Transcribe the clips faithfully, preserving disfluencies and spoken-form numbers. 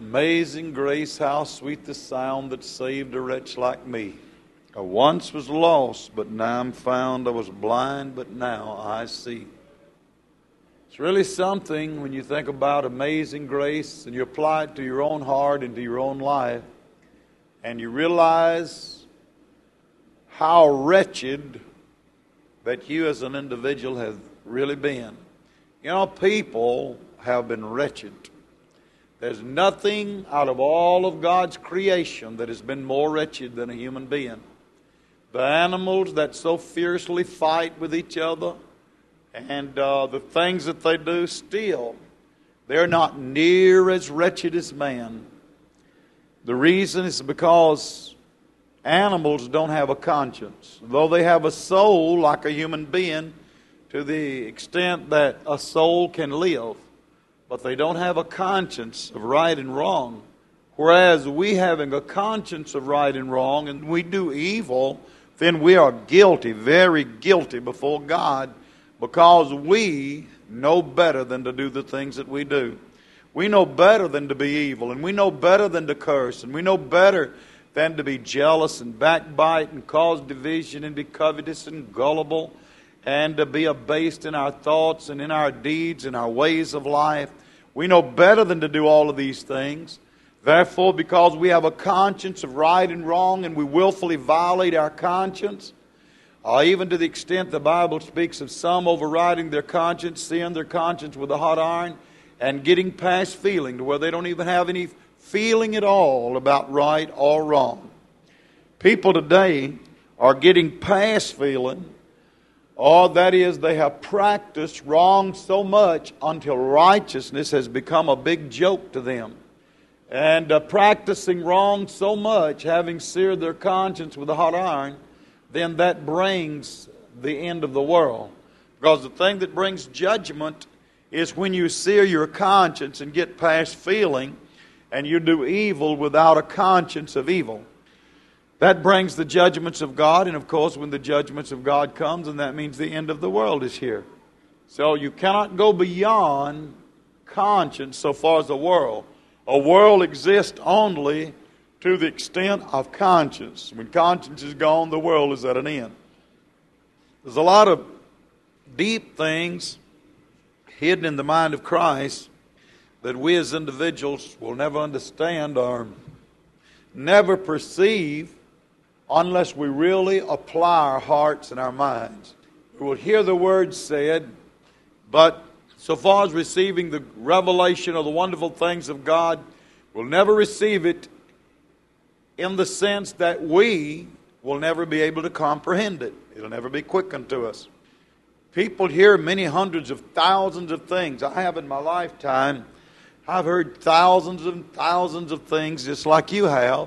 Amazing grace, how sweet the sound that saved a wretch like me. I once was lost, but now I'm found. I was blind, but now I see. It's really something when you think about amazing grace and you apply it to your own heart and to your own life, and you realize how wretched that you as an individual have really been. You know, people have been wretched. There's nothing out of all of God's creation that has been more wretched than a human being. The animals that so fiercely fight with each other and uh, the things that they do, still, they're not near as wretched as man. The reason is because animals don't have a conscience. Though they have a soul like a human being to the extent that a soul can live, but they don't have a conscience of right and wrong. Whereas we having a conscience of right and wrong and we do evil, then we are guilty, very guilty before God, because we know better than to do the things that we do. We know better than to be evil, and we know better than to curse, and we know better than to be jealous and backbite and cause division and be covetous and gullible and to be abased in our thoughts and in our deeds and our ways of life. We know better than to do all of these things. Therefore, because we have a conscience of right and wrong and we willfully violate our conscience, uh, even to the extent the Bible speaks of some overriding their conscience, seeing their conscience with a hot iron, and getting past feeling to where they don't even have any feeling at all about right or wrong. People today are getting past feeling, or that is, they have practiced wrong so much until righteousness has become a big joke to them. And uh, practicing wrong so much, having seared their conscience with a hot iron, then that brings the end of the world. Because the thing that brings judgment is when you sear your conscience and get past feeling, and you do evil without a conscience of evil. That brings the judgments of God, and of course when the judgments of God comes, and that means the end of the world is here. So you cannot go beyond conscience so far as the world. A world exists only to the extent of conscience. When conscience is gone, the world is at an end. There's a lot of deep things hidden in the mind of Christ that we as individuals will never understand or never perceive unless we really apply our hearts and our minds. We will hear the words said, but so far as receiving the revelation of the wonderful things of God, we'll never receive it in the sense that we will never be able to comprehend it. It'll never be quickened to us. People hear many hundreds of thousands of things. I have in my lifetime, I've heard thousands and thousands of things just like you have.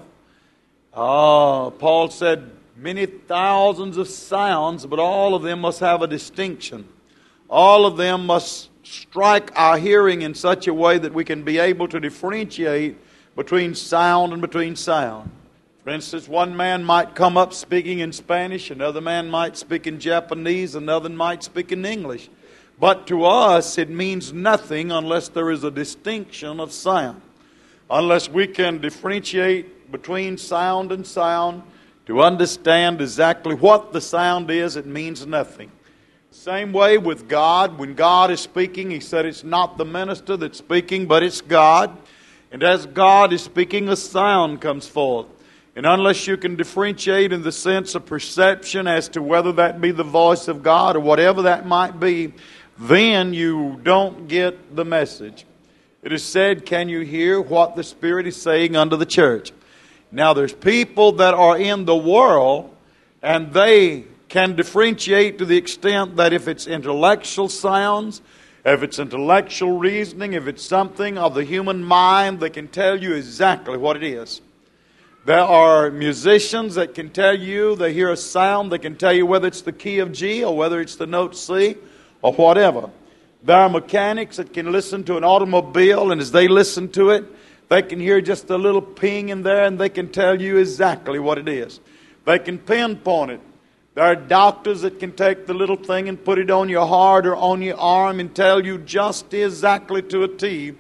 Uh, Paul said many thousands of sounds, but all of them must have a distinction. All of them must strike our hearing in such a way that we can be able to differentiate between sound and between sound. For instance, one man might come up speaking in Spanish, another man might speak in Japanese, another might speak in English. But to us, it means nothing unless there is a distinction of sound. Unless we can differentiate between sound and sound to understand exactly what the sound is, it means nothing. Same way with God. When God is speaking, He said it's not the minister that's speaking, but it's God. And as God is speaking, a sound comes forth. And unless you can differentiate in the sense of perception as to whether that be the voice of God or whatever that might be, then you don't get the message. It is said, can you hear what the Spirit is saying unto the church? Now there's people that are in the world, and they can differentiate to the extent that if it's intellectual sounds, if it's intellectual reasoning, if it's something of the human mind, they can tell you exactly what it is. There are musicians that can tell you, they hear a sound, they can tell you whether it's the key of G or whether it's the note C or whatever. There are mechanics that can listen to an automobile, and as they listen to it, they can hear just a little ping in there, and they can tell you exactly what it is. They can pinpoint it. There are doctors that can take the little thing and put it on your heart or on your arm and tell you just exactly to a T the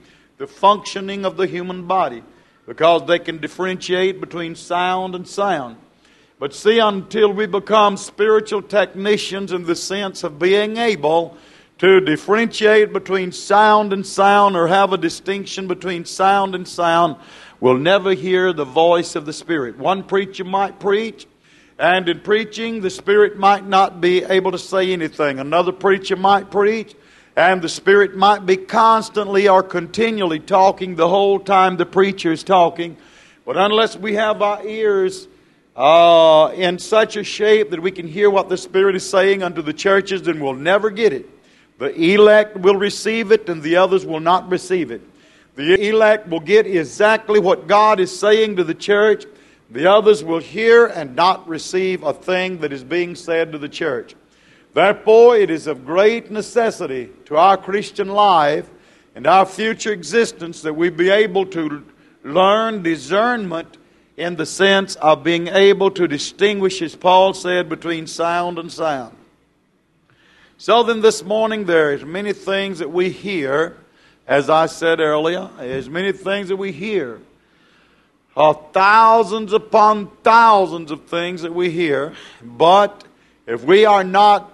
the functioning of the human body, because they can differentiate between sound and sound. But see, until we become spiritual technicians in the sense of being able to differentiate between sound and sound, or have a distinction between sound and sound, we'll never hear the voice of the Spirit. One preacher might preach, and in preaching the Spirit might not be able to say anything. Another preacher might preach, and the Spirit might be constantly or continually talking the whole time the preacher is talking. But unless we have our ears uh, in such a shape that we can hear what the Spirit is saying unto the churches, then we'll never get it. The elect will receive it, and the others will not receive it. The elect will get exactly what God is saying to the church. The others will hear and not receive a thing that is being said to the church. Therefore, it is of great necessity to our Christian life and our future existence that we be able to learn discernment in the sense of being able to distinguish, as Paul said, between sound and sound. So then this morning there is many things that we hear, as I said earlier, there's many things that we hear. Uh, thousands upon thousands of things that we hear, but if we are not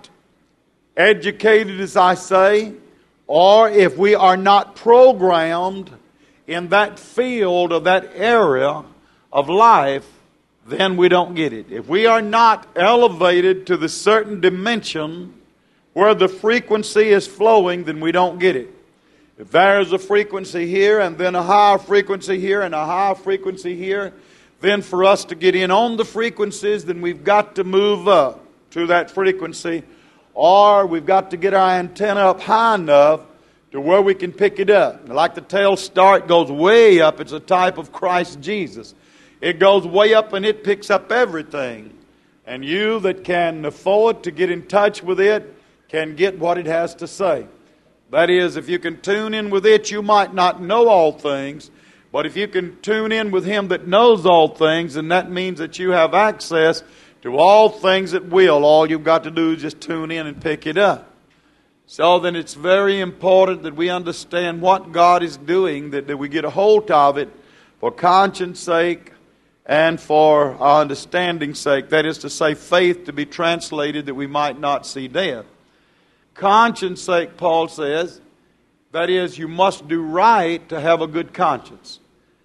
educated, as I say, or if we are not programmed in that field or that area of life, then we don't get it. If we are not elevated to the certain dimension where the frequency is flowing, then we don't get it. If there is a frequency here and then a higher frequency here and a higher frequency here, then for us to get in on the frequencies, then we've got to move up to that frequency, or we've got to get our antenna up high enough to where we can pick it up. Like the tail star, it goes way up. It's a type of Christ Jesus. It goes way up and it picks up everything. And you that can afford to get in touch with it can get what it has to say. That is, if you can tune in with it, you might not know all things. But if you can tune in with Him that knows all things, then that means that you have access to all things at will. All you've got to do is just tune in and pick it up. So then it's very important that we understand what God is doing, that, that we get a hold of it for conscience sake and for our understanding's sake. That is to say, faith to be translated that we might not see death. Conscience sake, Paul says, that is, you must do right to have a good conscience.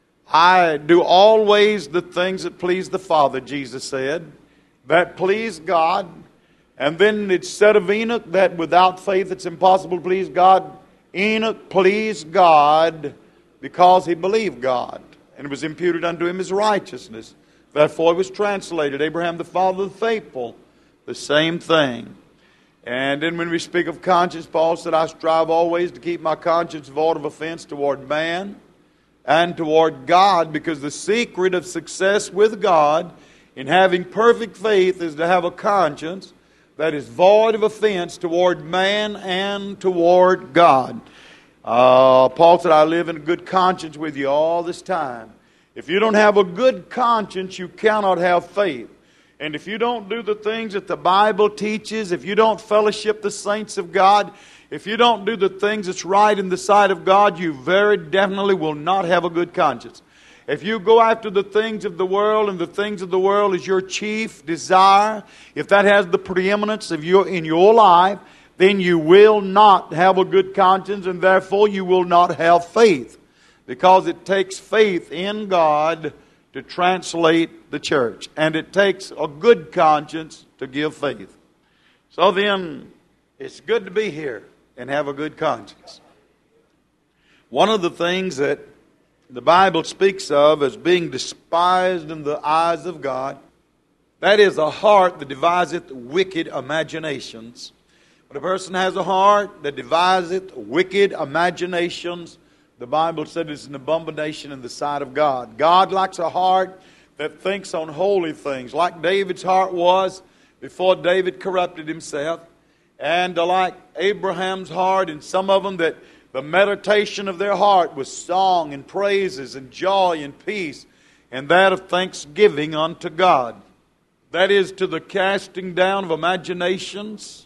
I do always the things that please the Father, Jesus said, that please God. And then it's said of Enoch that without faith it's impossible to please God. Enoch pleased God because he believed God, and it was imputed unto him as righteousness. Therefore it was translated, Abraham the father of the faithful. The same thing. And then when we speak of conscience, Paul said, I strive always to keep my conscience void of offense toward man and toward God, because the secret of success with God in having perfect faith is to have a conscience that is void of offense toward man and toward God. Uh, Paul said, I live in a good conscience with you all this time. If you don't have a good conscience, you cannot have faith. And if you don't do the things that the Bible teaches, if you don't fellowship the saints of God, if you don't do the things that's right in the sight of God, you very definitely will not have a good conscience. If you go after the things of the world, and the things of the world is your chief desire, if that has the preeminence of your in your life, then you will not have a good conscience, and therefore you will not have faith. Because it takes faith in God to translate the church. And it takes a good conscience to give faith. So then, it's good to be here and have a good conscience. One of the things that the Bible speaks of as being despised in the eyes of God, that is a heart that deviseth wicked imaginations. When a person has a heart that deviseth wicked imaginations, the Bible said it's an abomination in the sight of God. God likes a heart that thinks on holy things, like David's heart was before David corrupted himself, and like Abraham's heart, and some of them that the meditation of their heart was song and praises and joy and peace, and that of thanksgiving unto God. That is, to the casting down of imaginations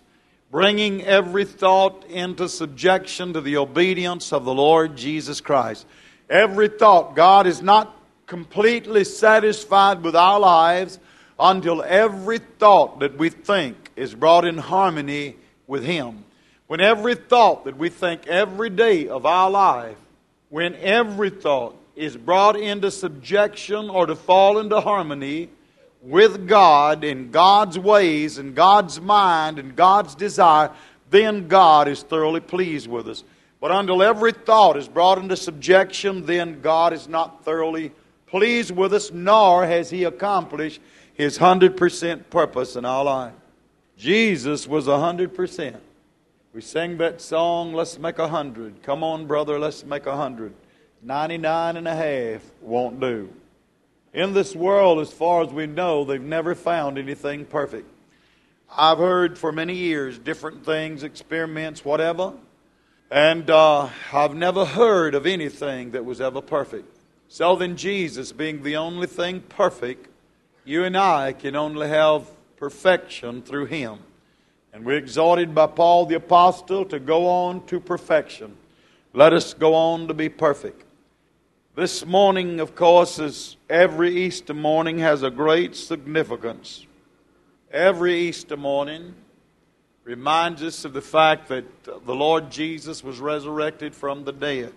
bringing every thought into subjection to the obedience of the Lord Jesus Christ. Every thought. God is not completely satisfied with our lives until every thought that we think is brought in harmony with Him. When every thought that we think every day of our life, when every thought is brought into subjection or to fall into harmony with God in God's ways and God's mind and God's desire, then God is thoroughly pleased with us. But until every thought is brought into subjection, then God is not thoroughly pleased with us, nor has He accomplished His one hundred percent purpose in our life. Jesus was one hundred percent. We sang that song, let's make a hundred. Come on, brother, let's make a hundred. ninety-nine and a half won't do. In this world, as far as we know, they've never found anything perfect. I've heard for many years different things, experiments, whatever, and uh, I've never heard of anything that was ever perfect. So then Jesus being the only thing perfect, you and I can only have perfection through Him. And we're exhorted by Paul the Apostle to go on to perfection. Let us go on to be perfect. This morning, of course, as every Easter morning has a great significance. Every Easter morning reminds us of the fact that the Lord Jesus was resurrected from the dead.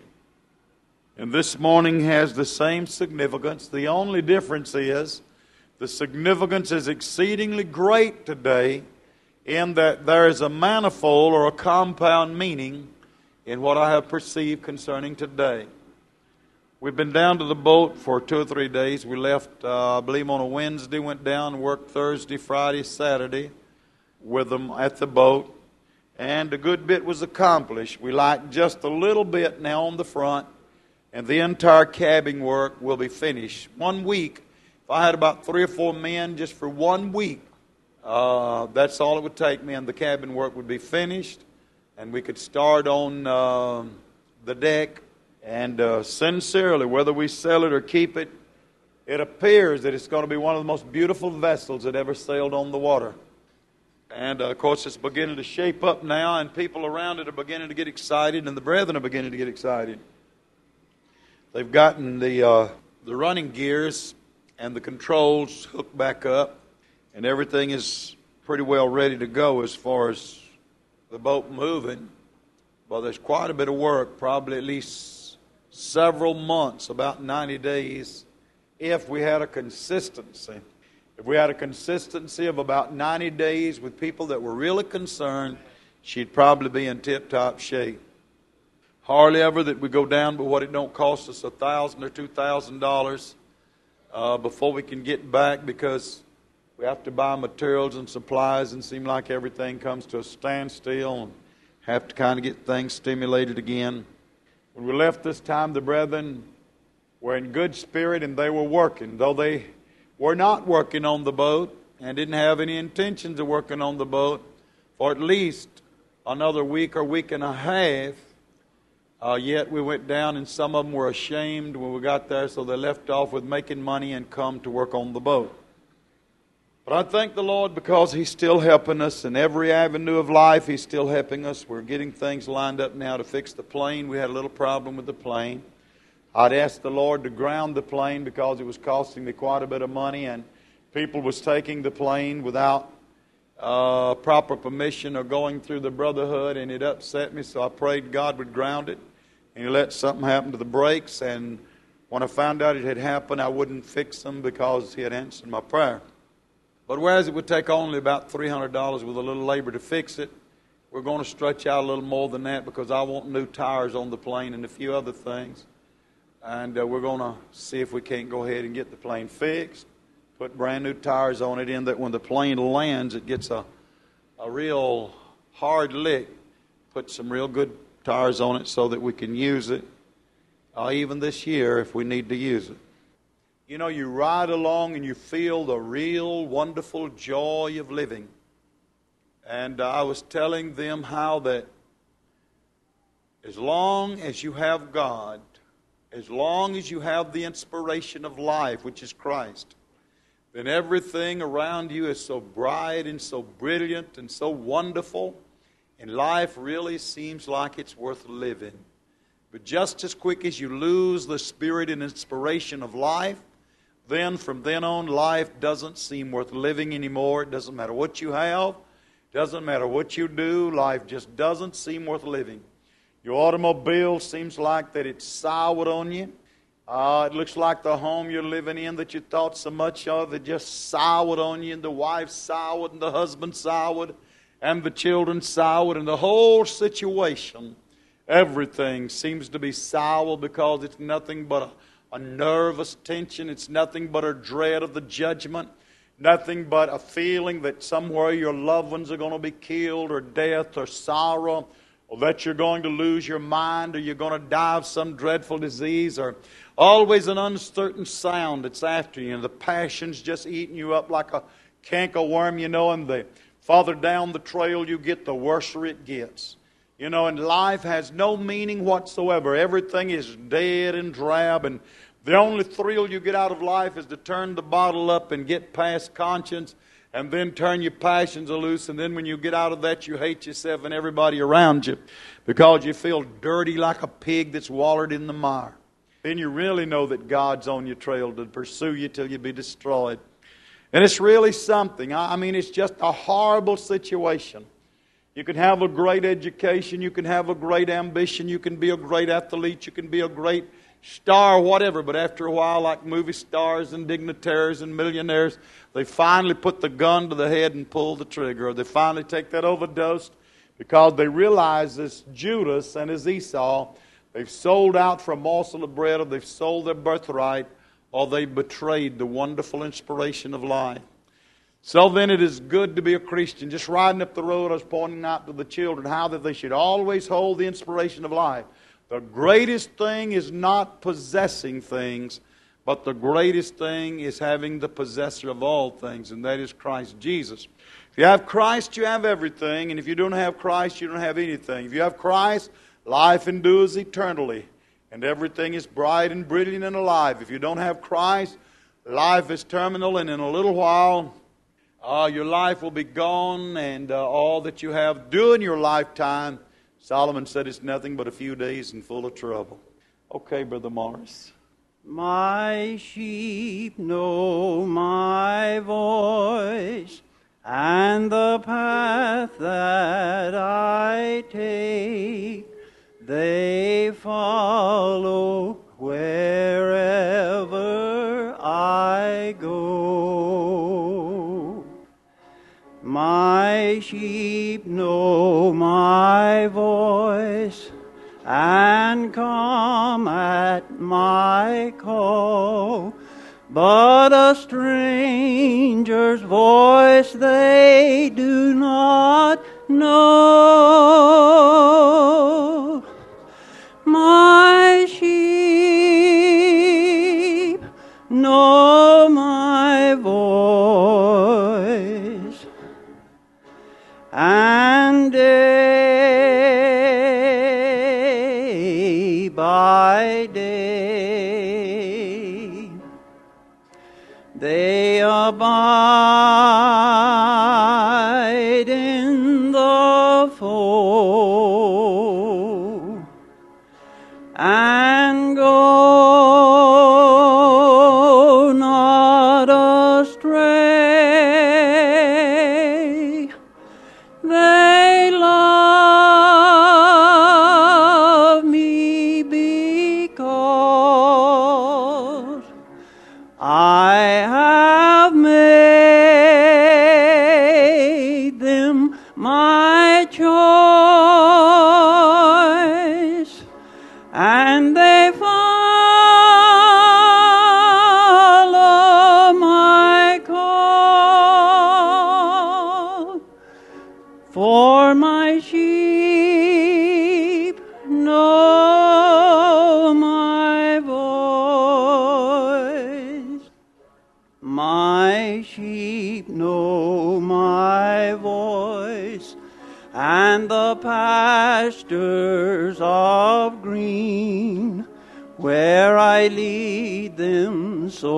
And this morning has the same significance. The only difference is the significance is exceedingly great today, in that there is a manifold or a compound meaning in what I have perceived concerning today. We've been down to the boat for two or three days. We left, uh, I believe, on a Wednesday, went down, worked Thursday, Friday, Saturday with them at the boat, and a good bit was accomplished. We lacked just a little bit now on the front, and the entire cabin work will be finished. One week, if I had about three or four men just for one week, Uh, that's all it would take me, and the cabin work would be finished, and we could start on uh, the deck. And uh, sincerely, whether we sell it or keep it, it appears that it's going to be one of the most beautiful vessels that ever sailed on the water. And uh, of course, it's beginning to shape up now, and people around it are beginning to get excited, and the brethren are beginning to get excited. They've gotten the uh, the running gears and the controls hooked back up, and everything is pretty well ready to go as far as the boat moving. Well, there's quite a bit of work, probably at least several months, about ninety days, if we had a consistency. If we had a consistency of about ninety days with people that were really concerned, she'd probably be in tip-top shape. Hardly ever that we go down, but what it don't cost us a thousand dollars or two thousand dollars uh, before we can get back, because we have to buy materials and supplies, and seem like everything comes to a standstill, and have to kind of get things stimulated again. When we left this time, the brethren were in good spirit, and they were working. Though they were not working on the boat and didn't have any intentions of working on the boat for at least another week or week and a half, uh, yet we went down, and some of them were ashamed when we got there, so they left off with making money and come to work on the boat. But I thank the Lord because He's still helping us in every avenue of life. He's still helping us. We're getting things lined up now to fix the plane. We had a little problem with the plane. I'd asked the Lord to ground the plane because it was costing me quite a bit of money, and people was taking the plane without uh, proper permission or going through the brotherhood, and it upset me, so I prayed God would ground it, and He let something happen to the brakes, and when I found out it had happened, I wouldn't fix them because He had answered my prayer. But whereas it would take only about three hundred dollars with a little labor to fix it, we're going to stretch out a little more than that, because I want new tires on the plane and a few other things. And uh, we're going to see if we can't go ahead and get the plane fixed, put brand new tires on it, in that when the plane lands, it gets a, a real hard lick. Put some real good tires on it so that we can use it, uh, even this year if we need to use it. You know, you ride along and you feel the real wonderful joy of living. And uh, I was telling them how that as long as you have God, as long as you have the inspiration of life, which is Christ, then everything around you is so bright and so brilliant and so wonderful. and life really seems like it's worth living. But just as quick as you lose the spirit and inspiration of life, then from then on, life doesn't seem worth living anymore. It doesn't matter what you have. It doesn't matter what you do. Life just doesn't seem worth living. Your automobile seems like that it's soured on you. Uh, it looks like the home you're living in that you thought so much of, it just soured on you, and the wife soured, and the husband soured, and the children soured, and the whole situation, everything seems to be sour because it's nothing but a, a nervous tension. It's nothing but a dread of the judgment, nothing but a feeling that somewhere your loved ones are going to be killed, or death, or sorrow, or that you're going to lose your mind, or you're going to die of some dreadful disease, or always an uncertain sound that's after you, and the passion's just eating you up like a cankerworm, you know, and the farther down the trail you get, the worser it gets. You know, and life has no meaning whatsoever. Everything is dead and drab, and the only thrill you get out of life is to turn the bottle up and get past conscience, and then turn your passions loose, and then when you get out of that, you hate yourself and everybody around you because you feel dirty like a pig that's wallowed in the mire. Then you really know that God's on your trail to pursue you till you be destroyed. And it's really something. I mean, it's just a horrible situation. You can have a great education, you can have a great ambition, you can be a great athlete, you can be a great star, whatever, but after a while, like movie stars and dignitaries and millionaires, they finally put the gun to the head and pull the trigger, or they finally take that overdose because they realize this Judas and his Esau, they've sold out for a morsel of bread, or they've sold their birthright, or they betrayed the wonderful inspiration of life. So then it is good to be a Christian. Just riding up the road, I was pointing out to the children how that they should always hold the inspiration of life. The greatest thing is not possessing things, but the greatest thing is having the possessor of all things, and that is Christ Jesus. If you have Christ, you have everything, and if you don't have Christ, you don't have anything. If you have Christ, life endures eternally, and everything is bright and brilliant and alive. If you don't have Christ, life is terminal, and in a little while, uh, your life will be gone, and uh, all that you have during your lifetime, Solomon said, it's nothing but a few days and full of trouble. Okay, Brother Morris. My sheep know my voice, and the path that I take, they follow wherever I go. My sheep know my voice, and come at my call, but a stranger's voice they do not know. My sheep know my voice, and day by day they abide in the fold and go not astray. They love me because I have made them my choice, and they follow my call. For my sheep know my voice. My sheep know my voice, and the pastures of green, where I lead them so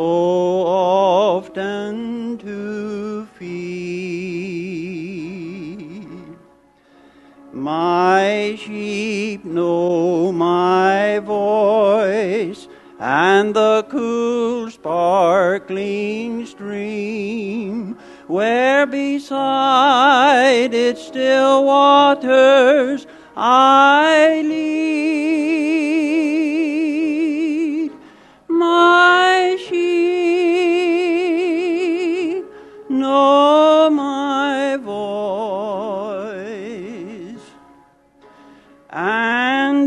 often to feed. voice, and the cool sparkling stream, where beside its still waters I lead. My sheep know my voice, and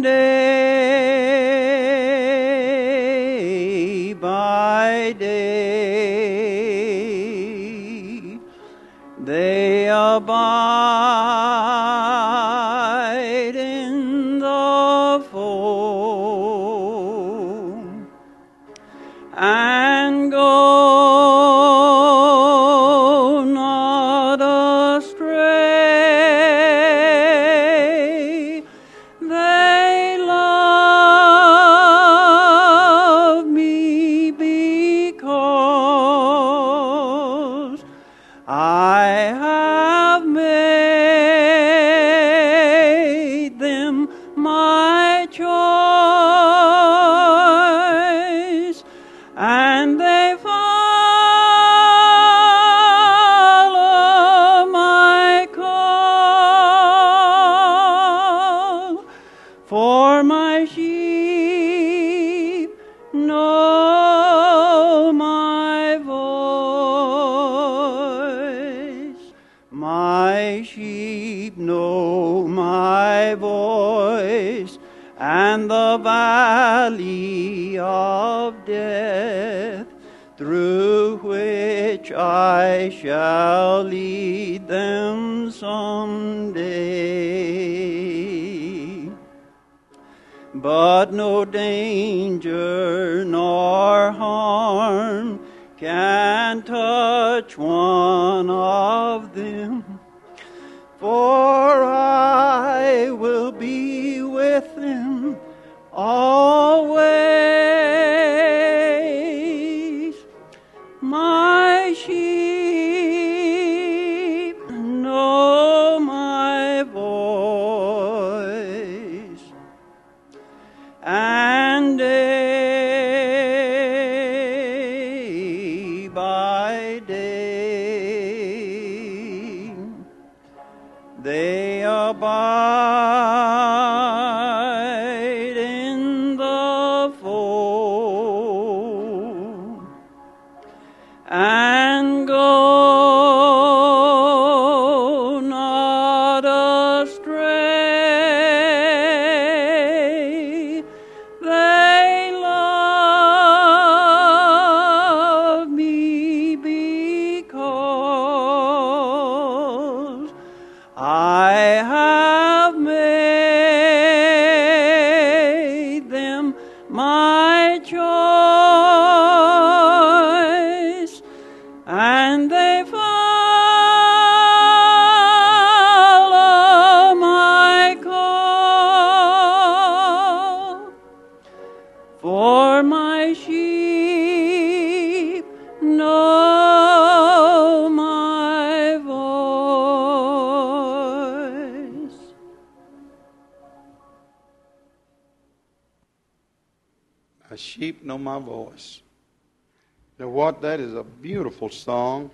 day by day they abide in the fold, and go not astray. They love me because I have made them my choice, and they follow my call. For my sheep know my voice. My sheep know my voice, and the valley of death, through which I shall lead them someday. But no danger nor harm can touch one of them, for I will be with them always. My sheep know my voice, and day by day they abide in the fold, and go not astray. They love me because I have made them my choice, and they follow my call. For my sheep know my voice. My sheep know my voice. Now what? That is a beautiful song.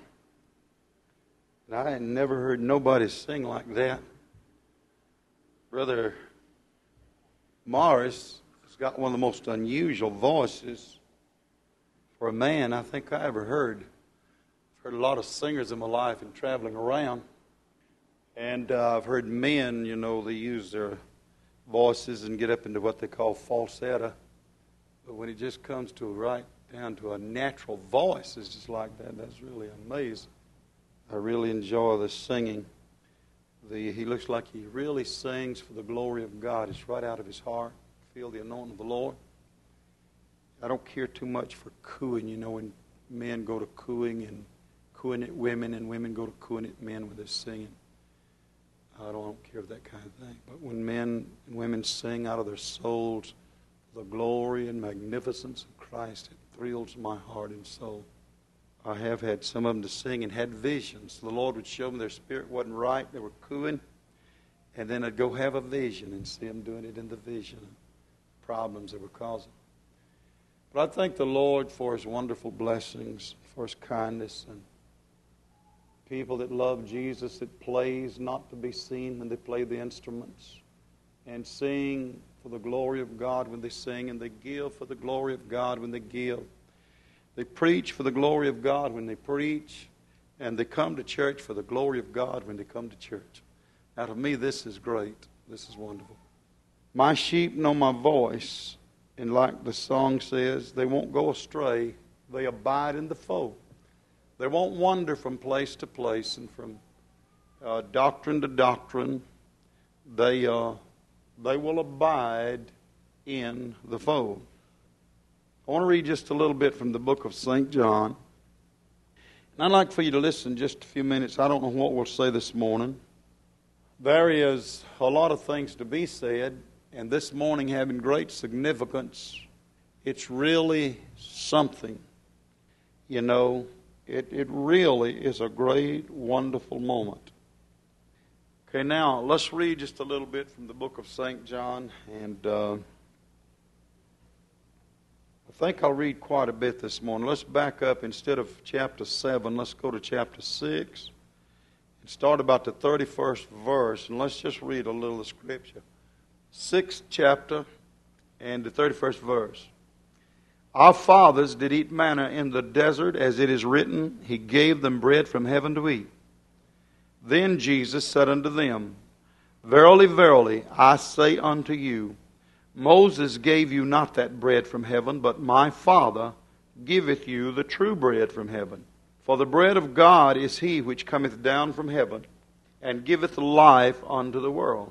I had never heard nobody sing like that. Brother Morris has got one of the most unusual voices for a man I think I ever heard. I've heard a lot of singers in my life and traveling around. And uh, I've heard men, you know, they use their voices and get up into what they call falsetto. But when it just comes to right down to a natural voice, it's just like that. That's really amazing. I really enjoy the singing. The, he looks like he really sings for the glory of God. It's right out of his heart. Feel the anointing of the Lord. I don't care too much for cooing. You know, when men go to cooing and cooing at women, and women go to cooing at men when they're singing. I don't, I don't care for that kind of thing. But when men and women sing out of their souls the glory and magnificence of Christ, it thrills my heart and soul. I have had some of them to sing and had visions. The Lord would show them their spirit wasn't right. They were cooing. And then I'd go have a vision and see them doing it in the vision. Problems they were causing. But I thank the Lord for His wonderful blessings, for His kindness, and people that love Jesus, that plays not to be seen when they play the instruments, and sing for the glory of God when they sing, and they give for the glory of God when they give. They preach for the glory of God when they preach, and they come to church for the glory of God when they come to church. Now to me, this is great. This is wonderful. My sheep know my voice, and like the song says, they won't go astray. They abide in the fold. They won't wander from place to place and from uh, doctrine to doctrine. They, uh, they will abide in the fold. I want to read just a little bit from the book of Saint John. And I'd like for you to listen just a few minutes. I don't know what we'll say this morning. There is a lot of things to be said, and this morning having great significance. It's really something. You know, it, it really is a great, wonderful moment. Okay, now let's read just a little bit from the book of Saint John, and uh, I think I'll read quite a bit this morning. Let's back up. Instead of chapter seven, let's go to chapter six. And start about the thirty-first verse, and let's just read a little of Scripture. Sixth chapter and the thirty-first verse. Our fathers did eat manna in the desert, as it is written, He gave them bread from heaven to eat. Then Jesus said unto them, Verily, verily, I say unto you, Moses gave you not that bread from heaven, but my Father giveth you the true bread from heaven. For the bread of God is He which cometh down from heaven, and giveth life unto the world.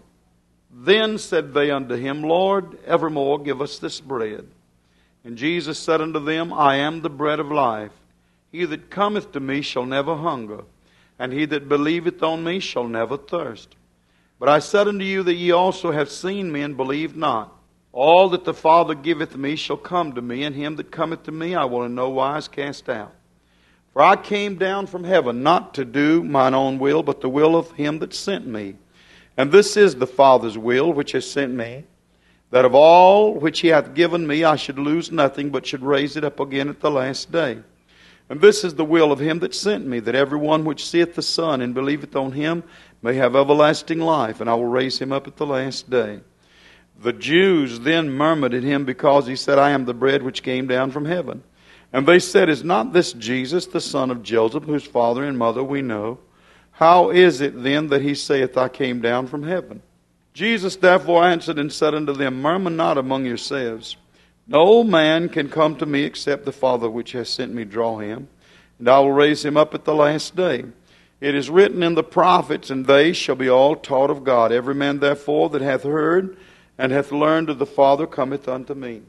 Then said they unto Him, Lord, evermore give us this bread. And Jesus said unto them, I am the bread of life. He that cometh to me shall never hunger, and he that believeth on me shall never thirst. But I said unto you that ye also have seen me, and believe not. All that the Father giveth me shall come to me, and him that cometh to me I will in no wise cast out. For I came down from heaven, not to do mine own will, but the will of Him that sent me. And this is the Father's will which has sent me, that of all which He hath given me I should lose nothing, but should raise it up again at the last day. And this is the will of Him that sent me, that every one which seeth the Son and believeth on Him may have everlasting life, and I will raise him up at the last day. The Jews then murmured at Him, because He said, I am the bread which came down from heaven. And they said, Is not this Jesus, the son of Joseph, whose father and mother we know? How is it then that He saith, I came down from heaven? Jesus therefore answered and said unto them, Murmur not among yourselves. No man can come to me except the Father which has sent me draw him, and I will raise him up at the last day. It is written in the prophets, and they shall be all taught of God. Every man therefore that hath heard and hath learned of the Father cometh unto me.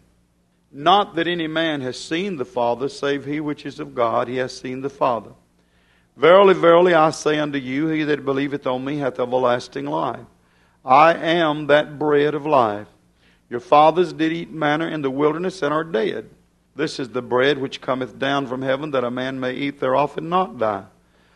Not that any man has seen the Father, save he which is of God, he hath seen the Father. Verily, verily, I say unto you, he that believeth on me hath everlasting life. I am that bread of life. Your fathers did eat manna in the wilderness, and are dead. This is the bread which cometh down from heaven, that a man may eat thereof and not die.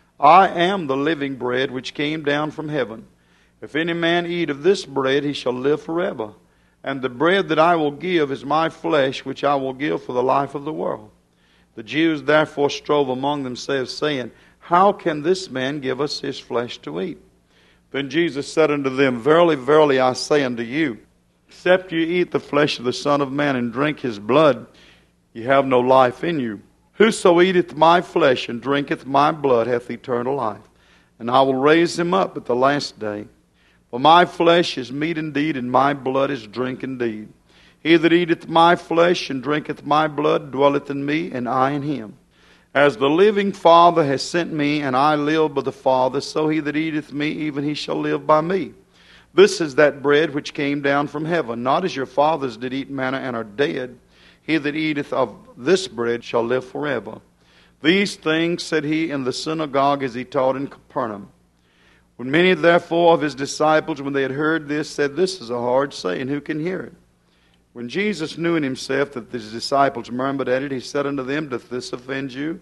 I am the living bread which came down from heaven. If any man eat of this bread, he shall live forever. And the bread that I will give is my flesh, which I will give for the life of the world. The Jews therefore strove among themselves, saying, How can this man give us his flesh to eat? Then Jesus said unto them, Verily, verily, I say unto you, except you eat the flesh of the Son of Man and drink His blood, ye have no life in you. Whoso eateth my flesh and drinketh my blood hath eternal life, and I will raise him up at the last day. For my flesh is meat indeed, and my blood is drink indeed. He that eateth my flesh and drinketh my blood dwelleth in me, and I in him. As the living Father has sent me, and I live by the Father, so he that eateth me, even he shall live by me. This is that bread which came down from heaven, not as your fathers did eat manna and are dead. He that eateth of this bread shall live forever. These things said he in the synagogue as he taught in Capernaum. When many therefore of his disciples, when they had heard this, said, This is a hard saying, who can hear it? When Jesus knew in himself that his disciples murmured at it, he said unto them, Doth this offend you?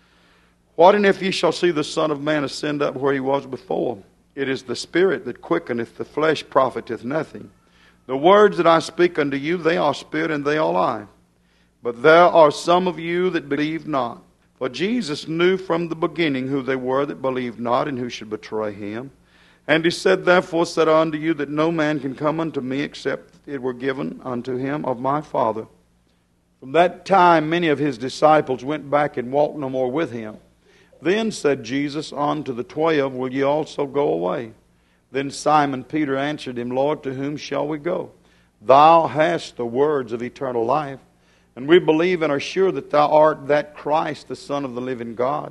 What and if ye shall see the Son of Man ascend up where he was before? It is the Spirit that quickeneth, the flesh profiteth nothing. The words that I speak unto you, they are spirit and they are life. but there are some of you that believe not. For Jesus knew from the beginning who they were that believed not, and who should betray him. And he said, Therefore said I unto you, that no man can come unto me, except it were given unto him of my Father. From that time many of his disciples went back and walked no more with him. Then said Jesus unto the twelve, Will ye also go away? Then Simon Peter answered him, Lord, to whom shall we go? Thou hast the words of eternal life, and we believe and are sure that thou art that Christ, the Son of the living God.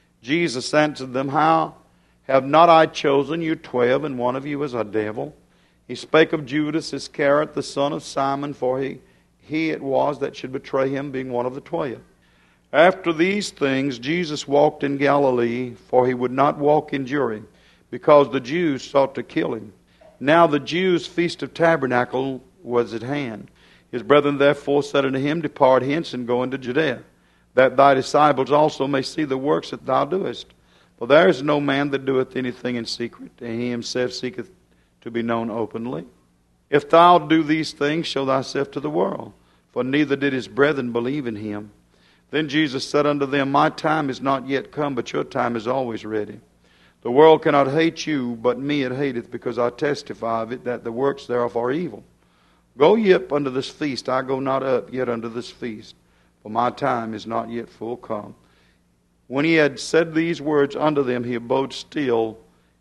Jesus answered them, How have not I chosen you twelve, and one of you is a devil? He spake of Judas Iscariot, the son of Simon, for he, he it was that should betray him, being one of the twelve. After these things Jesus walked in Galilee, for he would not walk in Judea, because the Jews sought to kill him. Now the Jews' feast of tabernacle was at hand. His brethren therefore said unto him, Depart hence, and go into Judea, that thy disciples also may see the works that thou doest. For there is no man that doeth anything in secret, and he himself seeketh to be known openly. If thou do these things, show thyself to the world. For neither did his brethren believe in him. Then Jesus said unto them, My time is not yet come, but your time is always ready. The world cannot hate you, but me it hateth, because I testify of it, that the works thereof are evil. Go ye up unto this feast. I go not up yet unto this feast, for my time is not yet full come. When he had said these words unto them, he abode still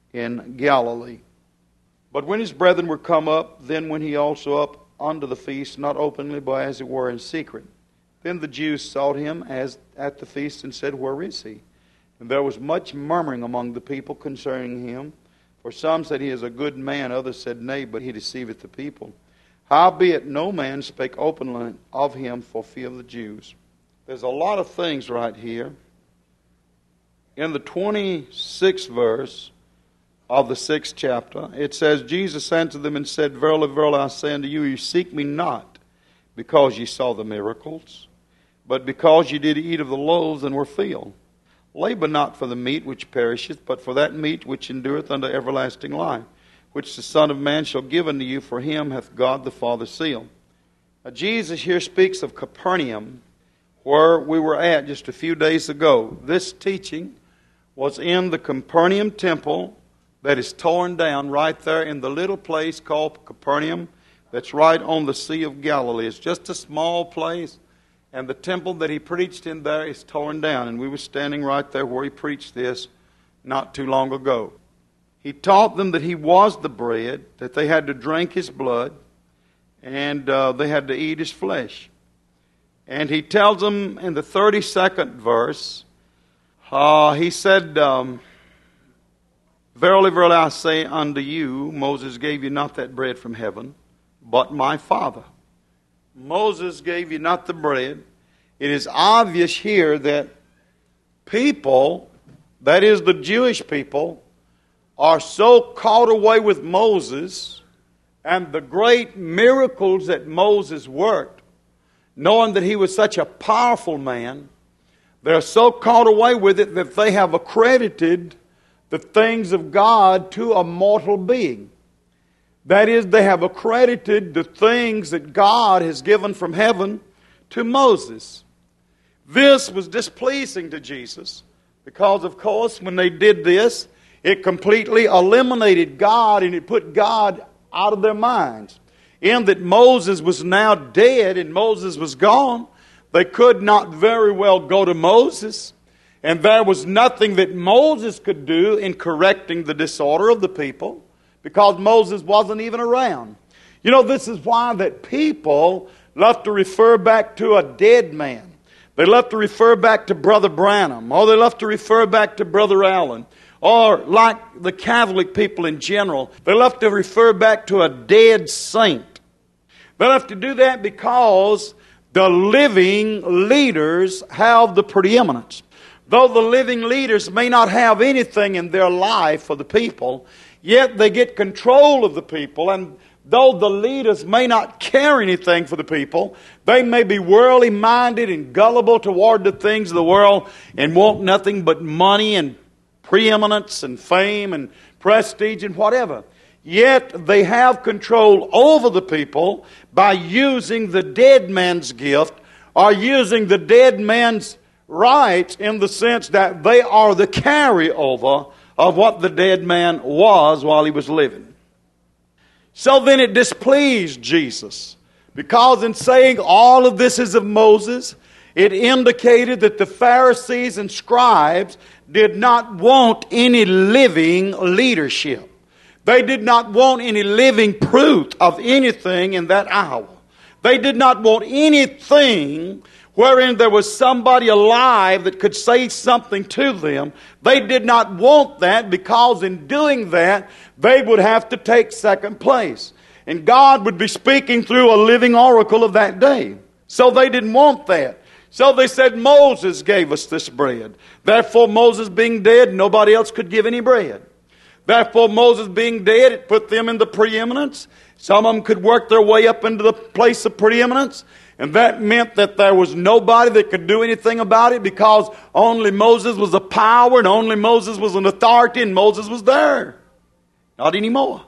in Galilee. But when his brethren were come up, then went he also up unto the feast, not openly, but as it were in secret. Then the Jews sought him as at the feast, and said, Where is he? And there was much murmuring among the people concerning him. For some said, He is a good man. Others said, Nay, but he deceiveth the people. Howbeit no man spake openly of him for fear of the Jews. There's a lot of things right here. In the twenty-sixth verse of the sixth chapter, it says, Jesus answered them and said, Verily, verily, I say unto you, ye seek me not because ye saw the miracles, but because ye did eat of the loaves and were filled. Labor not for the meat which perisheth, but for that meat which endureth unto everlasting life, which the Son of Man shall give unto you, for him hath God the Father sealed. Now, Jesus here speaks of Capernaum, where we were at just a few days ago. This teaching was in the Capernaum temple that is torn down right there in the little place called Capernaum that's right on the Sea of Galilee. It's just a small place, and the temple that he preached in there is torn down, and we were standing right there where he preached this not too long ago. He taught them that he was the bread, that they had to drink his blood, and uh, they had to eat his flesh. And he tells them in the thirty-second verse, uh, he said, um, Verily, verily, I say unto you, Moses gave you not that bread from heaven, but my Father. Moses gave you not the bread. It is obvious here that people, that is the Jewish people, are so caught away with Moses and the great miracles that Moses worked, knowing that he was such a powerful man. They're so caught away with it that they have accredited the things of God to a mortal being. That is, they have accredited the things that God has given from heaven to Moses. This was displeasing to Jesus because, of course, when they did this, it completely eliminated God and it put God out of their minds. In that Moses was now dead and Moses was gone, they could not very well go to Moses. And there was nothing that Moses could do in correcting the disorder of the people, because Moses wasn't even around. You know, this is why that people love to refer back to a dead man. They love to refer back to Brother Branham, or they love to refer back to Brother Allen, or like the Catholic people in general, they love to refer back to a dead saint. They love to do that because the living leaders have the preeminence. Though the living leaders may not have anything in their life for the people, yet they get control of the people. And though the leaders may not care anything for the people, they may be worldly minded and gullible toward the things of the world and want nothing but money and preeminence and fame and prestige and whatever. Yet they have control over the people by using the dead man's gift, are using the dead man's rights in the sense that they are the carryover of what the dead man was while he was living. So then it displeased Jesus, because in saying all of this is of Moses, it indicated that the Pharisees and scribes did not want any living leadership. They did not want any living proof of anything in that hour. They did not want anything wherein there was somebody alive that could say something to them. They did not want that, because in doing that, they would have to take second place. And God would be speaking through a living oracle of that day. So they didn't want that. So they said, Moses gave us this bread. Therefore, Moses being dead, nobody else could give any bread. Therefore, Moses being dead, it put them in the preeminence. Some of them could work their way up into the place of preeminence. And that meant that there was nobody that could do anything about it, because only Moses was a power and only Moses was an authority, and Moses was there. Not anymore.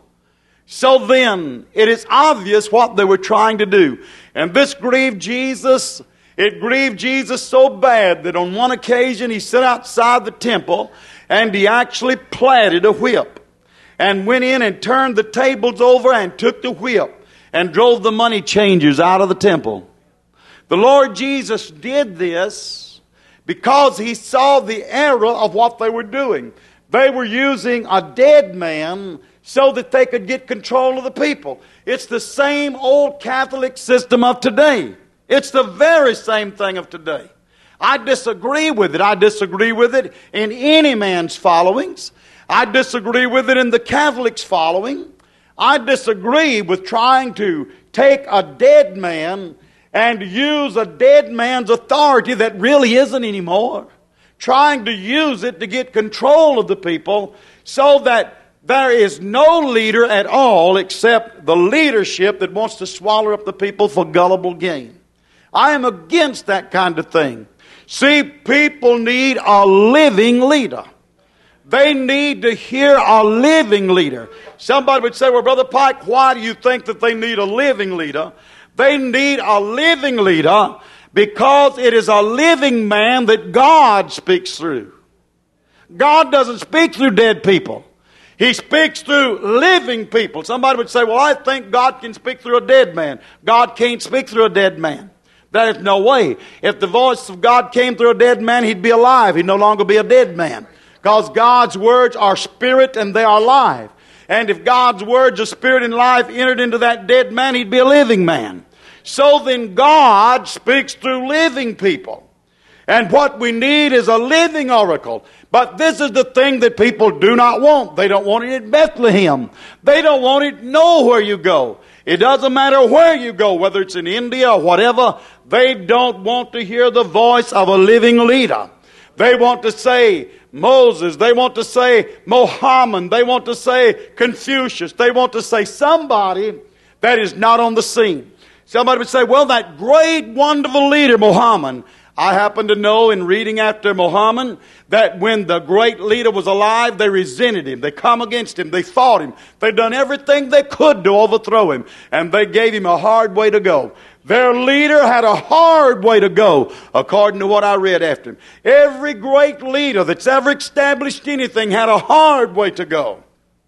So then, it is obvious what they were trying to do. And this grieved Jesus. It grieved Jesus so bad that on one occasion he sat outside the temple and he actually platted a whip and went in and turned the tables over and took the whip and drove the money changers out of the temple. The Lord Jesus did this because he saw the error of what they were doing. They were using a dead man so that they could get control of the people. It's the same old Catholic system of today. It's the very same thing of today. I disagree with it. I disagree with it in any man's followings. I disagree with it in the Catholic's following. I disagree with trying to take a dead man and use a dead man's authority that really isn't anymore. Trying to use it to get control of the people so that there is no leader at all except the leadership that wants to swallow up the people for gullible gain. I am against that kind of thing. See, people need a living leader. They need to hear a living leader. Somebody would say, well, Brother Pike, why do you think that they need a living leader? They need a living leader because it is a living man that God speaks through. God doesn't speak through dead people. He speaks through living people. Somebody would say, well, I think God can speak through a dead man. God can't speak through a dead man. There is no way. If the voice of God came through a dead man, he'd be alive. He'd no longer be a dead man. Because God's words are spirit and they are life. And if God's words of spirit and life entered into that dead man, he'd be a living man. So then God speaks through living people. And what we need is a living oracle. But this is the thing that people do not want. They don't want it at Bethlehem. They don't want it nowhere you go. It doesn't matter where you go, whether it's in India or whatever. They don't want to hear the voice of a living leader. They want to say Moses. They want to say Mohammed. They want to say Confucius. They want to say somebody that is not on the scene. Somebody would say, well, that great, wonderful leader, Mohammed. I happen to know in reading after Muhammad that when the great leader was alive, they resented him. They come against him. They fought him. They done everything they could to overthrow him. And they gave him a hard way to go. Their leader had a hard way to go, according to what I read after him. Every great leader that's ever established anything had a hard way to go.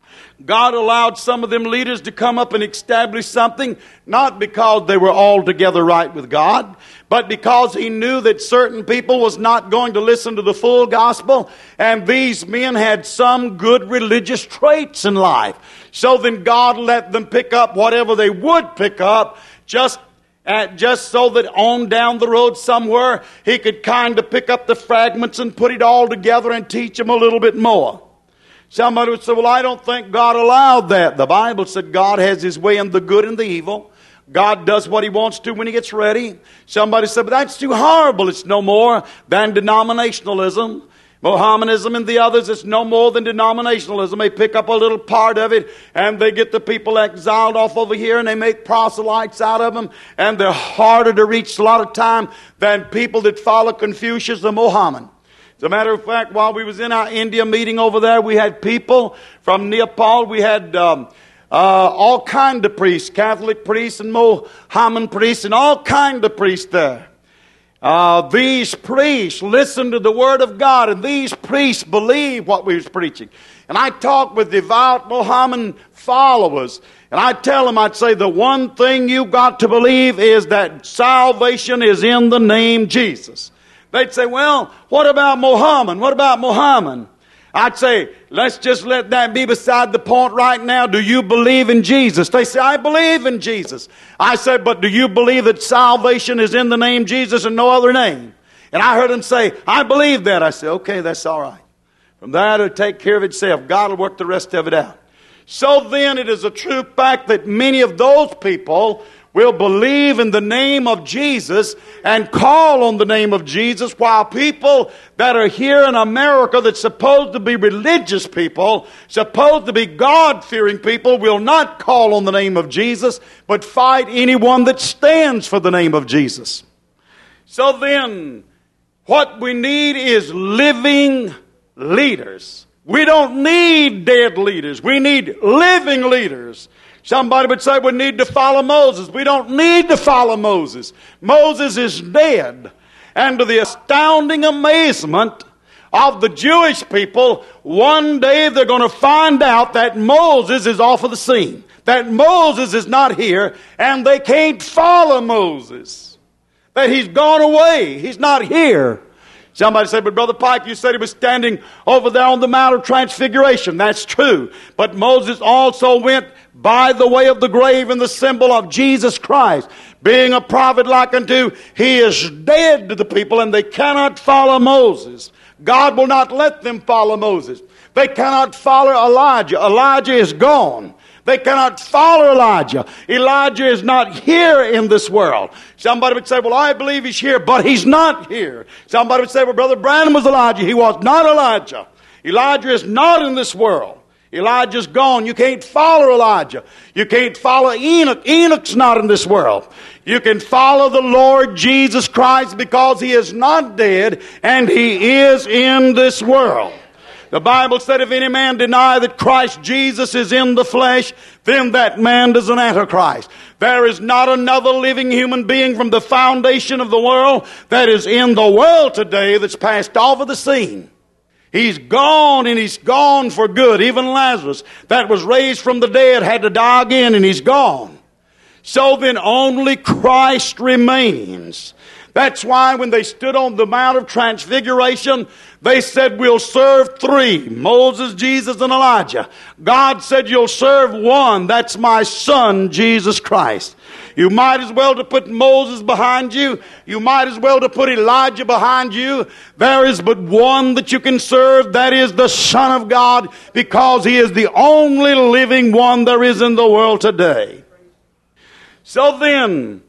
God allowed some of them leaders to come up and establish something, not because they were altogether right with God, but because He knew that certain people was not going to listen to the full gospel, and these men had some good religious traits in life. So then God let them pick up whatever they would pick up, just At just so that on down the road somewhere, He could kind of pick up the fragments and put it all together and teach them a little bit more. Somebody would say, well, I don't think God allowed that. The Bible said God has His way in the good and the evil. God does what He wants to when He gets ready. Somebody said, but that's too horrible. It's no more than denominationalism. Mohammedanism and the others, it's no more than denominationalism. They pick up a little part of it and they get the people exiled off over here and they make proselytes out of them. And they're harder to reach a lot of time than people that follow Confucius or Mohammed. As a matter of fact, while we was in our India meeting over there, we had people from Nepal. We had um, uh, all kind of priests, Catholic priests and Mohammedan priests and all kind of priests there. Uh, these priests listened to the Word of God, and these priests believed what we was preaching. And I talk with devout Mohammedan followers, and I tell them, I'd say, the one thing you've got to believe is that salvation is in the name Jesus. They'd say, well, what about Muhammad? What about Muhammad? I'd say, let's just let that be beside the point right now. Do you believe in Jesus? They say, I believe in Jesus. I said, but do you believe that salvation is in the name Jesus and no other name? And I heard them say, I believe that. I said, okay, that's all right. From there, it'll take care of itself. God will work the rest of it out. So then, it is a true fact that many of those people will believe in the name of Jesus and call on the name of Jesus, while people that are here in America that's supposed to be religious people, supposed to be God-fearing people, will not call on the name of Jesus, but fight anyone that stands for the name of Jesus. So then, what we need is living leaders. We don't need dead leaders. We need living leaders. Somebody would say we need to follow Moses. We don't need to follow Moses. Moses is dead. And to the astounding amazement of the Jewish people, one day they're going to find out that Moses is off of the scene. That Moses is not here, and they can't follow Moses. That he's gone away. He's not here. Somebody said, but Brother Pike, you said he was standing over there on the Mount of Transfiguration. That's true. But Moses also went by the way of the grave and the symbol of Jesus Christ. Being a prophet like unto, he is dead to the people, and they cannot follow Moses. God will not let them follow Moses. They cannot follow Elijah. Elijah is gone. They cannot follow Elijah. Elijah is not here in this world. Somebody would say, well, I believe he's here, but he's not here. Somebody would say, well, Brother Branham was Elijah. He was not Elijah. Elijah is not in this world. Elijah's gone. You can't follow Elijah. You can't follow Enoch. Enoch's not in this world. You can follow the Lord Jesus Christ because he is not dead and he is in this world. The Bible said, if any man deny that Christ Jesus is in the flesh, then that man is an antichrist. There is not another living human being from the foundation of the world that is in the world today that's passed off of the scene. He's gone, and he's gone for good. Even Lazarus, that was raised from the dead, had to die again, and he's gone. So then only Christ remains. That's why when they stood on the Mount of Transfiguration, they said, we'll serve three, Moses, Jesus, and Elijah. God said, you'll serve one. That's my son, Jesus Christ. You might as well to put Moses behind you. You might as well to put Elijah behind you. There is but one that you can serve. That is the Son of God, because he is the only living one there is in the world today. So then,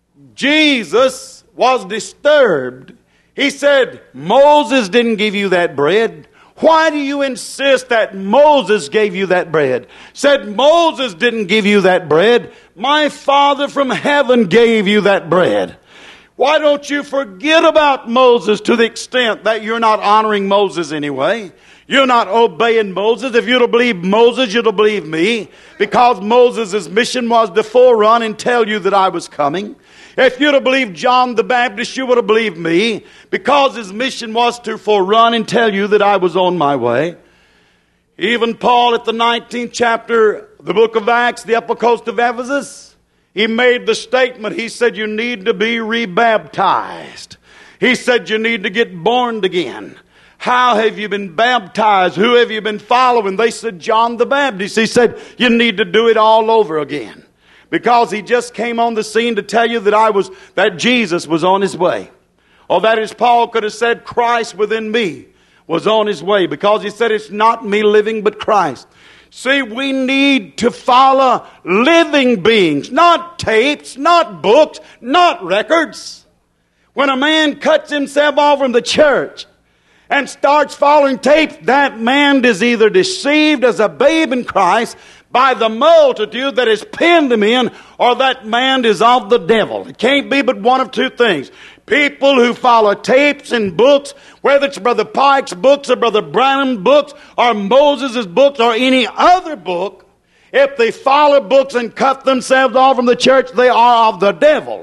Jesus was disturbed. He said, Moses didn't give you that bread. Why do you insist that Moses gave you that bread? Said, Moses didn't give you that bread. My Father from heaven gave you that bread. Why don't you forget about Moses to the extent that you're not honoring Moses anyway? You're not obeying Moses. If you'd believe Moses, you'd believe me. Because Moses' mission was to forerun and tell you that I was coming. If you'd have believed John the Baptist, you would have believed me, because his mission was to forerun and tell you that I was on my way. Even Paul at the nineteenth chapter, the book of Acts, the upper coast of Ephesus, he made the statement. He said, you need to be rebaptized. He said, you need to get born again. How have you been baptized? Who have you been following? They said, John the Baptist. He said, you need to do it all over again. Because he just came on the scene to tell you that I was, that Jesus was on his way. Or that as Paul could have said, Christ within me was on his way. Because he said, it's not me living, but Christ. See, we need to follow living beings, not tapes, not books, not records. When a man cuts himself off from the church and starts following tapes, that man is either deceived as a babe in Christ by the multitude that has penned him in, or that man is of the devil. It can't be but one of two things. People who follow tapes and books, whether it's Brother Pike's books or Brother Branham's books or Moses' books or any other book, if they follow books and cut themselves off from the church, they are of the devil.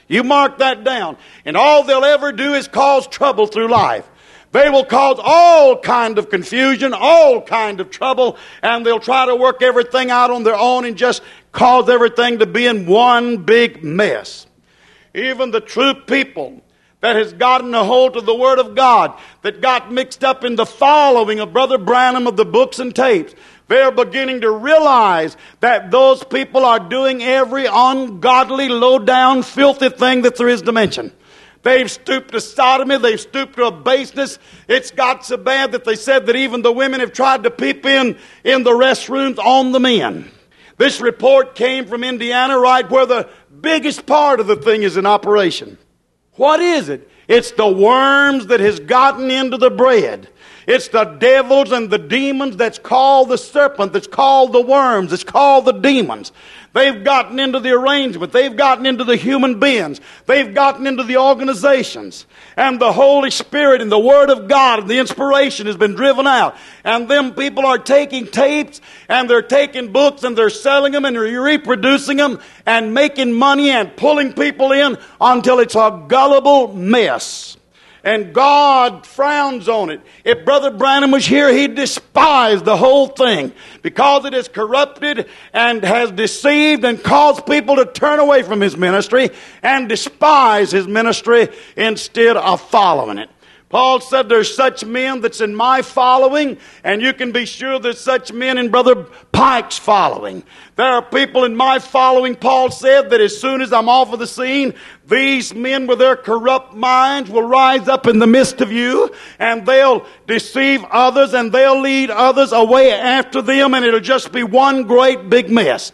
You mark that down. And all they'll ever do is cause trouble through life. They will cause all kind of confusion, all kind of trouble, and they'll try to work everything out on their own and just cause everything to be in one big mess. Even the true people that has gotten a hold of the Word of God, that got mixed up in the following of Brother Branham of the books and tapes, they're beginning to realize that those people are doing every ungodly, low-down, filthy thing that there is to mention. They've stooped to sodomy. They've stooped to a baseness. It's got so bad that they said that even the women have tried to peep in in the restrooms on the men. This report came from Indiana, right where the biggest part of the thing is in operation. What is it? It's the worms that has gotten into the bread. It's the devils and the demons that's called the serpent, that's called the worms, that's called the demons. They've gotten into the arrangement. They've gotten into the human beings. They've gotten into the organizations. And the Holy Spirit and the Word of God and the inspiration has been driven out. And them people are taking tapes and they're taking books and they're selling them and they're reproducing them and making money and pulling people in until it's a gullible mess. And God frowns on it. If Brother Branham was here, he'd despise the whole thing because it is corrupted and has deceived and caused people to turn away from his ministry and despise his ministry instead of following it. Paul said there's such men that's in my following, and you can be sure there's such men in Brother Pike's following. There are people in my following, Paul said, that as soon as I'm off of the scene, these men with their corrupt minds will rise up in the midst of you, and they'll deceive others, and they'll lead others away after them, and it'll just be one great big mess.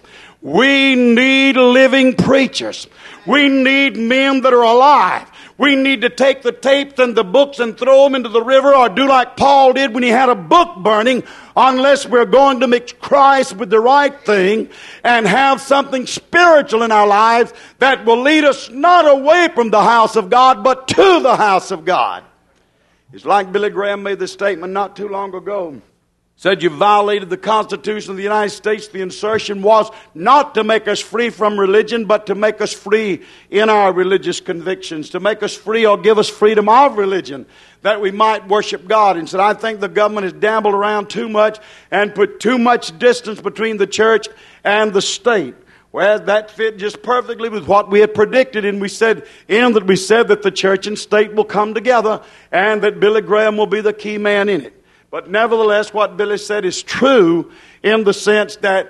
We need living preachers. We need men that are alive. We need to take the tapes and the books and throw them into the river or do like Paul did when he had a book burning, unless we're going to mix Christ with the right thing and have something spiritual in our lives that will lead us not away from the house of God, but to the house of God. It's like Billy Graham made this statement not too long ago. Said you violated the Constitution of the United States. The insertion was not to make us free from religion, but to make us free in our religious convictions, to make us free or give us freedom of religion, that we might worship God. And said, I think the government has dabbled around too much and put too much distance between the church and the state. Whereas that fit just perfectly with what we had predicted, and we said, in that we said that the church and state will come together and that Billy Graham will be the key man in it. But nevertheless, what Billy said is true in the sense that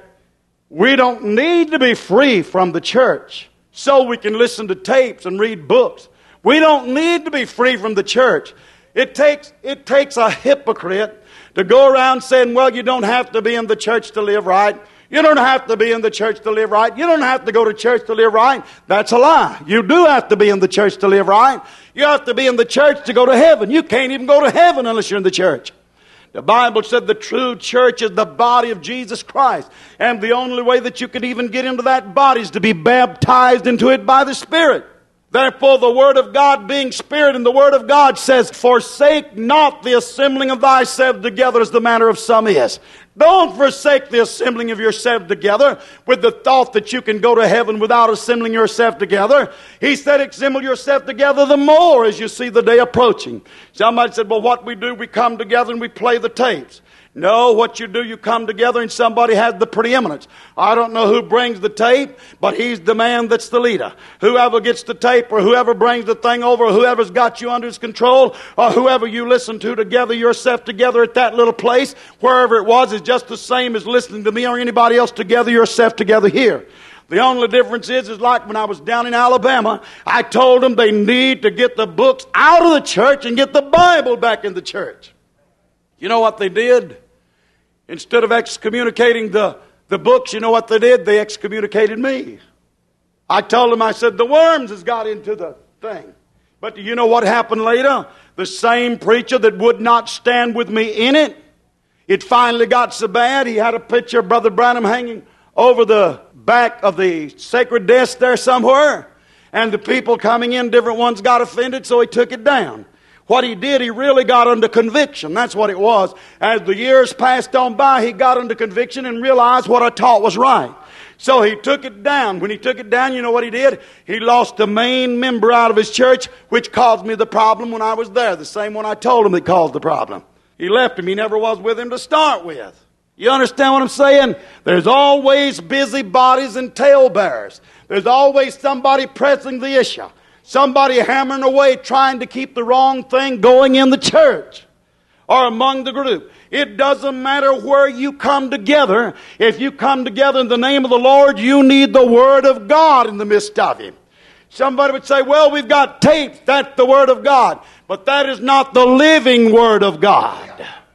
we don't need to be free from the church so we can listen to tapes and read books. We don't need to be free from the church. It takes, it takes a hypocrite to go around saying, well, you don't have to be in the church to live right. You don't have to be in the church to live right. You don't have to go to church to live right. That's a lie. You do have to be in the church to live right. You have to be in the church to go to heaven. You can't even go to heaven unless you're in the church. The Bible said the true church is the body of Jesus Christ. And the only way that you can even get into that body is to be baptized into it by the Spirit. Therefore, the Word of God being Spirit, and the Word of God says, forsake not the assembling of thyself together as the manner of some is. Don't forsake the assembling of yourself together with the thought that you can go to heaven without assembling yourself together. He said, assemble yourself together the more as you see the day approaching. Somebody said, well, what we do, we come together and we play the tapes. No, what you do, you come together and somebody has the preeminence. I don't know who brings the tape, but he's the man that's the leader. Whoever gets the tape or whoever brings the thing over, or whoever's got you under his control, or whoever you listen to to gather yourself together at that little place, wherever it was, is just the same as listening to me or anybody else to gather yourself together here. The only difference is, is like when I was down in Alabama, I told them they need to get the books out of the church and get the Bible back in the church. You know what they did? Instead of excommunicating the, the books, you know what they did? They excommunicated me. I told them, I said, the worms has got into the thing. But do you know what happened later? The same preacher that would not stand with me in it, it finally got so bad, he had a picture of Brother Branham hanging over the back of the sacred desk there somewhere. And the people coming in, different ones got offended, so he took it down. What he did, he really got under conviction. That's what it was. As the years passed on by, he got under conviction and realized what I taught was right. So he took it down. When he took it down, you know what he did? He lost the main member out of his church, which caused me the problem when I was there. The same one I told him that caused the problem. He left him. He never was with him to start with. You understand what I'm saying? There's always busybodies and talebearers. There's always somebody pressing the issue. Somebody hammering away trying to keep the wrong thing going in the church or among the group. It doesn't matter where you come together. If you come together in the name of the Lord, you need the Word of God in the midst of Him. Somebody would say, well, we've got tapes. That's the Word of God. But that is not the living Word of God.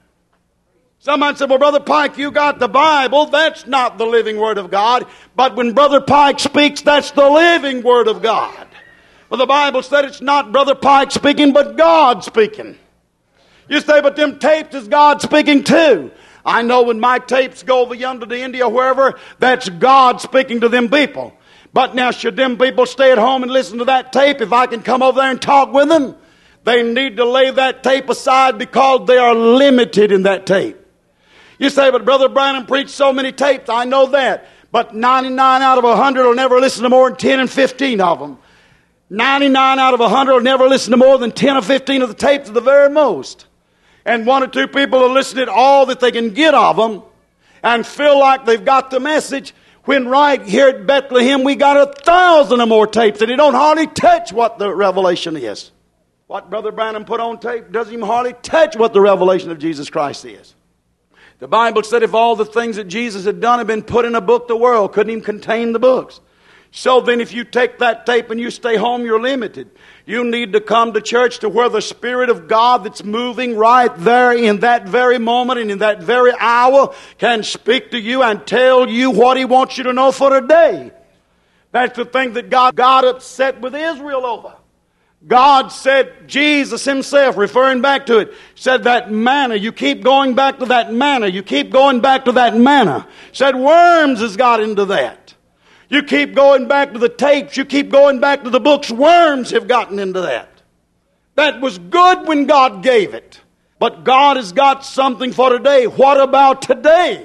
Somebody said, well, Brother Pike, you got the Bible. That's not the living Word of God. But when Brother Pike speaks, that's the living Word of God. Well, the Bible said it's not Brother Pike speaking, but God speaking. You say, but them tapes is God speaking too. I know when my tapes go over yonder to India, wherever, that's God speaking to them people. But now, should them people stay at home and listen to that tape? If I can come over there and talk with them, they need to lay that tape aside because they are limited in that tape. You say, but Brother Branham preached so many tapes. I know that. But ninety-nine out of one hundred will never listen to more than ten and fifteen of them. ninety-nine out of one hundred will never listen to more than ten or fifteen of the tapes at the very most. And one or two people will listen to all that they can get of them and feel like they've got the message, when right here at Bethlehem we got a thousand or more tapes and it don't hardly touch what the revelation is. What Brother Branham put on tape doesn't even hardly touch what the revelation of Jesus Christ is. The Bible said if all the things that Jesus had done had been put in a book, the world couldn't even contain the books. So then if you take that tape and you stay home, you're limited. You need to come to church to where the Spirit of God that's moving right there in that very moment and in that very hour can speak to you and tell you what He wants you to know for today. That's the thing that God got upset with Israel over. God said, Jesus Himself, referring back to it, said that manna, you keep going back to that manna, you keep going back to that manna. Said worms has got into that. You keep going back to the tapes, you keep going back to the books, worms have gotten into that. That was good when God gave it. But God has got something for today. What about today?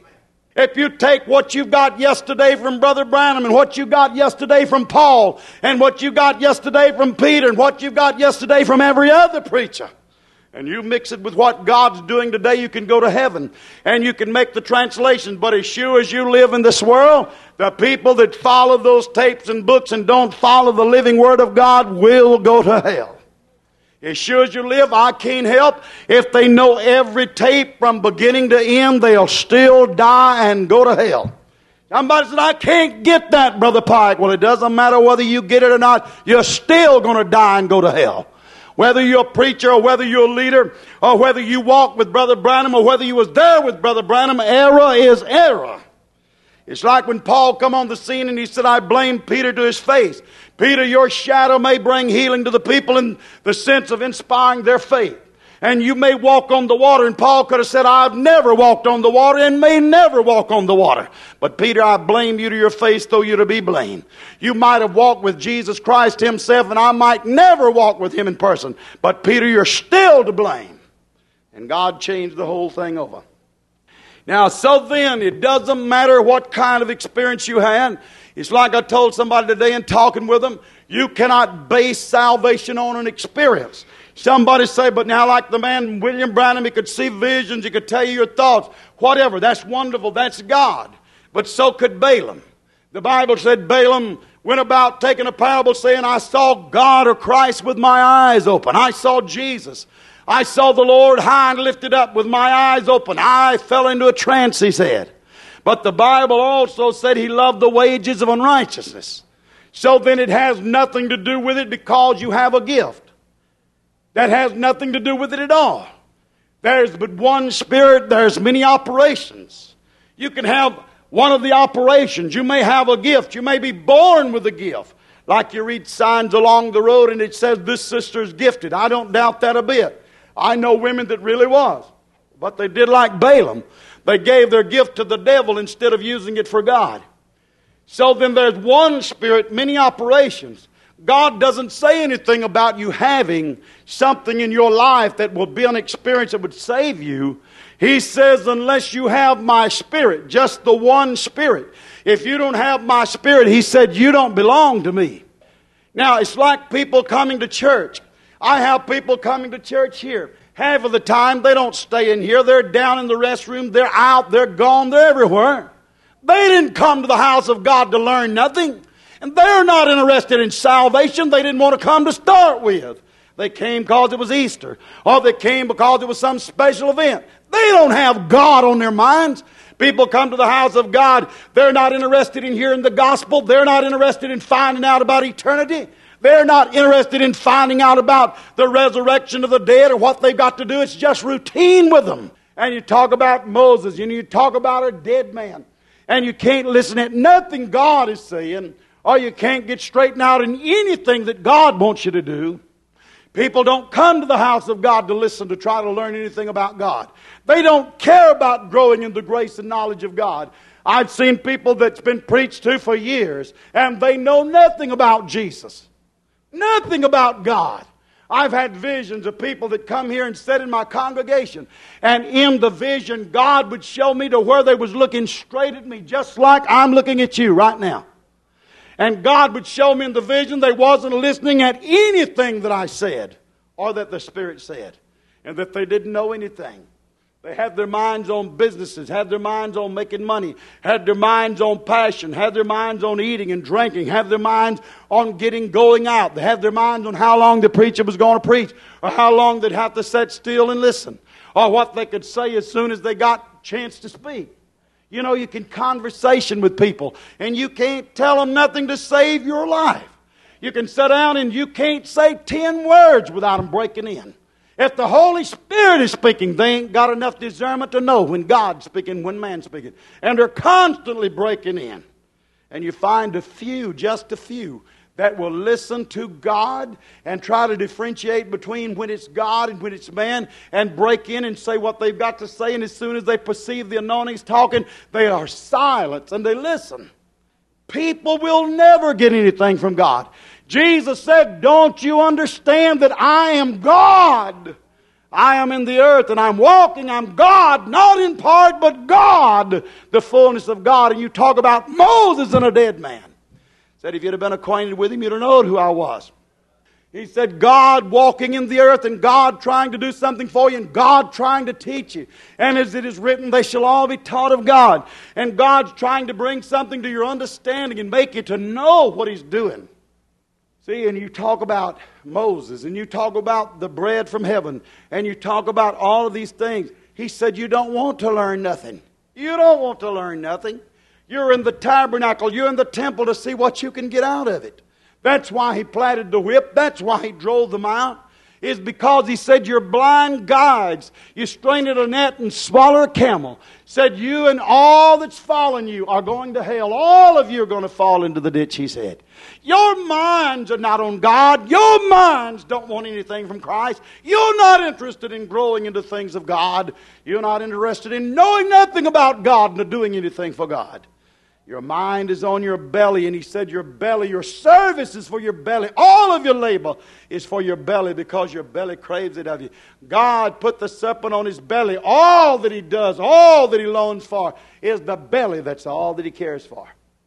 If you take what you got yesterday from Brother Branham and what you got yesterday from Paul and what you got yesterday from Peter and what you got yesterday from every other preacher, and you mix it with what God's doing today, you can go to heaven and you can make the translation. But as sure as you live in this world, the people that follow those tapes and books and don't follow the living Word of God will go to hell. As sure as you live, I can't help. If they know every tape from beginning to end, they'll still die and go to hell. Somebody said, I can't get that, Brother Pike. Well, it doesn't matter whether you get it or not. You're still going to die and go to hell. Whether you're a preacher or whether you're a leader or whether you walk with Brother Branham or whether you was there with Brother Branham, error is error. It's like when Paul come on the scene and he said, I blame Peter to his face. Peter, your shadow may bring healing to the people in the sense of inspiring their faith. And you may walk on the water. And Paul could have said, I've never walked on the water and may never walk on the water. But Peter, I blame you to your face, though you're to be blamed. You might have walked with Jesus Christ Himself, and I might never walk with Him in person. But Peter, you're still to blame. And God changed the whole thing over. Now, so then, it doesn't matter what kind of experience you had. It's like I told somebody today in talking with them, you cannot base salvation on an experience. Somebody say, but now like the man William Branham, he could see visions, he could tell you your thoughts. Whatever, that's wonderful, that's God. But so could Balaam. The Bible said Balaam went about taking a parable saying, I saw God or Christ with my eyes open. I saw Jesus. I saw the Lord high and lifted up with my eyes open. I fell into a trance, he said. But the Bible also said he loved the wages of unrighteousness. So then it has nothing to do with it because you have a gift. That has nothing to do with it at all. There's but one Spirit, there's many operations. You can have one of the operations. You may have a gift. You may be born with a gift. Like you read signs along the road and it says this sister's gifted. I don't doubt that a bit. I know women that really was. But they did like Balaam. They gave their gift to the devil instead of using it for God. So then there's one Spirit, many operations. God doesn't say anything about you having something in your life that will be an experience that would save you. He says, unless you have my Spirit, just the one Spirit. If you don't have my Spirit, he said, you don't belong to me. Now, it's like people coming to church. I have people coming to church here. Half of the time, they don't stay in here. They're down in the restroom. They're out. They're gone. They're everywhere. They didn't come to the house of God to learn nothing. And they're not interested in salvation. They didn't want to come to start with. They came because it was Easter. Or they came because it was some special event. They don't have God on their minds. People come to the house of God. They're not interested in hearing the gospel. They're not interested in finding out about eternity. They're not interested in finding out about the resurrection of the dead or what they've got to do. It's just routine with them. And you talk about Moses, and you talk about a dead man, and you can't listen to nothing God is saying, or you can't get straightened out in anything that God wants you to do. People don't come to the house of God to listen, to try to learn anything about God. They don't care about growing in the grace and knowledge of God. I've seen people that's been preached to for years, and they know nothing about Jesus. Nothing about God. I've had visions of people that come here and sit in my congregation, and in the vision, God would show me to where they was looking straight at me, just like I'm looking at you right now. And God would show me in the vision they wasn't listening at anything that I said or that the Spirit said, and that they didn't know anything. They had their minds on businesses, had their minds on making money, had their minds on passion, had their minds on eating and drinking, had their minds on getting going out. They had their minds on how long the preacher was going to preach, or how long they'd have to sit still and listen, or what they could say as soon as they got a chance to speak. You know, you can conversation with people, and you can't tell them nothing to save your life. You can sit down and you can't say ten words without them breaking in. If the Holy Spirit is speaking, they ain't got enough discernment to know when God's speaking, when man's speaking. And they're constantly breaking in. And you find a few, just a few, that will listen to God and try to differentiate between when it's God and when it's man, and break in and say what they've got to say. And as soon as they perceive the anointing's talking, they are silent and they listen. People will never get anything from God. Jesus said, don't you understand that I am God? I am in the earth and I'm walking. I'm God, not in part, but God, the fullness of God. And you talk about Moses and a dead man. Said if you'd have been acquainted with him, you'd have known who I was. He said God walking in the earth, and God trying to do something for you, and God trying to teach you. And as it is written, they shall all be taught of God. And God's trying to bring something to your understanding and make you to know what He's doing. See, and you talk about Moses, and you talk about the bread from heaven, and you talk about all of these things. He said you don't want to learn nothing. You don't want to learn nothing. You're in the tabernacle, you're in the temple to see what you can get out of it. That's why He planted the whip. That's why He drove them out. Is because He said you're blind guides. You strain at a net and swallow a camel. Said you and all that's following you are going to hell. All of you are going to fall into the ditch, He said. Your minds are not on God. Your minds don't want anything from Christ. You're not interested in growing into things of God. You're not interested in knowing nothing about God and doing anything for God. Your mind is on your belly, and He said your belly, your service is for your belly. All of your labor is for your belly because your belly craves it of you. God put the serpent on his belly. All that He does, all that He longs for is the belly. That's all that He cares for.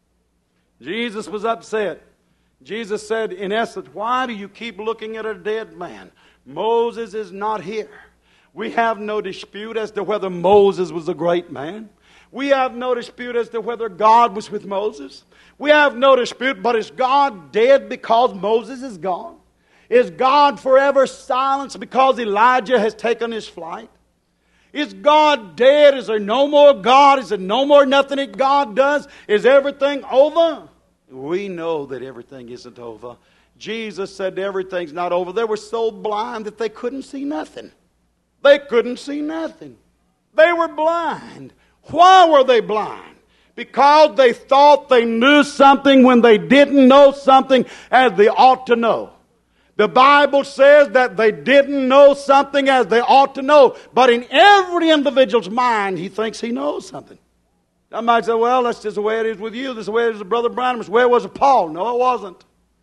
Jesus was upset. Jesus said, in essence, why do you keep looking at a dead man? Moses is not here. We have no dispute as to whether Moses was a great man. We have no dispute as to whether God was with Moses. We have no dispute, but is God dead because Moses is gone? Is God forever silenced because Elijah has taken his flight? Is God dead? Is there no more God? Is there no more nothing that God does? Is everything over? We know that everything isn't over. Jesus said everything's not over. They were so blind that they couldn't see nothing. They couldn't see nothing. They were blind. Why were they blind? Because they thought they knew something when they didn't know something as they ought to know. The Bible says that they didn't know something as they ought to know. But in every individual's mind, he thinks he knows something. Somebody say, well, that's just the way it is with you. That's the way it is with Brother Branham. That's the way it was with Paul. No, it wasn't.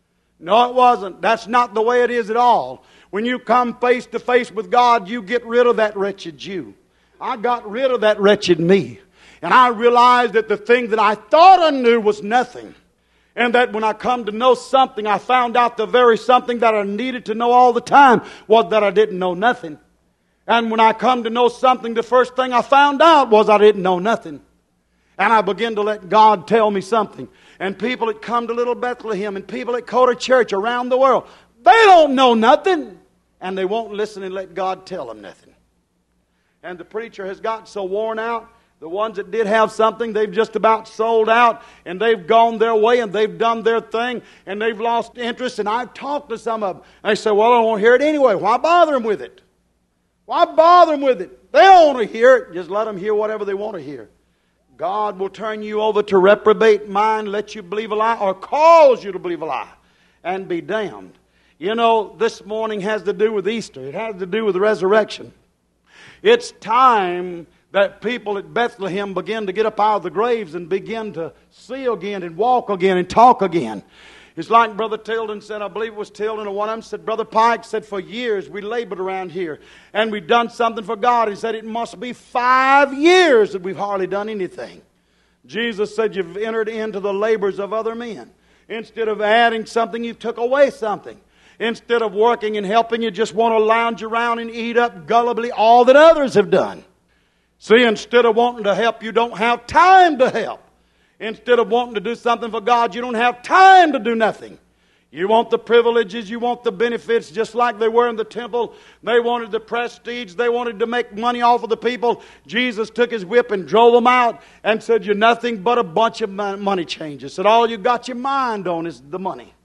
No, it wasn't. That's not the way it is at all. When you come face to face with God, you get rid of that wretched you. I got rid of that wretched me. And I realized that the thing that I thought I knew was nothing. And that when I come to know something, I found out the very something that I needed to know all the time was that I didn't know nothing. And when I come to know something, the first thing I found out was I didn't know nothing. And I began to let God tell me something. And people that come to Little Bethlehem and people that go to church around the world, they don't know nothing. And they won't listen and let God tell them nothing. And the preacher has gotten so worn out. The ones that did have something, they've just about sold out, and they've gone their way, and they've done their thing, and they've lost interest. And I've talked to some of them. They say, well, I don't want to hear it anyway. Why bother them with it? Why bother them with it? They don't want to hear it. Just let them hear whatever they want to hear. God will turn you over to reprobate mind, let you believe a lie, or cause you to believe a lie, and be damned. You know, this morning has to do with Easter. It has to do with the resurrection. It's time that people at Bethlehem begin to get up out of the graves and begin to see again and walk again and talk again. It's like Brother Tilden said, I believe it was Tilden, or one of them said, Brother Pike said, for years we labored around here and we've done something for God. He said, it must be five years that we've hardly done anything. Jesus said, you've entered into the labors of other men. Instead of adding something, you took away something. Instead of working and helping, you just want to lounge around and eat up gullibly all that others have done. See, instead of wanting to help, you don't have time to help. Instead of wanting to do something for God, you don't have time to do nothing. You want the privileges, you want the benefits, just like they were in the temple. They wanted the prestige, they wanted to make money off of the people. Jesus took his whip and drove them out and said, you're nothing but a bunch of money changers. Said, all you got your mind on is the money.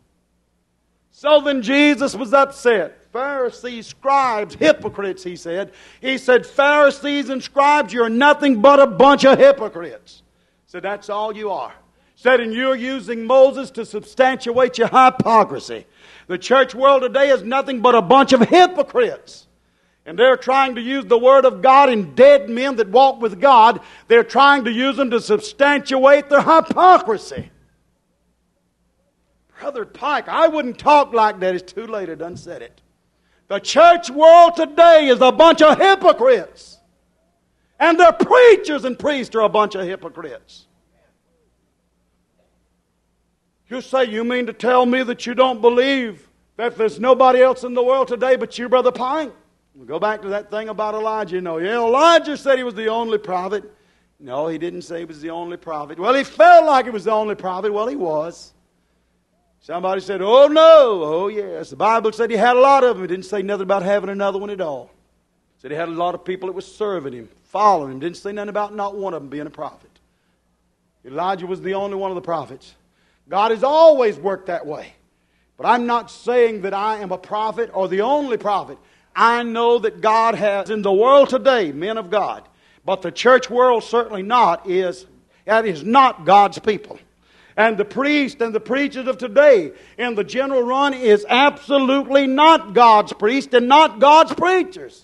So then Jesus was upset. Pharisees, scribes, hypocrites, he said. He said, Pharisees and scribes, you're nothing but a bunch of hypocrites. He said, that's all you are. He said, and you're using Moses to substantiate your hypocrisy. The church world today is nothing but a bunch of hypocrites. And they're trying to use the Word of God in dead men that walk with God. They're trying to use them to substantiate their hypocrisy. Brother Pike, I wouldn't talk like that. It's too late. I done said it. The church world today is a bunch of hypocrites. And the preachers and priests are a bunch of hypocrites. You say, you mean to tell me that you don't believe that there's nobody else in the world today but you, Brother Pike? We'll go back to that thing about Elijah. You know, yeah, Elijah said he was the only prophet. No, he didn't say he was the only prophet. Well, he felt like he was the only prophet. Well, he was. Somebody said, oh no, oh yes. The Bible said he had a lot of them. It didn't say nothing about having another one at all. It said he had a lot of people that was serving him, following him. Didn't say nothing about not one of them being a prophet. Elijah was the only one of the prophets. God has always worked that way. But I'm not saying that I am a prophet or the only prophet. I know that God has in the world today men of God. But the church world certainly not is, that is not God's people. And the priest and the preachers of today in the general run is absolutely not God's priest and not God's preachers.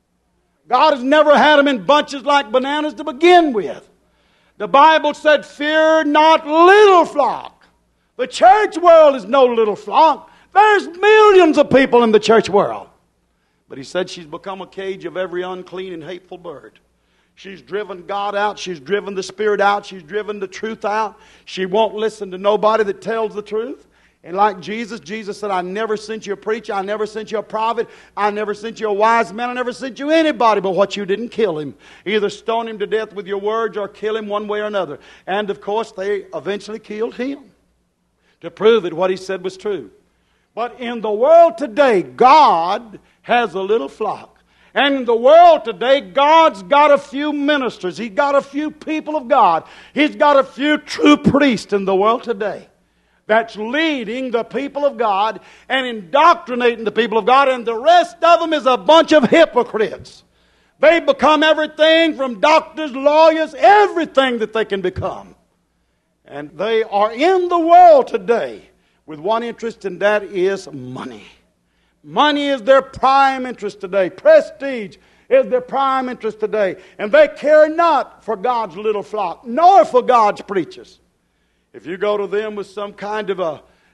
God has never had them in bunches like bananas to begin with. The Bible said, fear not little flock. The church world is no little flock. There's millions of people in the church world. But he said she's become a cage of every unclean and hateful bird. She's driven God out. She's driven the Spirit out. She's driven the truth out. She won't listen to nobody that tells the truth. And like Jesus, Jesus said, I never sent you a preacher. I never sent you a prophet. I never sent you a wise man. I never sent you anybody but what you didn't kill him. Either stone him to death with your words or kill him one way or another. And of course, they eventually killed him to prove that what he said was true. But in the world today, God has a little flock. And in the world today, God's got a few ministers. He's got a few people of God. He's got a few true priests in the world today that's leading the people of God and indoctrinating the people of God. And the rest of them is a bunch of hypocrites. They become everything from doctors, lawyers, everything that they can become. And they are in the world today with one interest, and that is money. Money is their prime interest today. Prestige is their prime interest today. And they care not for God's little flock, nor for God's preachers. If you go to them with some kind of a,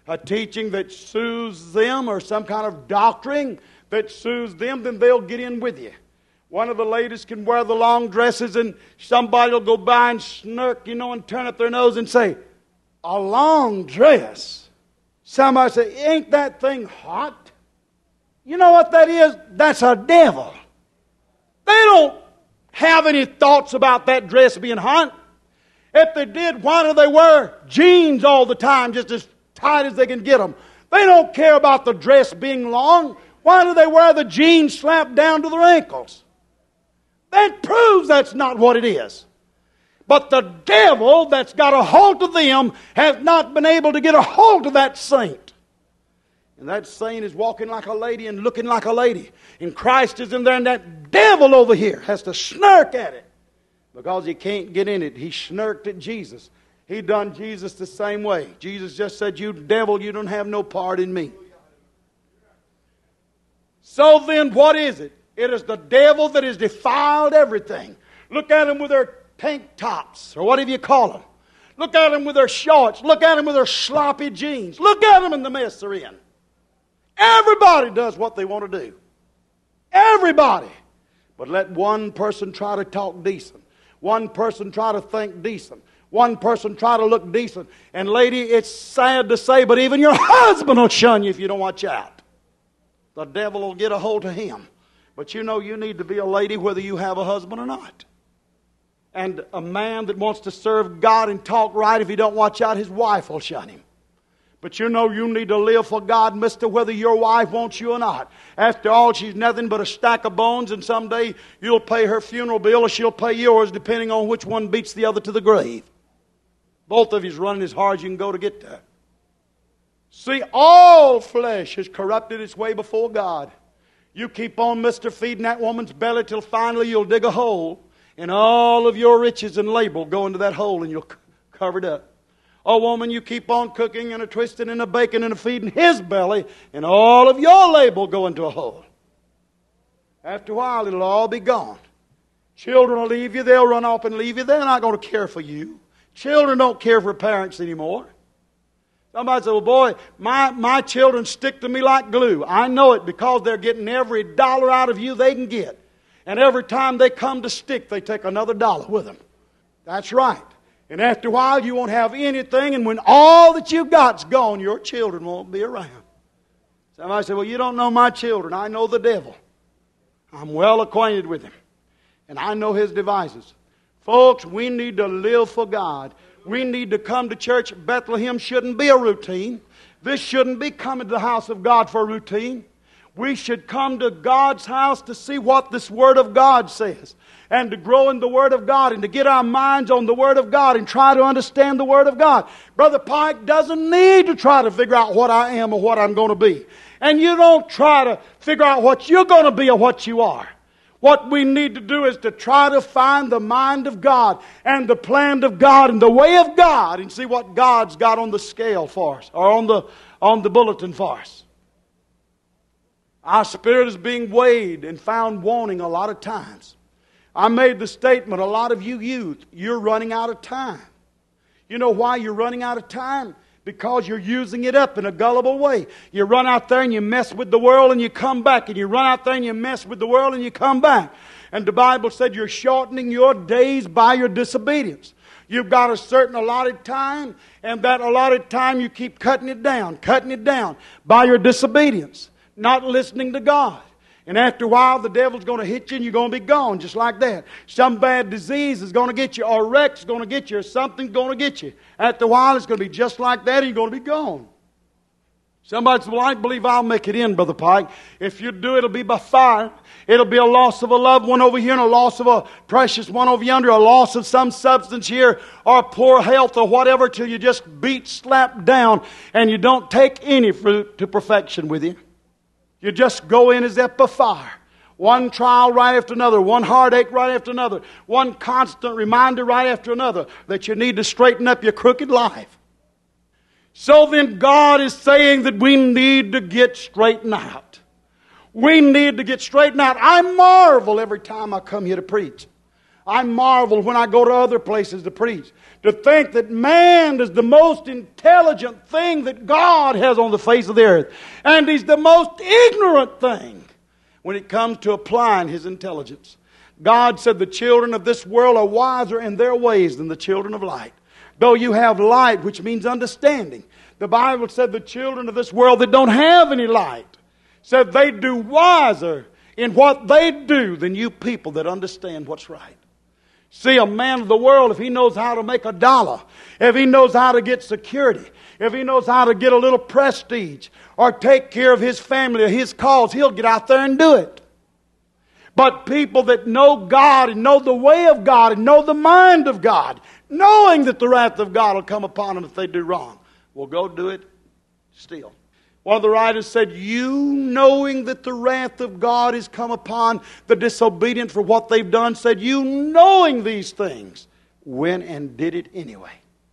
a teaching that soothes them or some kind of doctrine that soothes them, then they'll get in with you. One of the ladies can wear the long dresses and somebody will go by and smirk, you know, and turn up their nose and say, a long dress? Somebody say, ain't that thing hot? You know what that is? That's a devil. They don't have any thoughts about that dress being hot. If they did, why do they wear jeans all the time just as tight as they can get them? They don't care about the dress being long. Why do they wear the jeans slapped down to their ankles? That proves that's not what it is. But the devil that's got a hold of them has not been able to get a hold of that saint. And that saint is walking like a lady and looking like a lady. And Christ is in there, and that devil over here has to snirk at it. Because he can't get in it. He snirked at Jesus. He done Jesus the same way. Jesus just said, you devil, you don't have no part in me. So then, what is it? It is the devil that has defiled everything. Look at them with their tank tops, or whatever you call them. Look at them with their shorts. Look at them with their sloppy jeans. Look at them in the mess they're in. Everybody does what they want to do. Everybody. But let one person try to talk decent. One person try to think decent. One person try to look decent. And lady, it's sad to say, but even your husband will shun you if you don't watch out. The devil will get a hold of him. But you know you need to be a lady whether you have a husband or not. And a man that wants to serve God and talk right, if he don't watch out, his wife will shun him. But you know you need to live for God, mister, whether your wife wants you or not. After all, she's nothing but a stack of bones, and someday you'll pay her funeral bill or she'll pay yours, depending on which one beats the other to the grave. Both of you's running as hard as you can go to get there. See, all flesh has corrupted its way before God. You keep on, mister, feeding that woman's belly till finally you'll dig a hole, and all of your riches and labor go into that hole, and you'll cover it up. Oh, woman, you keep on cooking and a twisting and a baking and a feeding his belly, and all of your labor will go into a hole. After a while, it'll all be gone. Children will leave you. They'll run off and leave you. They're not going to care for you. Children don't care for parents anymore. Somebody said, well, boy, my, my children stick to me like glue. I know it because they're getting every dollar out of you they can get. And every time they come to stick, they take another dollar with them. That's right. And after a while, you won't have anything. And when all that you've got's gone, your children won't be around. Somebody said, well, you don't know my children. I know the devil. I'm well acquainted with him. And I know his devices. Folks, we need to live for God. We need to come to church. Bethlehem shouldn't be a routine. This shouldn't be coming to the house of God for a routine. We should come to God's house to see what this Word of God says, and to grow in the Word of God, and to get our minds on the Word of God and try to understand the Word of God. Brother Pike doesn't need to try to figure out what I am or what I'm going to be. And you don't try to figure out what you're going to be or what you are. What we need to do is to try to find the mind of God and the plan of God and the way of God, and see what God's got on the scale for us, or on the, on the bulletin for us. Our spirit is being weighed and found wanting a lot of times. I made the statement, a lot of you youth, you're running out of time. You know why you're running out of time? Because you're using it up in a gullible way. You run out there and you mess with the world and you come back. And you run out there and you mess with the world and you come back. And the Bible said you're shortening your days by your disobedience. You've got a certain allotted time, and that allotted time you keep cutting it down, cutting it down by your disobedience. Not listening to God. And after a while, the devil's going to hit you and you're going to be gone just like that. Some bad disease is going to get you, or a wreck's going to get you, or something's going to get you. After a while, it's going to be just like that and you're going to be gone. Somebody says, well, I believe I'll make it in, Brother Pike. If you do, it'll be by fire. It'll be a loss of a loved one over here and a loss of a precious one over yonder, a loss of some substance here, or poor health or whatever, till you just beat, slap down, and you don't take any fruit to perfection with you. You just go in as if by fire. One trial right after another. One heartache right after another. One constant reminder right after another that you need to straighten up your crooked life. So then God is saying that we need to get straightened out. We need to get straightened out. I marvel every time I come here to preach. I marvel when I go to other places to preach, to think that man is the most intelligent thing that God has on the face of the earth. And he's the most ignorant thing when it comes to applying his intelligence. God said the children of this world are wiser in their ways than the children of light. Though you have light, which means understanding. The Bible said the children of this world that don't have any light, said they do wiser in what they do than you people that understand what's right. See, a man of the world, if he knows how to make a dollar, if he knows how to get security, if he knows how to get a little prestige, or take care of his family or his cause, he'll get out there and do it. But people that know God and know the way of God and know the mind of God, knowing that the wrath of God will come upon them if they do wrong, will go do it still. One of the writers said, you knowing that the wrath of God is come upon the disobedient for what they've done, said, you knowing these things, went and did it anyway.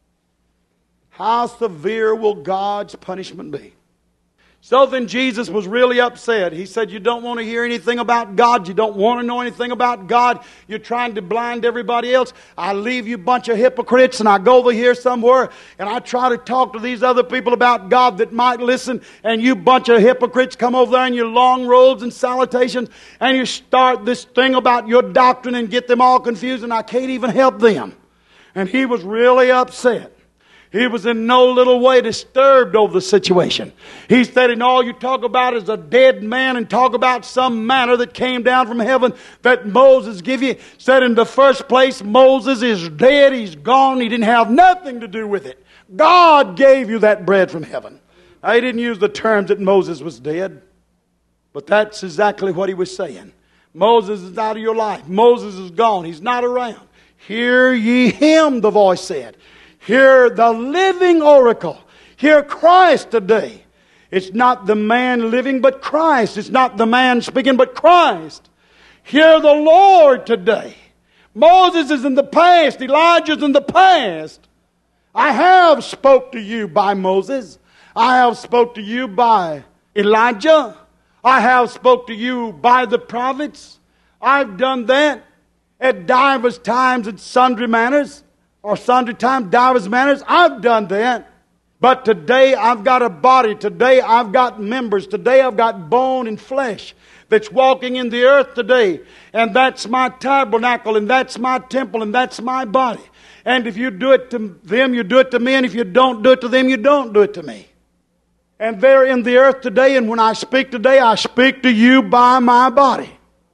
How severe will God's punishment be? So then Jesus was really upset. He said, you don't want to hear anything about God. You don't want to know anything about God. You're trying to blind everybody else. I leave you a bunch of hypocrites and I go over here somewhere and I try to talk to these other people about God that might listen, and you bunch of hypocrites come over there in your long robes and salutations and you start this thing about your doctrine and get them all confused, and I can't even help them. And he was really upset. He was in no little way disturbed over the situation. He said, and all you talk about is a dead man, and talk about some manna that came down from heaven that Moses gave you. Said in the first place, Moses is dead. He's gone. He didn't have nothing to do with it. God gave you that bread from heaven. Now, he didn't use the terms that Moses was dead, but that's exactly what he was saying. Moses is out of your life. Moses is gone. He's not around. Hear ye him, the voice said. Hear the living oracle. Hear Christ today. It's not the man living, but Christ. It's not the man speaking, but Christ. Hear the Lord today. Moses is in the past. Elijah's in the past. I have spoke to you by Moses. I have spoke to you by Elijah. I have spoke to you by the prophets. I've done that at divers times and sundry manners. Or sundry times, divers manners. I've done that. But today I've got a body. Today I've got members. Today I've got bone and flesh that's walking in the earth today. And that's my tabernacle, and that's my temple, and that's my body. And if you do it to them, you do it to me. And if you don't do it to them, you don't do it to me. And they're in the earth today. And when I speak today, I speak to you by my body.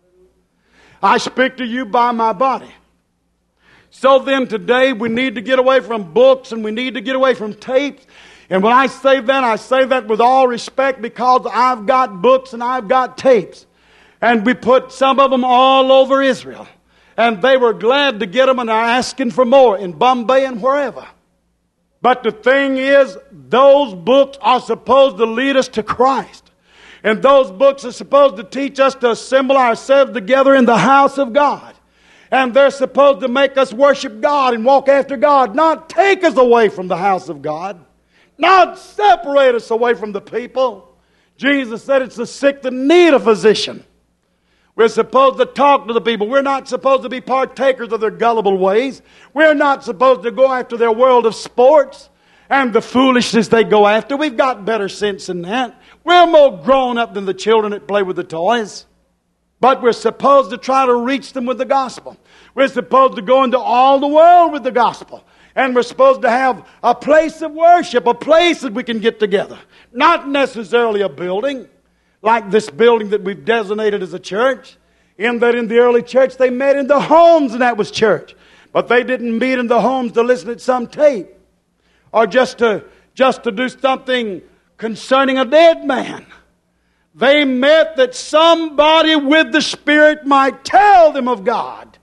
I speak to you by my body. So then today we need to get away from books, and we need to get away from tapes. And when I say that, I say that with all respect, because I've got books and I've got tapes. And we put some of them all over Israel. And they were glad to get them and are asking for more in Bombay and wherever. But the thing is, those books are supposed to lead us to Christ. And those books are supposed to teach us to assemble ourselves together in the house of God. And they're supposed to make us worship God and walk after God, not take us away from the house of God, not separate us away from the people. Jesus said it's the sick that need a physician. We're supposed to talk to the people. We're not supposed to be partakers of their gullible ways. We're not supposed to go after their world of sports and the foolishness they go after. We've got better sense than that. We're more grown up than the children that play with the toys. But we're supposed to try to reach them with the gospel. We're supposed to go into all the world with the gospel. And we're supposed to have a place of worship, a place that we can get together. Not necessarily a building, like this building that we've designated as a church. In that in the early church they met in the homes, and that was church. But they didn't meet in the homes to listen to some tape. Or just to, just to do something concerning a dead man. They met that somebody with the Spirit might tell them of God.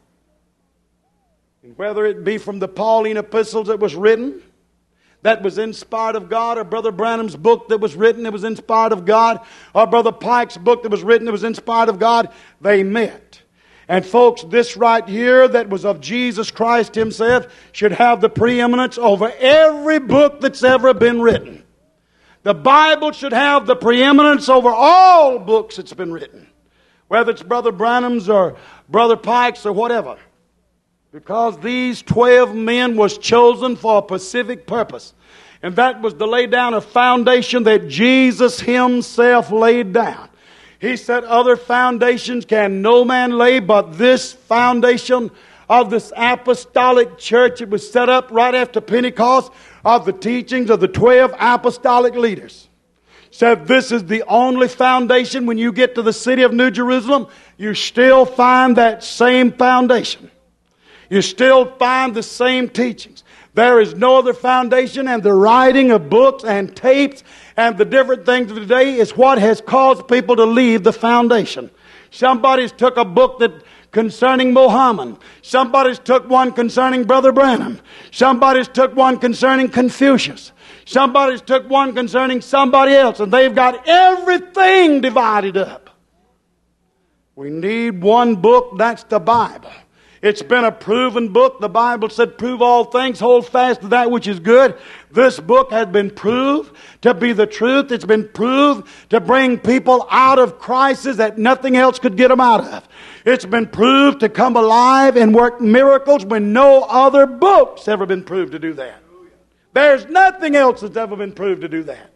And whether it be from the Pauline epistles that was written, that was inspired of God, or Brother Branham's book that was written, that was inspired of God, or Brother Pike's book that was written, that was inspired of God, they met. And folks, this right here that was of Jesus Christ Himself should have the preeminence over every book that's ever been written. The Bible should have the preeminence over all books that's been written. Whether it's Brother Branham's or Brother Pike's or whatever. Because these twelve men was chosen for a specific purpose. And that was to lay down a foundation that Jesus Himself laid down. He said, other foundations can no man lay, but this foundation of this apostolic church, it was set up right after Pentecost, of the teachings of the twelve apostolic leaders. Said this is the only foundation. When you get to the city of New Jerusalem, you still find that same foundation. You still find the same teachings. There is no other foundation, and the writing of books and tapes and the different things of today is what has caused people to leave the foundation. Somebody's took a book that concerning Muhammad. Somebody's took one concerning Brother Branham. Somebody's took one concerning Confucius. Somebody's took one concerning somebody else, and they've got everything divided up. We need one book, that's the Bible. It's been a proven book. The Bible said, prove all things, hold fast to that which is good. This book has been proved to be the truth. It's been proved to bring people out of crisis that nothing else could get them out of. It's been proved to come alive and work miracles when no other book's ever been proved to do that. There's nothing else that's ever been proved to do that.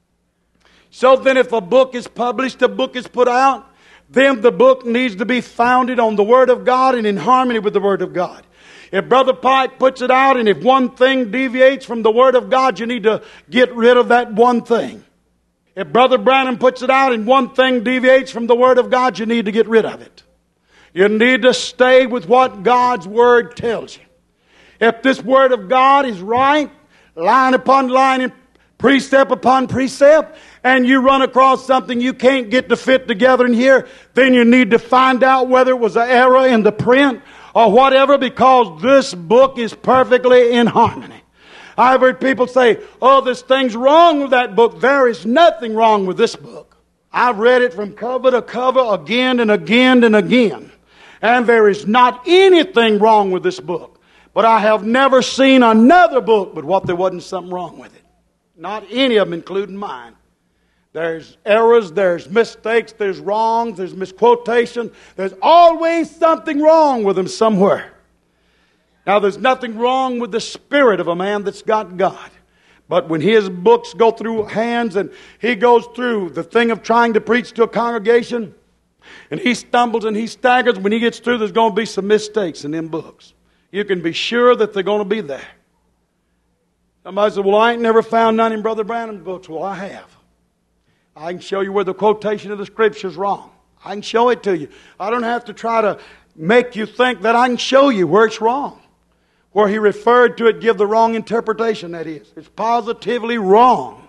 So then if a book is published, a book is put out, then the book needs to be founded on the Word of God and in harmony with the Word of God. If Brother Pike puts it out and if one thing deviates from the Word of God, you need to get rid of that one thing. If Brother Branham puts it out and one thing deviates from the Word of God, you need to get rid of it. You need to stay with what God's Word tells you. If this Word of God is right, line upon line and precept upon precept, and you run across something you can't get to fit together in here, then you need to find out whether it was an error in the print or whatever, because this book is perfectly in harmony. I've heard people say, oh, this thing's wrong with that book. There is nothing wrong with this book. I've read it from cover to cover again and again and again, and there is not anything wrong with this book. But I have never seen another book but what there wasn't something wrong with it. Not any of them, including mine. There's errors, there's mistakes, there's wrongs, there's misquotation. There's always something wrong with them somewhere. Now, there's nothing wrong with the spirit of a man that's got God. But when his books go through hands and he goes through the thing of trying to preach to a congregation, and he stumbles and he staggers, when he gets through, there's going to be some mistakes in them books. You can be sure that they're going to be there. Somebody said, well, I ain't never found none in Brother Branham's books. Well, I have. I can show you where the quotation of the Scripture is wrong. I can show it to you. I don't have to try to make you think that I can show you where it's wrong. Where he referred to it, give the wrong interpretation, that is. It's positively wrong.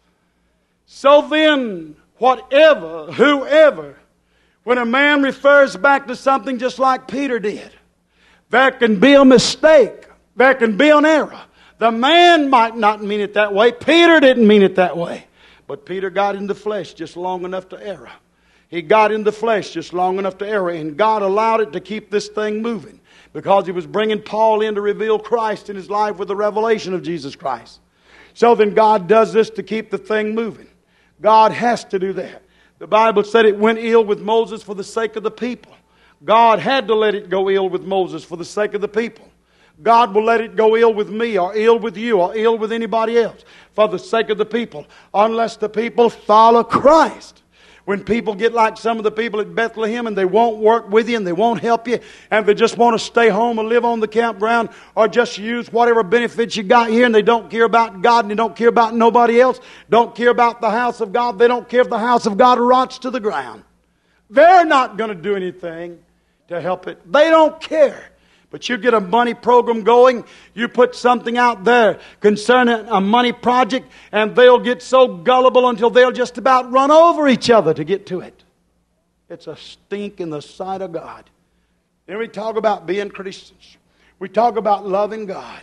So then, whatever, whoever, when a man refers back to something just like Peter did, there can be a mistake. There can be an error. The man might not mean it that way. Peter didn't mean it that way. But Peter got in the flesh just long enough to err. He got in the flesh just long enough to err. And God allowed it to keep this thing moving, because He was bringing Paul in to reveal Christ in his life with the revelation of Jesus Christ. So then God does this to keep the thing moving. God has to do that. The Bible said it went ill with Moses for the sake of the people. God had to let it go ill with Moses for the sake of the people. God will let it go ill with me or ill with you or ill with anybody else for the sake of the people, unless the people follow Christ. When people get like some of the people at Bethlehem and they won't work with you and they won't help you and they just want to stay home and live on the campground or just use whatever benefits you got here, and they don't care about God and they don't care about nobody else, don't care about the house of God, they don't care if the house of God rots to the ground. They're not going to do anything to help it. They don't care. But you get a money program going, you put something out there concerning a money project, and they'll get so gullible until they'll just about run over each other to get to it. It's a stink in the sight of God. Then we talk about being Christians. We talk about loving God.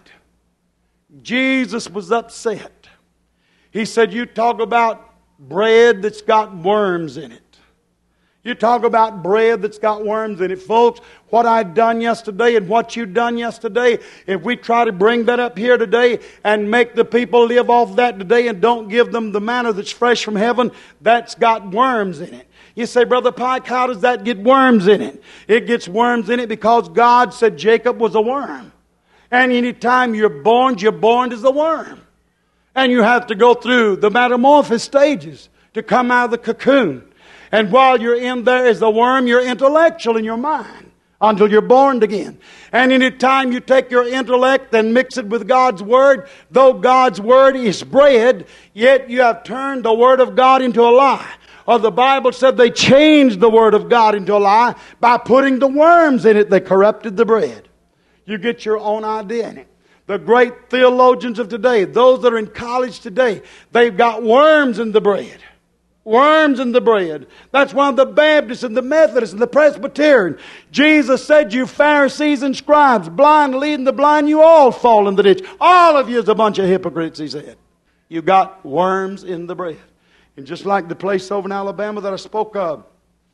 Jesus was upset. He said, you talk about bread that's got worms in it. You talk about bread that's got worms in it. Folks, what I done yesterday and what you done yesterday, if we try to bring that up here today and make the people live off that today and don't give them the manna that's fresh from heaven, that's got worms in it. You say, Brother Pike, how does that get worms in it? It gets worms in it because God said Jacob was a worm. And any time you're born, you're born as a worm. And you have to go through the metamorphosis stages to come out of the cocoon. And while you're in there as a worm, you're intellectual in your mind until you're born again. And any time you take your intellect and mix it with God's Word, though God's Word is bread, yet you have turned the Word of God into a lie. Or the Bible said they changed the Word of God into a lie by putting the worms in it. They corrupted the bread. You get your own idea in it. The great theologians of today, those that are in college today, they've got worms in the bread. Worms in the bread. That's why the Baptists and the Methodists and the Presbyterian, Jesus said, you Pharisees and scribes, blind leading the blind, you all fall in the ditch. All of you is a bunch of hypocrites, he said. You got worms in the bread. And just like the place over in Alabama that I spoke of,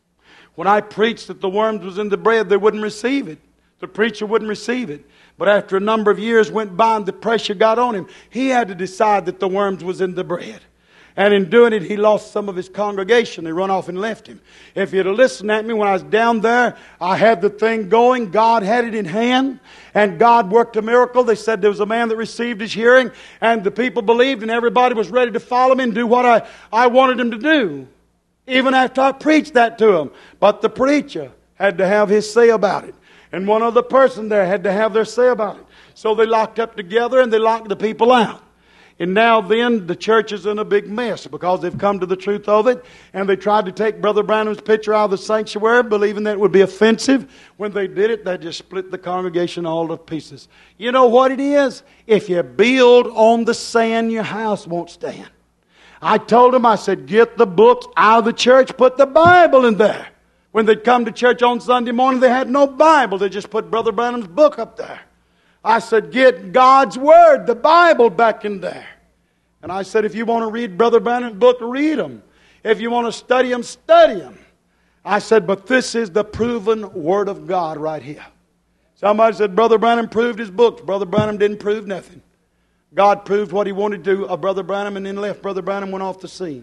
when I preached that the worms was in the bread, they wouldn't receive it. The preacher wouldn't receive it. But after a number of years went by and the pressure got on him, he had to decide that the worms was in the bread. And in doing it, he lost some of his congregation. They run off and left him. If you'd have listened at me when I was down there, I had the thing going. God had it in hand. And God worked a miracle. They said there was a man that received his hearing. And the people believed. And everybody was ready to follow me and do what I, I wanted him to do. Even after I preached that to him. But the preacher had to have his say about it. And one other person there had to have their say about it. So they locked up together and they locked the people out. And now then, the church is in a big mess because they've come to the truth of it. And they tried to take Brother Branham's picture out of the sanctuary, believing that it would be offensive. When they did it, they just split the congregation all to pieces. You know what it is? If you build on the sand, your house won't stand. I told them, I said, get the books out of the church, put the Bible in there. When they'd come to church on Sunday morning, they had no Bible. They just put Brother Branham's book up there. I said, get God's Word, the Bible, back in there. And I said, if you want to read Brother Branham's book, read them. If you want to study them, study them. I said, but this is the proven Word of God right here. Somebody said, Brother Branham proved his books. Brother Branham didn't prove nothing. God proved what he wanted to do of Brother Branham and then left Brother Branham, went off the scene.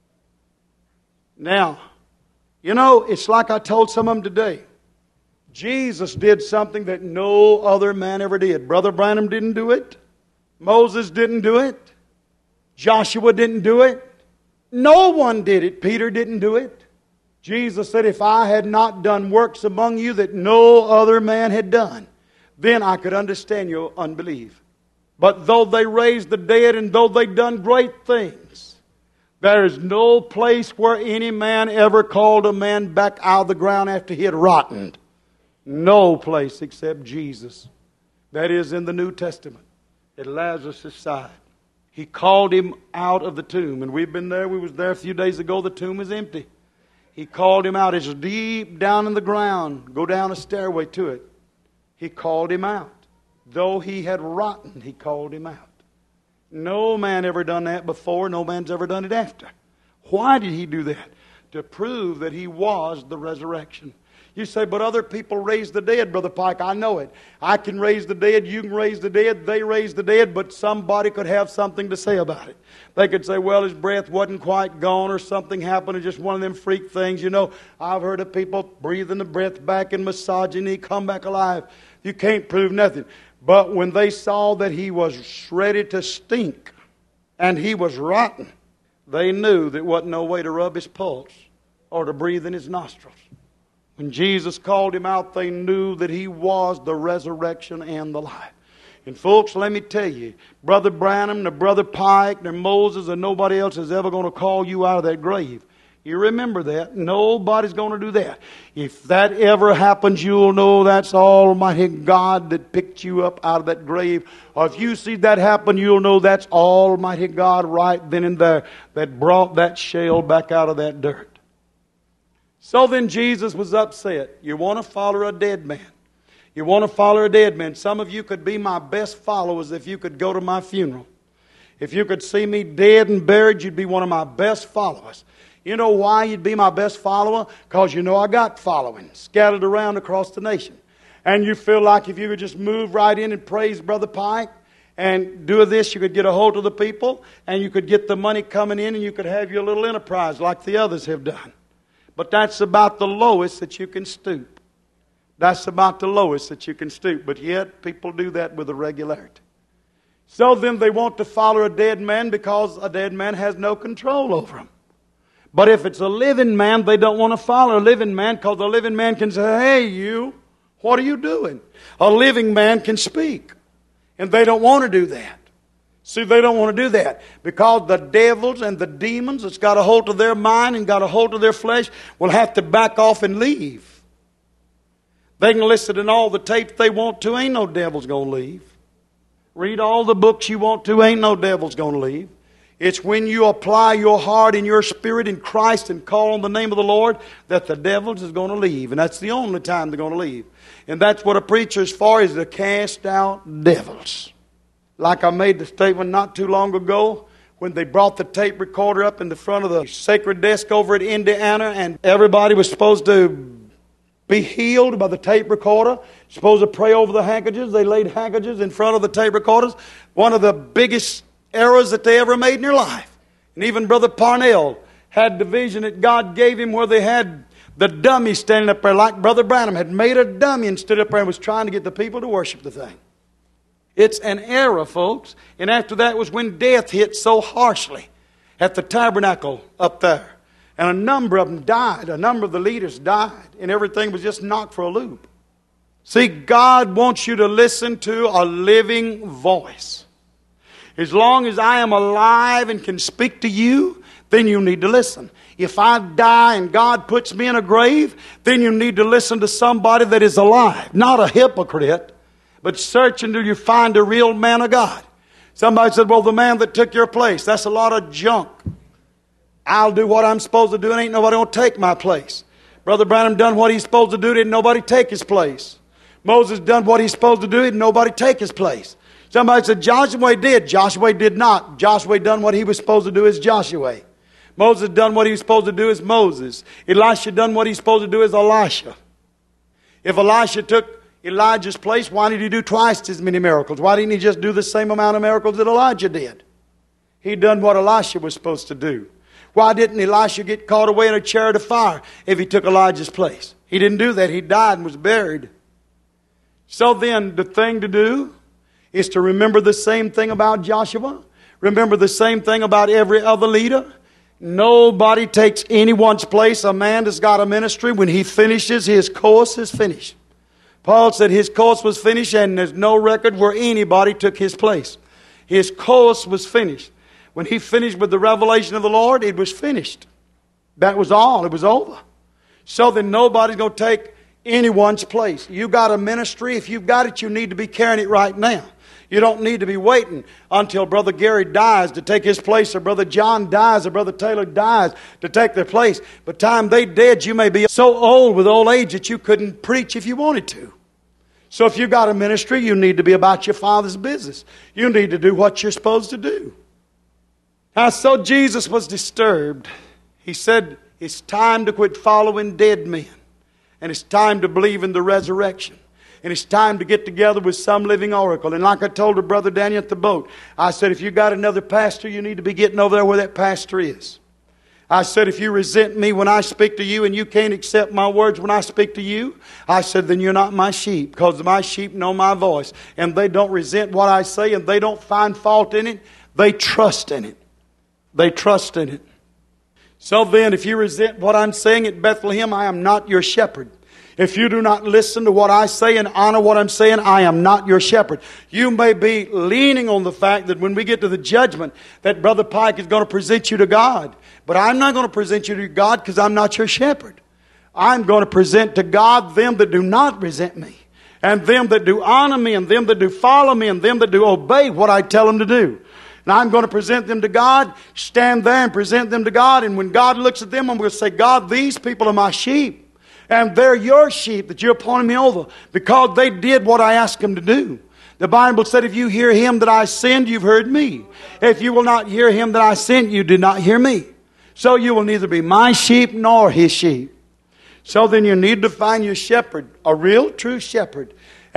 Now, you know, it's like I told some of them today. Jesus did something that no other man ever did. Brother Branham didn't do it. Moses didn't do it. Joshua didn't do it. No one did it. Peter didn't do it. Jesus said, if I had not done works among you that no other man had done, then I could understand your unbelief. But though they raised the dead and though they done great things, there is no place where any man ever called a man back out of the ground after he had rotted. No place except Jesus. That is in the New Testament. At Lazarus' side. He called him out of the tomb. And we've been there. We was there a few days ago. The tomb was empty. He called him out. It's deep down in the ground. Go down a stairway to it. He called him out. Though he had rotten, he called him out. No man ever done that before. No man's ever done it after. Why did he do that? To prove that he was the resurrection. You say, but other people raise the dead, Brother Pike. I know it. I can raise the dead. You can raise the dead. They raise the dead. But somebody could have something to say about it. They could say, well, his breath wasn't quite gone or something happened. It's just one of them freak things. You know, I've heard of people breathing the breath back and massaging and he come back alive. You can't prove nothing. But when they saw that he was ready to stink and he was rotten, they knew that wasn't no way to rub his pulse or to breathe in his nostrils. When Jesus called him out, they knew that he was the resurrection and the life. And folks, let me tell you, Brother Branham, nor Brother Pike, nor Moses, and nobody else is ever going to call you out of that grave. You remember that. Nobody's going to do that. If that ever happens, you'll know that's Almighty God that picked you up out of that grave. Or if you see that happen, you'll know that's Almighty God right then and there that brought that shell back out of that dirt. So then Jesus was upset. You want to follow a dead man. You want to follow a dead man. Some of you could be my best followers if you could go to my funeral. If you could see me dead and buried, you'd be one of my best followers. You know why you'd be my best follower? Because you know I got following scattered around across the nation. And you feel like if you could just move right in and praise Brother Pike and do this, you could get a hold of the people and you could get the money coming in and you could have your little enterprise like the others have done. But that's about the lowest that you can stoop. That's about the lowest that you can stoop. But yet, people do that with a regularity. So then they want to follow a dead man because a dead man has no control over them. But if it's a living man, they don't want to follow a living man because a living man can say, hey, you, what are you doing? A living man can speak. And they don't want to do that. See, they don't want to do that because the devils and the demons that's got a hold of their mind and got a hold of their flesh will have to back off and leave. They can listen to all the tapes they want to. Ain't no devil's going to leave. Read all the books you want to. Ain't no devil's going to leave. It's when you apply your heart and your spirit in Christ and call on the name of the Lord that the devils is going to leave. And that's the only time they're going to leave. And that's what a preacher is for, is to cast out devils. Like I made the statement not too long ago when they brought the tape recorder up in the front of the sacred desk over at Indiana and everybody was supposed to be healed by the tape recorder. Supposed to pray over the handkerchiefs. They laid handkerchiefs in front of the tape recorders. One of the biggest errors that they ever made in their life. And even Brother Parnell had the vision that God gave him where they had the dummy standing up there like Brother Branham had made a dummy and stood up there and was trying to get the people to worship the thing. It's an error, folks. And after that was when death hit so harshly at the tabernacle up there. And a number of them died. A number of the leaders died. And everything was just knocked for a loop. See, God wants you to listen to a living voice. As long as I am alive and can speak to you, then you need to listen. If I die and God puts me in a grave, then you need to listen to somebody that is alive. Not a hypocrite, but search until you find a real man of God. Somebody said, well, the man that took your place, that's a lot of junk. I'll do what I'm supposed to do and ain't nobody going to take my place. Brother Branham done what he's supposed to do, didn't nobody take his place. Moses done what he's supposed to do, didn't nobody take his place. Somebody said Joshua did. Joshua did not. Joshua done what he was supposed to do as Joshua. Moses done what he was supposed to do as Moses. Elisha done what he's supposed to do as Elisha. If Elisha took Elijah's place, why did he do twice as many miracles? Why didn't he just do the same amount of miracles that Elijah did? He done what Elisha was supposed to do. Why didn't Elisha get caught away in a chariot of fire if he took Elijah's place? He didn't do that. He died and was buried. So then, the thing to do is to remember the same thing about Joshua. Remember the same thing about every other leader. Nobody takes anyone's place. A man that's got a ministry, when he finishes, his course is finished. Paul said his course was finished and there's no record where anybody took his place. His course was finished. When he finished with the revelation of the Lord, it was finished. That was all. It was over. So then nobody's going to take anyone's place. You got a ministry. If you've got it, you need to be carrying it right now. You don't need to be waiting until Brother Gary dies to take his place, or Brother John dies, or Brother Taylor dies to take their place. By the time they dead, you may be so old with old age that you couldn't preach if you wanted to. So if you've got a ministry, you need to be about your Father's business. You need to do what you're supposed to do. Now, so Jesus was disturbed. He said, it's time to quit following dead men. And it's time to believe in the resurrection. And it's time to get together with some living oracle. And like I told her Brother Daniel at the boat, I said, if you got another pastor, you need to be getting over there where that pastor is. I said, if you resent me when I speak to you and you can't accept my words when I speak to you, I said, then you're not my sheep, because my sheep know my voice. And they don't resent what I say, and they don't find fault in it. They trust in it. They trust in it. So then, if you resent what I'm saying at Bethlehem, I am not your shepherd. If you do not listen to what I say and honor what I'm saying, I am not your shepherd. You may be leaning on the fact that when we get to the judgment, that Brother Pike is going to present you to God. But I'm not going to present you to God because I'm not your shepherd. I'm going to present to God them that do not resent me, and them that do honor me, and them that do follow me, and them that do obey what I tell them to do. And I'm going to present them to God, stand there and present them to God. And when God looks at them, I'm going to say, God, these people are my sheep. And they're your sheep that you're appointing me over, because they did what I asked them to do. The Bible said, if you hear him that I send, you've heard me. If you will not hear him that I sent, you did not hear me. So you will neither be my sheep nor his sheep. So then you need to find your shepherd, a real true shepherd.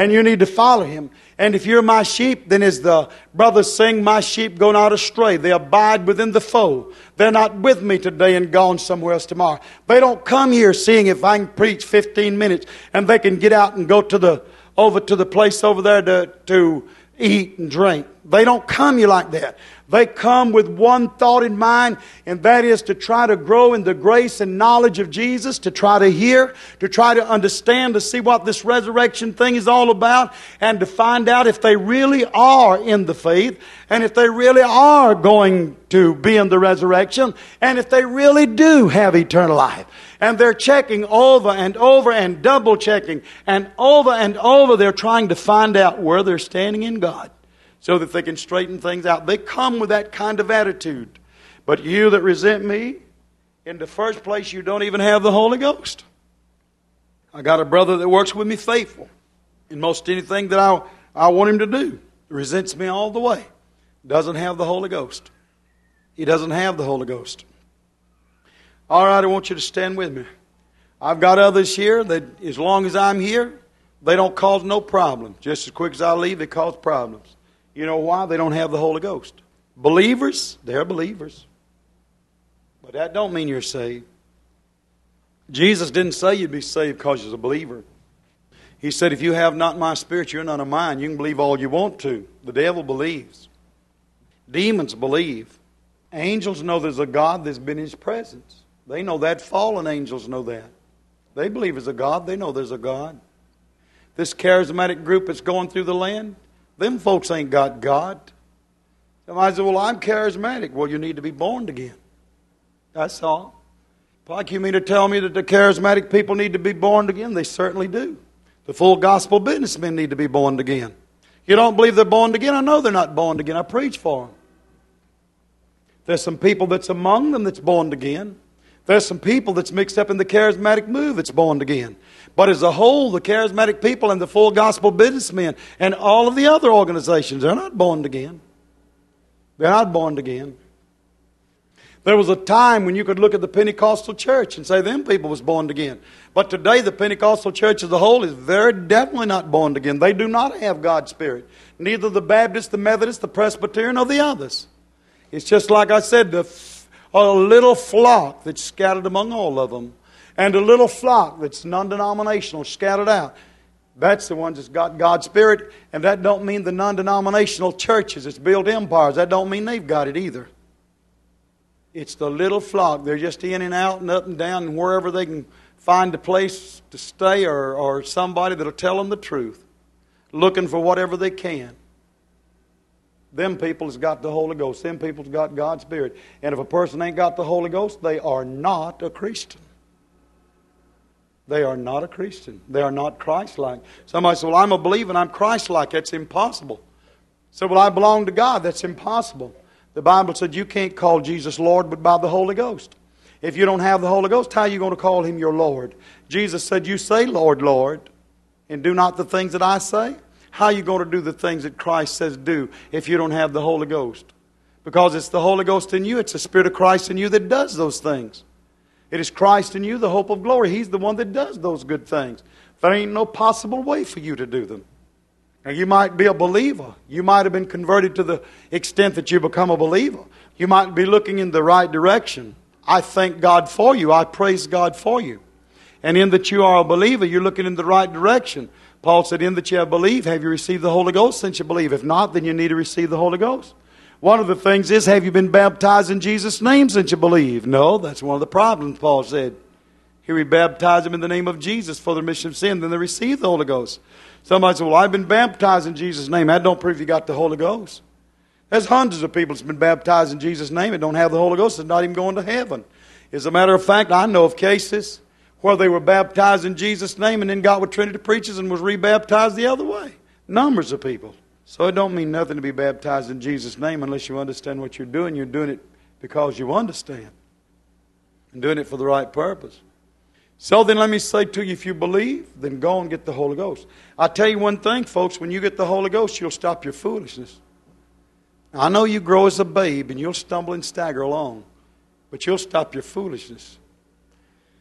And you need to follow Him. And if you're my sheep, then as the brothers sing, my sheep go not astray. They abide within the fold. They're not with me today and gone somewhere else tomorrow. They don't come here seeing if I can preach fifteen minutes and they can get out and go to the over to the place over there to, to eat and drink. They don't come here like that. They come with one thought in mind, and that is to try to grow in the grace and knowledge of Jesus, to try to hear, to try to understand, to see what this resurrection thing is all about, and to find out if they really are in the faith, and if they really are going to be in the resurrection, and if they really do have eternal life. And they're checking over and over and double checking, and over and over they're trying to find out where they're standing in God, so that they can straighten things out. They come with that kind of attitude. But you that resent me, in the first place, you don't even have the Holy Ghost. I got a brother that works with me faithful in most anything that I, I want him to do. Resents me all the way. Doesn't have the Holy Ghost. He doesn't have the Holy Ghost. All right, I want you to stand with me. I've got others here that as long as I'm here, they don't cause no problem. Just as quick as I leave, they cause problems. You know why? They don't have the Holy Ghost. Believers, they're believers. But that don't mean you're saved. Jesus didn't say you'd be saved because you're a believer. He said, if you have not my Spirit, you're none of mine. You can believe all you want to. The devil believes. Demons believe. Angels know there's a God that's been in His presence. They know that. Fallen angels know that. They believe there's a God. They know there's a God. This charismatic group that's going through the land, them folks ain't got God. Somebody said, well, I'm charismatic. Well, you need to be born again. That's all. Like you mean to tell me that the charismatic people need to be born again? They certainly do. The full gospel businessmen need to be born again. You don't believe they're born again? I know they're not born again. I preach for them. There's some people that's among them that's born again. There's some people that's mixed up in the charismatic move that's born again. But as a whole, the charismatic people and the full gospel businessmen and all of the other organizations, they're not born again. They're not born again. There was a time when you could look at the Pentecostal church and say them people was born again. But today the Pentecostal church as a whole is very definitely not born again. They do not have God's Spirit. Neither the Baptist, the Methodist, the Presbyterian, or the others. It's just like I said, the a little flock that's scattered among all of them. And a little flock that's non-denominational, scattered out. That's the ones that's got God's Spirit. And that don't mean the non-denominational churches that's built empires. That don't mean they've got it either. It's the little flock. They're just in and out and up and down and wherever they can find a place to stay or, or somebody that'll tell them the truth. Looking for whatever they can. Them people's got the Holy Ghost. Them people's got God's Spirit. And if a person ain't got the Holy Ghost, they are not a Christian. They are not a Christian. They are not Christ-like. Somebody said, well, I'm a believer and I'm Christ-like. That's impossible. So, well, I belong to God. That's impossible. The Bible said you can't call Jesus Lord but by the Holy Ghost. If you don't have the Holy Ghost, how are you going to call Him your Lord? Jesus said, you say, Lord, Lord, and do not the things that I say. How are you going to do the things that Christ says do if you don't have the Holy Ghost? Because it's the Holy Ghost in you. It's the Spirit of Christ in you that does those things. It is Christ in you, the hope of glory. He's the one that does those good things. There ain't no possible way for you to do them. Now, you might be a believer. You might have been converted to the extent that you become a believer. You might be looking in the right direction. I thank God for you. I praise God for you. And in that you are a believer, you're looking in the right direction. Paul said, in that you have believed, have you received the Holy Ghost since you believe? If not, then you need to receive the Holy Ghost. One of the things is, have you been baptized in Jesus' name since you believe? No, that's one of the problems, Paul said. Here we baptize them in the name of Jesus for the remission of sin, then they receive the Holy Ghost. Somebody said, well, I've been baptized in Jesus' name. That don't prove you got the Holy Ghost. There's hundreds of people that's been baptized in Jesus' name and don't have the Holy Ghost and not even going to heaven. As a matter of fact, I know of cases where they were baptized in Jesus' name and then got with Trinity preachers and was rebaptized the other way. Numbers of people. So it don't mean nothing to be baptized in Jesus' name unless you understand what you're doing. You're doing it because you understand. And doing it for the right purpose. So then let me say to you, if you believe, then go and get the Holy Ghost. I'll tell you one thing, folks. When you get the Holy Ghost, you'll stop your foolishness. I know you grow as a babe and you'll stumble and stagger along. But you'll stop your foolishness.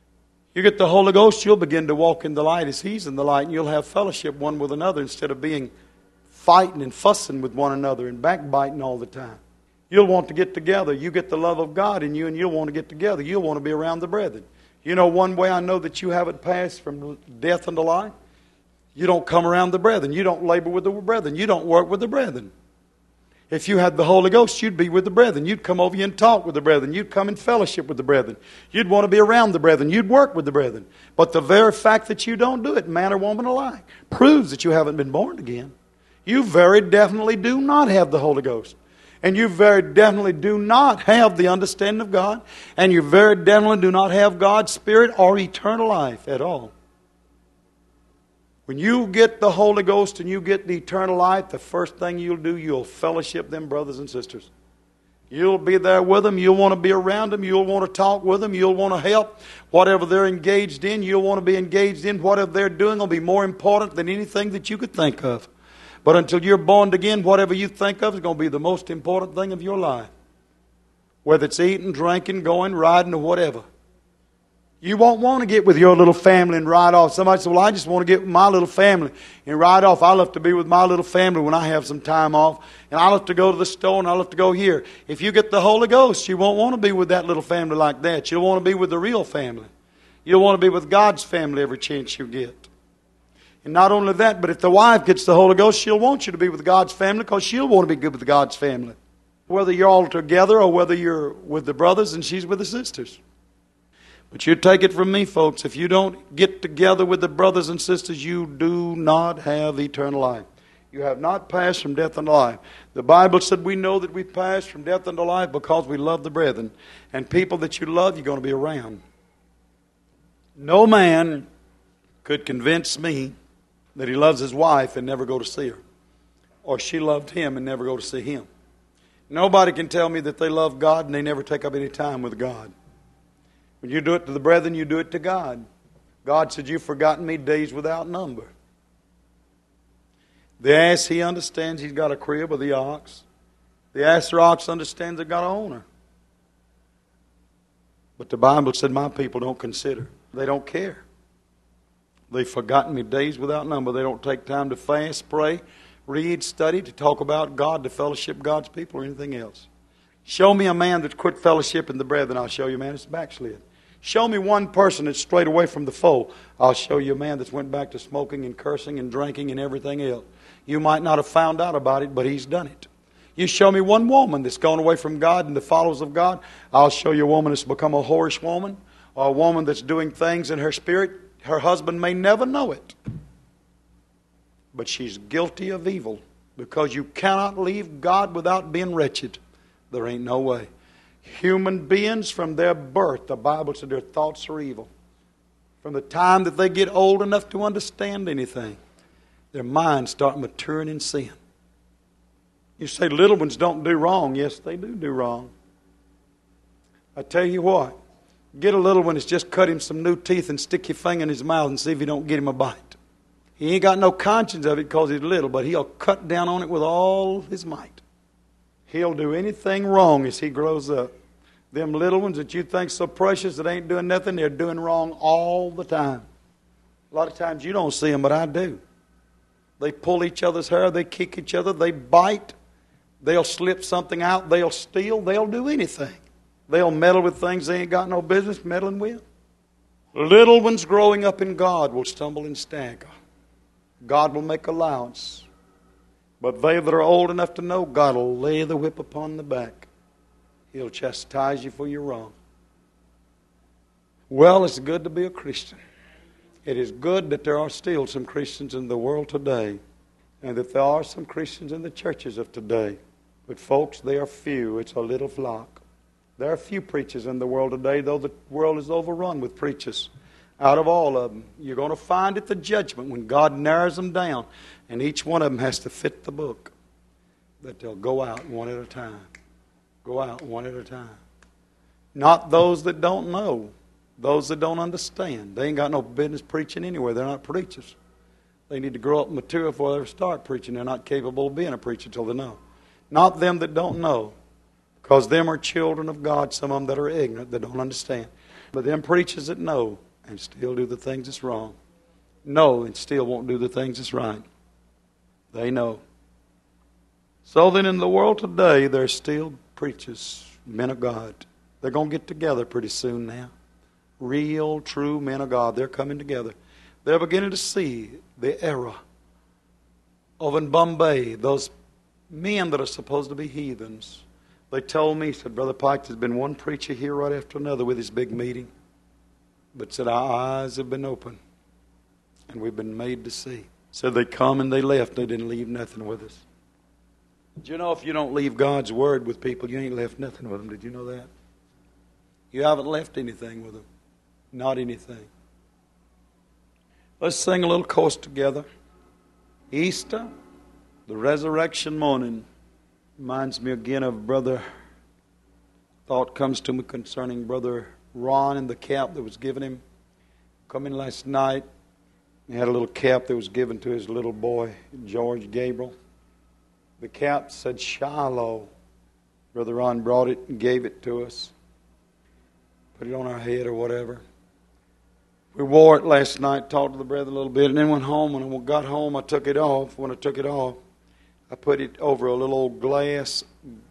You get the Holy Ghost, you'll begin to walk in the light as He's in the light, and you'll have fellowship one with another instead of being fighting and fussing with one another and backbiting all the time. You'll want to get together. You get the love of God in you, and you'll want to get together. You'll want to be around the brethren. You know one way I know that you haven't passed from death unto life? You don't come around the brethren. You don't labor with the brethren. You don't work with the brethren. If you had the Holy Ghost, you'd be with the brethren. You'd come over here and talk with the brethren. You'd come in fellowship with the brethren. You'd want to be around the brethren. You'd work with the brethren. But the very fact that you don't do it, man or woman alike, proves that you haven't been born again. You very definitely do not have the Holy Ghost. And you very definitely do not have the understanding of God. And you very definitely do not have God's Spirit or eternal life at all. When you get the Holy Ghost and you get the eternal life, the first thing you'll do, you'll fellowship them brothers and sisters. You'll be there with them. You'll want to be around them. You'll want to talk with them. You'll want to help. Whatever they're engaged in, you'll want to be engaged in. Whatever they're doing will be more important than anything that you could think of. But until you're born again, whatever you think of is going to be the most important thing of your life. Whether it's eating, drinking, going, riding, or whatever. You won't want to get with your little family and ride off. Somebody says, well, I just want to get with my little family and ride off. I love to be with my little family when I have some time off. And I love to go to the store and I love to go here. If you get the Holy Ghost, you won't want to be with that little family like that. You'll want to be with the real family. You'll want to be with God's family every chance you get. And not only that, but if the wife gets the Holy Ghost, she'll want you to be with God's family because she'll want to be good with God's family. Whether you're all together or whether you're with the brothers and she's with the sisters. But you take it from me, folks, if you don't get together with the brothers and sisters, you do not have eternal life. You have not passed from death unto life. The Bible said we know that we passed from death unto life because we love the brethren. And people that you love, you're going to be around. No man could convince me that he loves his wife and never go to see her. Or she loved him and never go to see him. Nobody can tell me that they love God and they never take up any time with God. When you do it to the brethren, you do it to God. God said, you've forgotten me days without number. The ass, he understands he's got a crib with the ox. The ass or ox understands they've got an owner. But the Bible said my people don't consider. They don't care. They've forgotten me days without number. They don't take time to fast, pray, read, study, to talk about God, to fellowship God's people or anything else. Show me a man that's quit fellowshipping the brethren, I'll show you a man that's backslid. Show me one person that's strayed away from the fold, I'll show you a man that's went back to smoking and cursing and drinking and everything else. You might not have found out about it, but he's done it. You show me one woman that's gone away from God and the followers of God, I'll show you a woman that's become a whorish woman, or a woman that's doing things in her spirit. Her husband may never know it, but she's guilty of evil because you cannot leave God without being wretched. There ain't no way. Human beings from their birth, the Bible said their thoughts are evil. From the time that they get old enough to understand anything, their minds start maturing in sin. You say little ones don't do wrong. Yes, they do do wrong. I tell you what, get a little one that's just cut him some new teeth and stick your finger in his mouth and see if you don't get him a bite. He ain't got no conscience of it because he's little, but he'll cut down on it with all his might. He'll do anything wrong as he grows up. Them little ones that you think so precious that ain't doing nothing, they're doing wrong all the time. A lot of times you don't see them, but I do. They pull each other's hair, they kick each other, they bite, they'll slip something out, they'll steal, they'll do anything. They'll meddle with things they ain't got no business meddling with. Little ones growing up in God will stumble and stagger. God will make allowance. But they that are old enough to know, God will lay the whip upon the back. He'll chastise you for your wrong. Well, it's good to be a Christian. It is good that there are still some Christians in the world today, and that there are some Christians in the churches of today. But folks, they are few. It's a little flock. There are few preachers in the world today, though the world is overrun with preachers. Out of all of them, you're going to find at the judgment when God narrows them down, and each one of them has to fit the book, that they'll go out one at a time. Go out one at a time. Not those that don't know, those that don't understand. They ain't got no business preaching anywhere. They're not preachers. They need to grow up in material before they ever start preaching. They're not capable of being a preacher until they know. Not them that don't know, because them are children of God, some of them that are ignorant, that don't understand. But them preachers that know and still do the things that's wrong. Know and still won't do the things that's right. They know. So then in the world today, there's still preachers, men of God. They're going to get together pretty soon now. Real, true men of God. They're coming together. They're beginning to see the era of in Bombay, those men that are supposed to be heathens. They told me, said, Brother Pike, there's been one preacher here right after another with his big meeting. But said, our eyes have been open. And we've been made to see. Said they come and they left. They didn't leave nothing with us. Did you know if you don't leave God's word with people, you ain't left nothing with them? Did you know that? You haven't left anything with them. Not anything. Let's sing a little chorus together. Easter, the resurrection morning, reminds me again of Brother, thought comes to me concerning Brother Ron and the cap that was given him. Coming last night, he had a little cap that was given to his little boy, George Gabriel. The cap said Shiloh. Brother Ron brought it and gave it to us. Put it on our head or whatever. We wore it last night, talked to the brethren a little bit, and then went home. When I got home, I took it off. When I took it off, I put it over a little old glass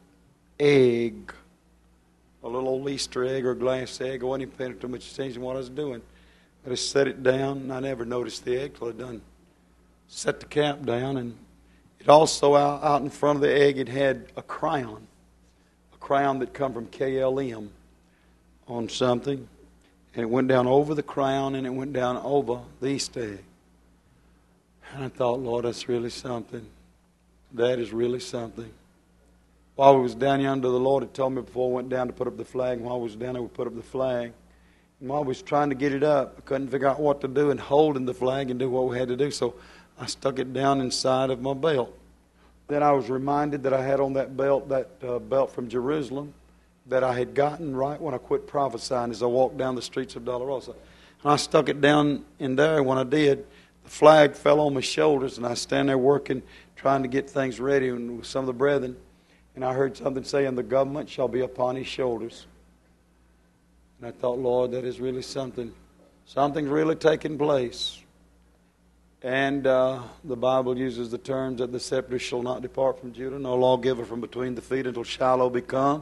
egg. A little old Easter egg or glass egg. I wasn't even paying too much attention to what I was doing. I just set it down, and I never noticed the egg till I done set the cap down. And it also, out, out in front of the egg, it had a crown. A crown that come from K L M on something. And it went down over the crown, and it went down over the Easter egg. And I thought, Lord, that's really something. That is really something. While we was down yonder, the Lord had told me before I went down to put up the flag. And while we was down there, we put up the flag. And while we was trying to get it up, I couldn't figure out what to do in holding the flag and do what we had to do. So I stuck it down inside of my belt. Then I was reminded that I had on that belt, that uh, belt from Jerusalem, that I had gotten right when I quit prophesying as I walked down the streets of Dolorosa. And I stuck it down in there, and when I did, the flag fell on my shoulders, and I stand there working, trying to get things ready with some of the brethren, and I heard something saying, the government shall be upon his shoulders. And I thought, Lord, that is really something. Something's really taking place. And uh, the Bible uses the terms that the scepter shall not depart from Judah, no lawgiver from between the feet until Shiloh be come.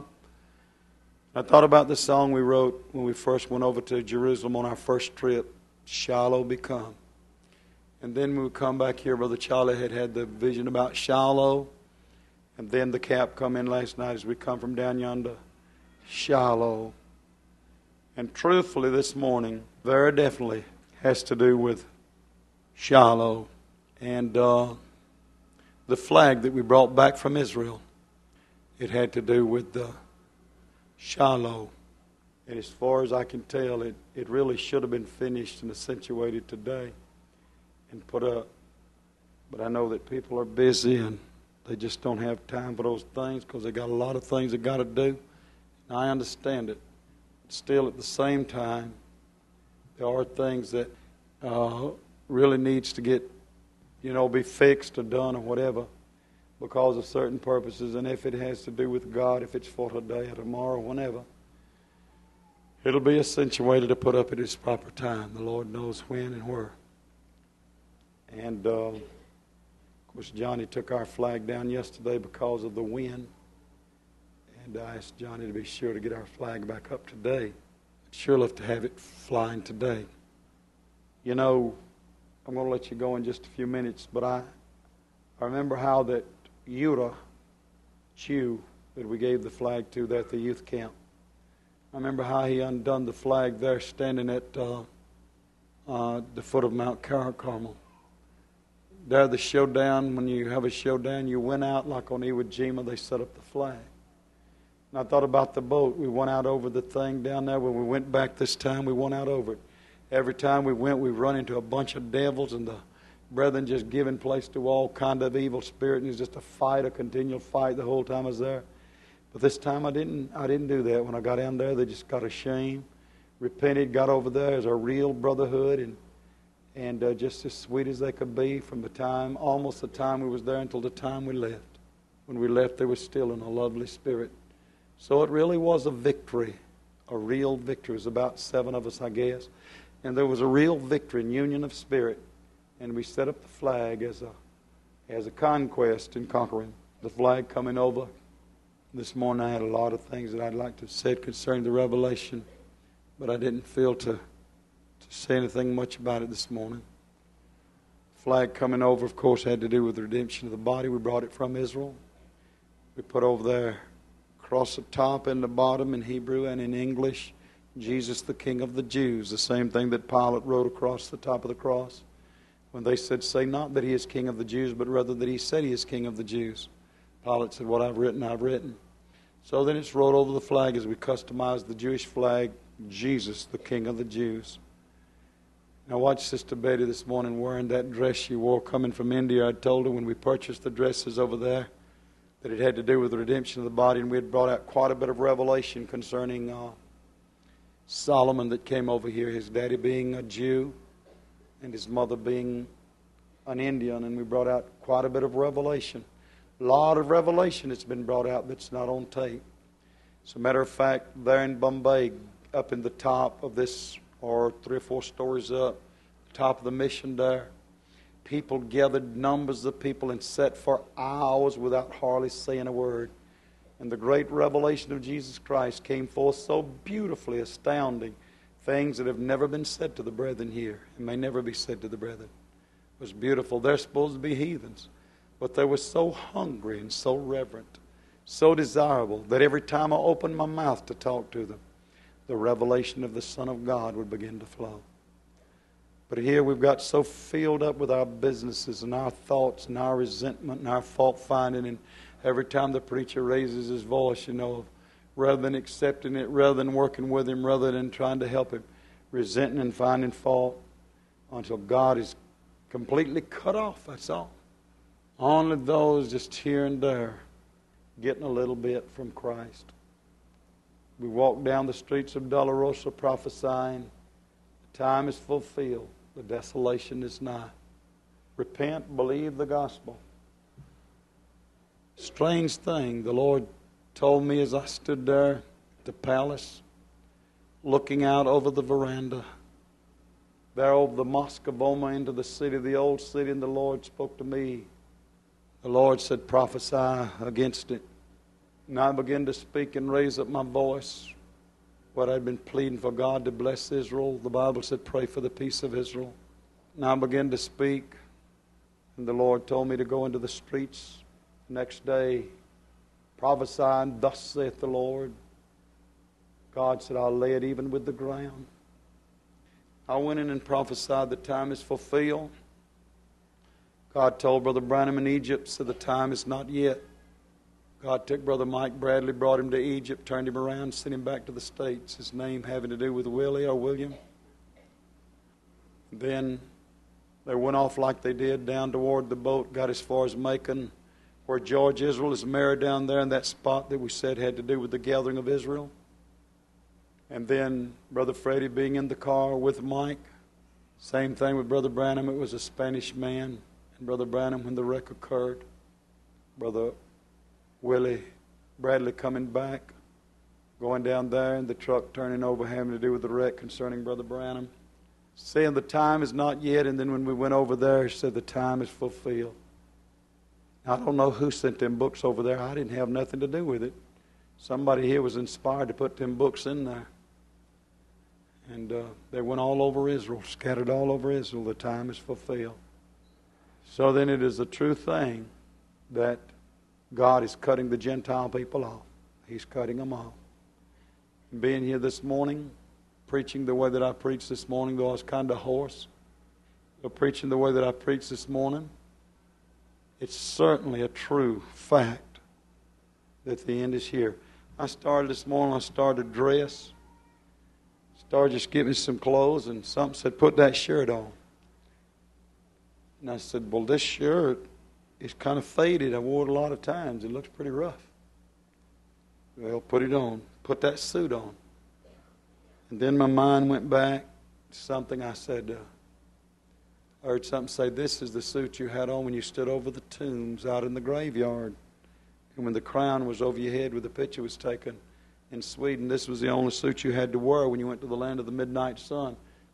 I thought about the song we wrote when we first went over to Jerusalem on our first trip, Shiloh be come. And then when we come back here, Brother Charlie had had the vision about Shiloh. And then the cap come in last night as we come from down yonder, Shiloh. And truthfully this morning, very definitely has to do with Shiloh. And uh, the flag that we brought back from Israel, it had to do with the Shiloh. And as far as I can tell, it, it really should have been finished and accentuated today and put up. But I know that people are busy and they just don't have time for those things because they got a lot of things they got to do. And I understand it. Still, at the same time, there are things that uh, really needs to get, you know, be fixed or done or whatever, because of certain purposes. And if it has to do with God, if it's for today or tomorrow, whenever, it'll be accentuated to put up at its proper time. The Lord knows when and where. And, uh, of course, Johnny took our flag down yesterday because of the wind. And I asked Johnny to be sure to get our flag back up today. I'd sure love to have it flying today. You know, I'm going to let you go in just a few minutes, but I, I remember how that Yuta Chew that we gave the flag to there at the youth camp. I remember how he undone the flag there standing at uh, uh, the foot of Mount Carmel. There, the showdown, when you have a showdown, you went out like on Iwo Jima, they set up the flag. And I thought about the boat. We went out over the thing down there. When we went back this time, we went out over it. Every time we went, we run into a bunch of devils, and the brethren just giving place to all kind of evil spirit, and it was just a fight, a continual fight the whole time I was there. But this time I didn't I didn't do that. When I got down there, they just got ashamed, repented, got over there as a real brotherhood, and and uh, just as sweet as they could be from the time, almost the time we was there until the time we left. When we left, they were still in a lovely spirit. So it really was a victory, a real victory. It was about seven of us, I guess. And there was a real victory and union of spirit. And we set up the flag as a, as a conquest in conquering. The flag coming over. This morning I had a lot of things that I'd like to say concerning the revelation, but I didn't feel to, to say anything much about it this morning. The flag coming over, of course, had to do with the redemption of the body. We brought it from Israel. We put over there, across the top and the bottom in Hebrew and in English, Jesus the King of the Jews, the same thing that Pilate wrote across the top of the cross. When they said, say not that he is King of the Jews, but rather that he said he is King of the Jews. Pilate said, what I've written, I've written. So then it's wrote over the flag as we customized the Jewish flag, Jesus, the King of the Jews. Now watch Sister Betty this morning wearing that dress she wore coming from India. I told her when we purchased the dresses over there that it had to do with the redemption of the body, and we had brought out quite a bit of revelation concerning uh, Solomon that came over here, his daddy being a Jew and his mother being an Indian, and we brought out quite a bit of revelation. A lot of revelation that's been brought out that's not on tape. As a matter of fact, there in Bombay, up in the top of this, or three or four stories up, top of the mission there, people gathered, numbers of people, and sat for hours without hardly saying a word. And the great revelation of Jesus Christ came forth so beautifully, astounding, things that have never been said to the brethren here, and may never be said to the brethren. It was beautiful. They're supposed to be heathens, but they were so hungry and so reverent, so desirable, that every time I opened my mouth to talk to them, the revelation of the Son of God would begin to flow. But here we've got so filled up with our businesses and our thoughts and our resentment and our fault finding, and every time the preacher raises his voice, you know, rather than accepting it, rather than working with him, rather than trying to help him, resenting and finding fault, until God is completely cut off, that's all. Only those just here and there getting a little bit from Christ. We walk down the streets of Dolorosa prophesying, the time is fulfilled, the desolation is nigh. Repent, believe the gospel. Strange thing, the Lord told me as I stood there at the palace, looking out over the veranda, there over the Mosque of Omar into the city, the old city, and the Lord spoke to me. The Lord said, prophesy against it. And I began to speak and raise up my voice. What I'd been pleading for God to bless Israel. The Bible said, pray for the peace of Israel. And I began to speak. And the Lord told me to go into the streets the next day, prophesying, thus saith the Lord. God said, I'll lay it even with the ground. I went in and prophesied, the time is fulfilled. God told Brother Branham in Egypt, said the time is not yet. God took Brother Mike Bradley, brought him to Egypt, turned him around, sent him back to the States. His name having to do with Willie or William. Then they went off like they did down toward the boat, got as far as Macon, where George Israel is married down there in that spot that we said had to do with the gathering of Israel. And then Brother Freddie being in the car with Mike. Same thing with Brother Branham. It was a Spanish man. And Brother Branham, when the wreck occurred, Brother Willie Bradley coming back, going down there, and the truck turning over, having to do with the wreck concerning Brother Branham, saying the time is not yet. And then when we went over there, he said the time is fulfilled. I don't know who sent them books over there. I didn't have nothing to do with it. Somebody here was inspired to put them books in there. And uh, they went all over Israel, scattered all over Israel. The time is fulfilled. So then it is a true thing that God is cutting the Gentile people off. He's cutting them off. Being here this morning, preaching the way that I preached this morning, though I was kind of hoarse, but preaching the way that I preached this morning, it's certainly a true fact that the end is here. I started this morning, I started to dress, started just getting some clothes, and something said, put that shirt on. And I said, well, this shirt is kind of faded. I wore it a lot of times. It looks pretty rough. Well, put it on. Put that suit on. And then my mind went back to something I said. Uh, I heard something say, this is the suit you had on when you stood over the tombs out in the graveyard. And when the crown was over your head where the picture was taken in Sweden, this was the only suit you had to wear when you went to the land of the midnight sun.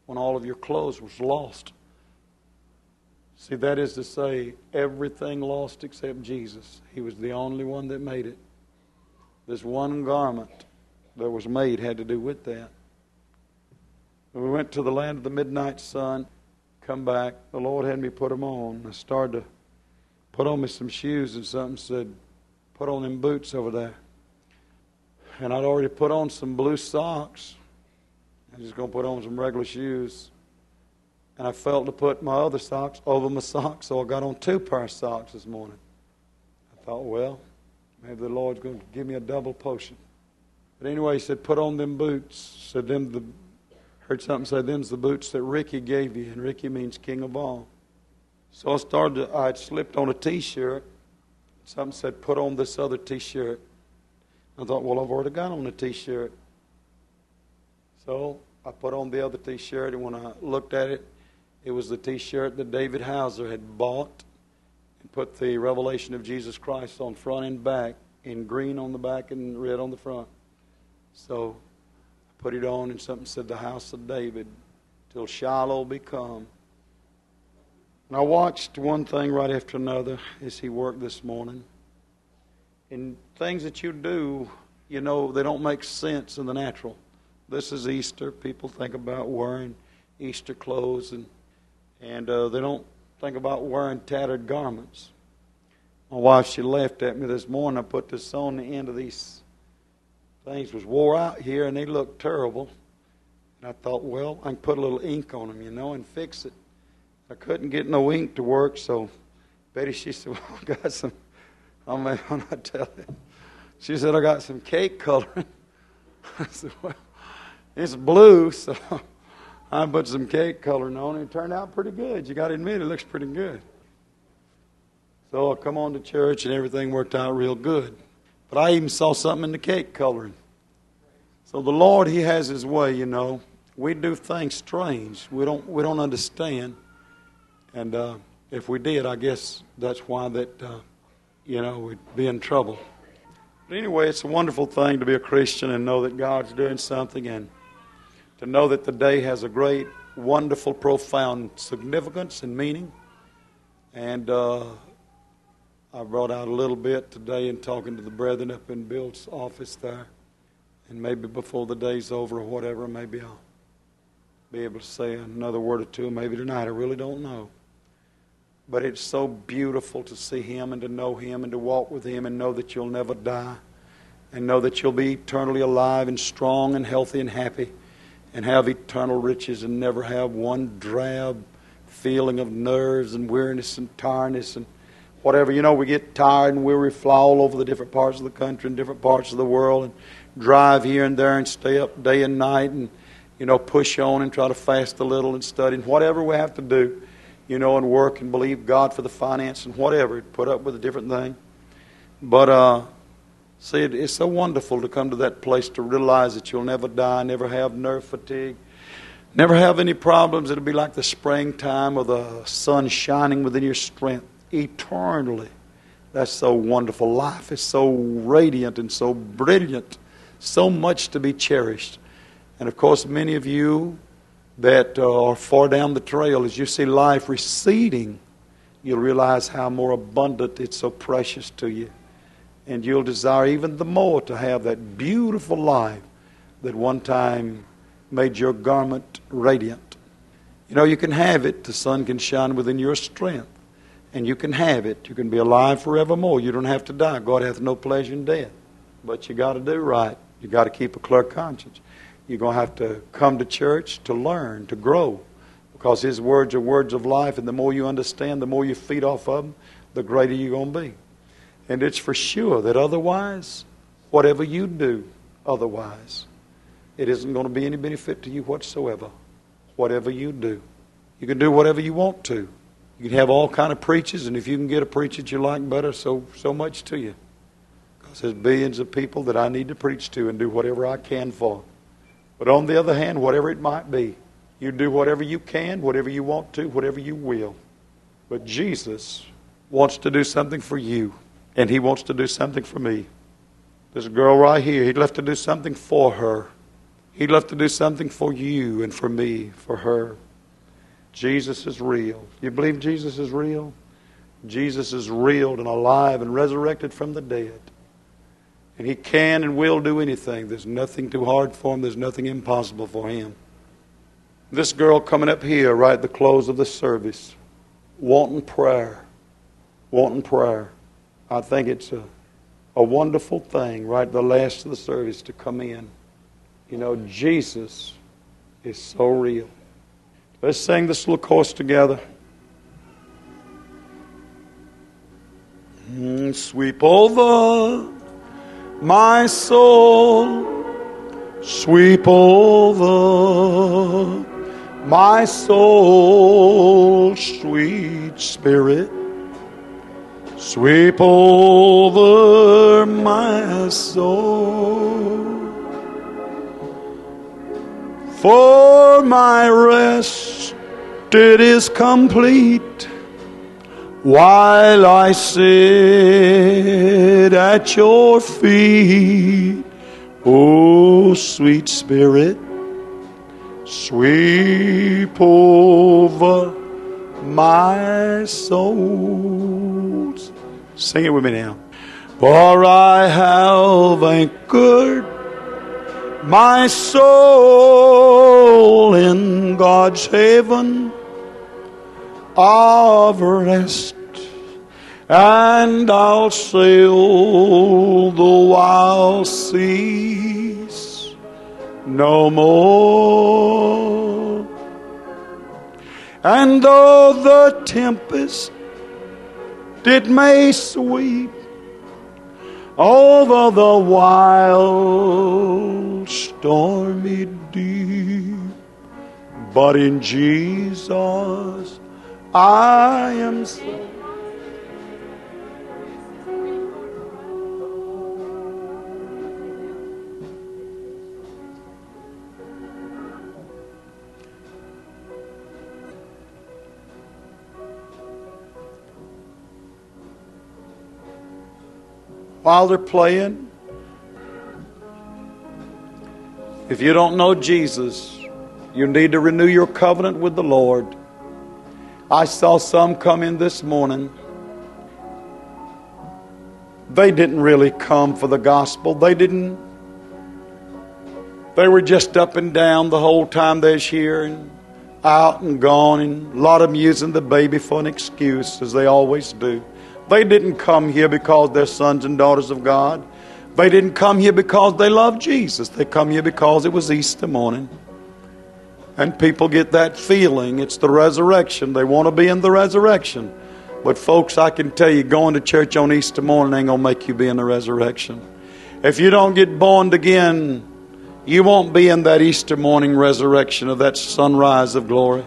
when all of your clothes was lost. See, that is to say, everything lost except Jesus. He was the only one that made it. This one garment that was made had to do with that. When we went to the land of the midnight sun, come back, the Lord had me put them on. I started to put on me some shoes, and something said, put on them boots over there. And I'd already put on some blue socks. I was just going to put on some regular shoes. And I felt to put my other socks over my socks, so I got on two pair of socks this morning. I thought, well, maybe the Lord's going to give me a double portion. But anyway, he said, put on them boots. Said them the heard something say, them's the boots that Ricky gave you, and Ricky means king of all. So I started to, I had slipped on a t-shirt. Something said, put on this other t-shirt. I thought, well, I've already got on a t-shirt. So I put on the other t-shirt, and when I looked at it, it was the t-shirt that David Hauser had bought and put the revelation of Jesus Christ on front and back, in green on the back and red on the front. So I put it on, and something said, the house of David, till Shiloh be come. And I watched one thing right after another as he worked this morning. And things that you do, you know, they don't make sense in the natural. This is Easter. People think about wearing Easter clothes, and and uh, they don't think about wearing tattered garments. My wife, she laughed at me this morning. I put this on, the end of these things was wore out here, and they looked terrible. And I thought, well, I can put a little ink on them, you know, and fix it. I couldn't get no ink to work, so Betty, she said, well, I got some, I may not tell you. She said, I got some cake coloring. I said, well, it's blue, so I put some cake coloring on it. It turned out pretty good. You got to admit, it looks pretty good. So I come on to church, and everything worked out real good. But I even saw something in the cake coloring. So the Lord, He has His way, you know. We do things strange. We don't we don't understand. And uh, if we did, I guess that's why that, uh, you know, we'd be in trouble. But anyway, it's a wonderful thing to be a Christian and know that God's doing something, and to know that the day has a great, wonderful, profound significance and meaning. And uh, I brought out a little bit today in talking to the brethren up in Bill's office there. And maybe before the day's over or whatever, maybe I'll be able to say another word or two, maybe tonight. I really don't know. But it's so beautiful to see Him and to know Him and to walk with Him and know that you'll never die, and know that you'll be eternally alive and strong and healthy and happy and have eternal riches and never have one drab feeling of nerves and weariness and tiredness and whatever. You know, we get tired and weary, fly all over the different parts of the country and different parts of the world and drive here and there and stay up day and night and, you know, push on and try to fast a little and study and whatever we have to do. You know, and work and believe God for the finance and whatever. Put up with a different thing. But, uh, see, it, it's so wonderful to come to that place to realize that you'll never die, never have nerve fatigue, never have any problems. It'll be like the springtime or the sun shining within your strength eternally. That's so wonderful. Life is so radiant and so brilliant, so much to be cherished. And, of course, many of you that uh, are far down the trail, as you see life receding, you'll realize how more abundant it's so precious to you. And you'll desire even the more to have that beautiful life that one time made your garment radiant. You know, you can have it. The sun can shine within your strength. And you can have it. You can be alive forevermore. You don't have to die. God hath no pleasure in death. But you got to do right. You got to keep a clear conscience. You're going to have to come to church to learn, to grow. Because His words are words of life, and the more you understand, the more you feed off of them, the greater you're going to be. And it's for sure that otherwise, whatever you do otherwise, it isn't going to be any benefit to you whatsoever. Whatever you do. You can do whatever you want to. You can have all kind of preachers, and if you can get a preacher that you like better, so, so much to you. Because there's billions of people that I need to preach to and do whatever I can for. But on the other hand, whatever it might be, you do whatever you can, whatever you want to, whatever you will. But Jesus wants to do something for you, and He wants to do something for me. This girl right here, He'd love to do something for her. He'd love to do something for you and for me, for her. Jesus is real. You believe Jesus is real? Jesus is real and alive and resurrected from the dead. And He can and will do anything. There's nothing too hard for Him. There's nothing impossible for Him. This girl coming up here right at the close of the service, wanting prayer, wanting prayer. I think it's a, a wonderful thing right at the last of the service to come in. You know, Jesus is so real. Let's sing this little chorus together. Mm, sweep over my soul, sweep over my soul, sweet Spirit, sweep over my soul. For my rest, it is complete while I sit at your feet. Oh, sweet Spirit, sweep over my soul. Sing it with me now. For I have anchored my soul in God's haven of rest, and I'll sail the wild seas no more. And though the tempest it may sweep over the wild stormy deep, but in Jesus I am safe. While they're playing, if you don't know Jesus, you need to renew your covenant with the Lord. I saw some come in this morning. They didn't really come for the gospel. They didn't. They were just up and down the whole time they was here and out and gone, and a lot of them using the baby for an excuse, as they always do. They didn't come here because they're sons and daughters of God. They didn't come here because they love Jesus. They come here because it was Easter morning. And people get that feeling. It's the resurrection. They want to be in the resurrection. But folks, I can tell you, going to church on Easter morning ain't going to make you be in the resurrection. If you don't get born again, you won't be in that Easter morning resurrection of that sunrise of glory.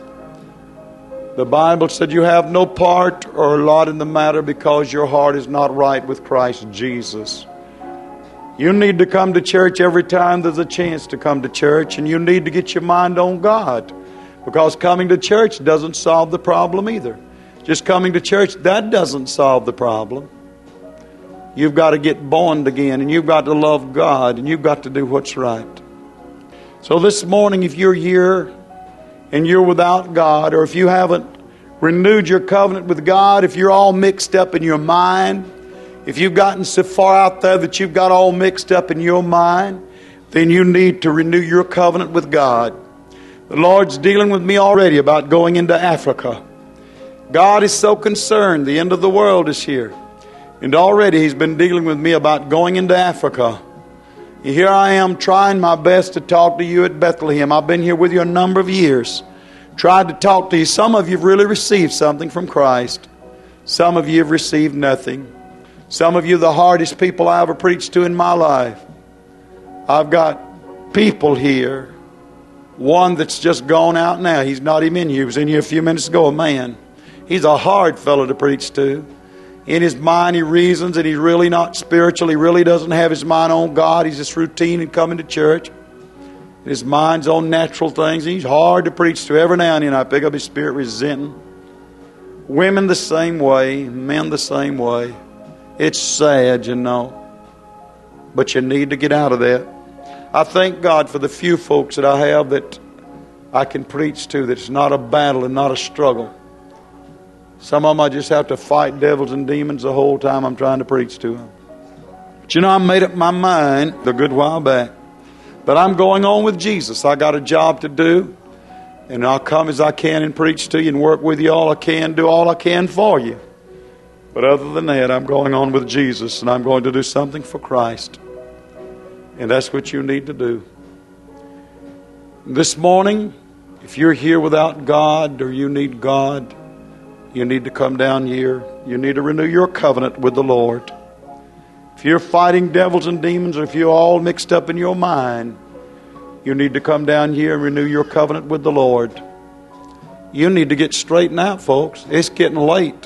The Bible said you have no part or lot in the matter because your heart is not right with Christ Jesus. You need to come to church every time there's a chance to come to church, and you need to get your mind on God, because coming to church doesn't solve the problem either. Just coming to church, that doesn't solve the problem. You've got to get born again, and you've got to love God, and you've got to do what's right. So this morning, if you're here and you're without God, or if you haven't renewed your covenant with God, if you're all mixed up in your mind, if you've gotten so far out there that you've got all mixed up in your mind, then you need to renew your covenant with God. The Lord's dealing with me already about going into Africa. God is so concerned. The end of the world is here. And already He's been dealing with me about going into Africa. Here I am trying my best to talk to you at Bethlehem. I've been here with you a number of years. Tried to talk to you. Some of you have really received something from Christ. Some of you have received nothing. Some of you are the hardest people I ever preached to in my life. I've got people here. One that's just gone out now. He's not even in here. He was in here a few minutes ago, a man. He's a hard fellow to preach to. In his mind he reasons that he's really not spiritual. He really doesn't have his mind on God. He's just routine and coming to church. His mind's on natural things. He's hard to preach to. Every now and then I pick up his spirit resenting. Women the same way. Men the same way. It's sad, you know. But you need to get out of that. I thank God for the few folks that I have that I can preach to, that it's not a battle and not a struggle. Some of them I just have to fight devils and demons the whole time I'm trying to preach to them. But you know, I made up my mind a good while back that I'm going on with Jesus. I got a job to do, and I'll come as I can and preach to you and work with you all I can, do all I can for you. But other than that, I'm going on with Jesus, and I'm going to do something for Christ. And that's what you need to do. This morning, if you're here without God or you need God, you need to come down here. You need to renew your covenant with the Lord. If you're fighting devils and demons, or if you're all mixed up in your mind, you need to come down here and renew your covenant with the Lord. You need to get straightened out, folks. It's getting late.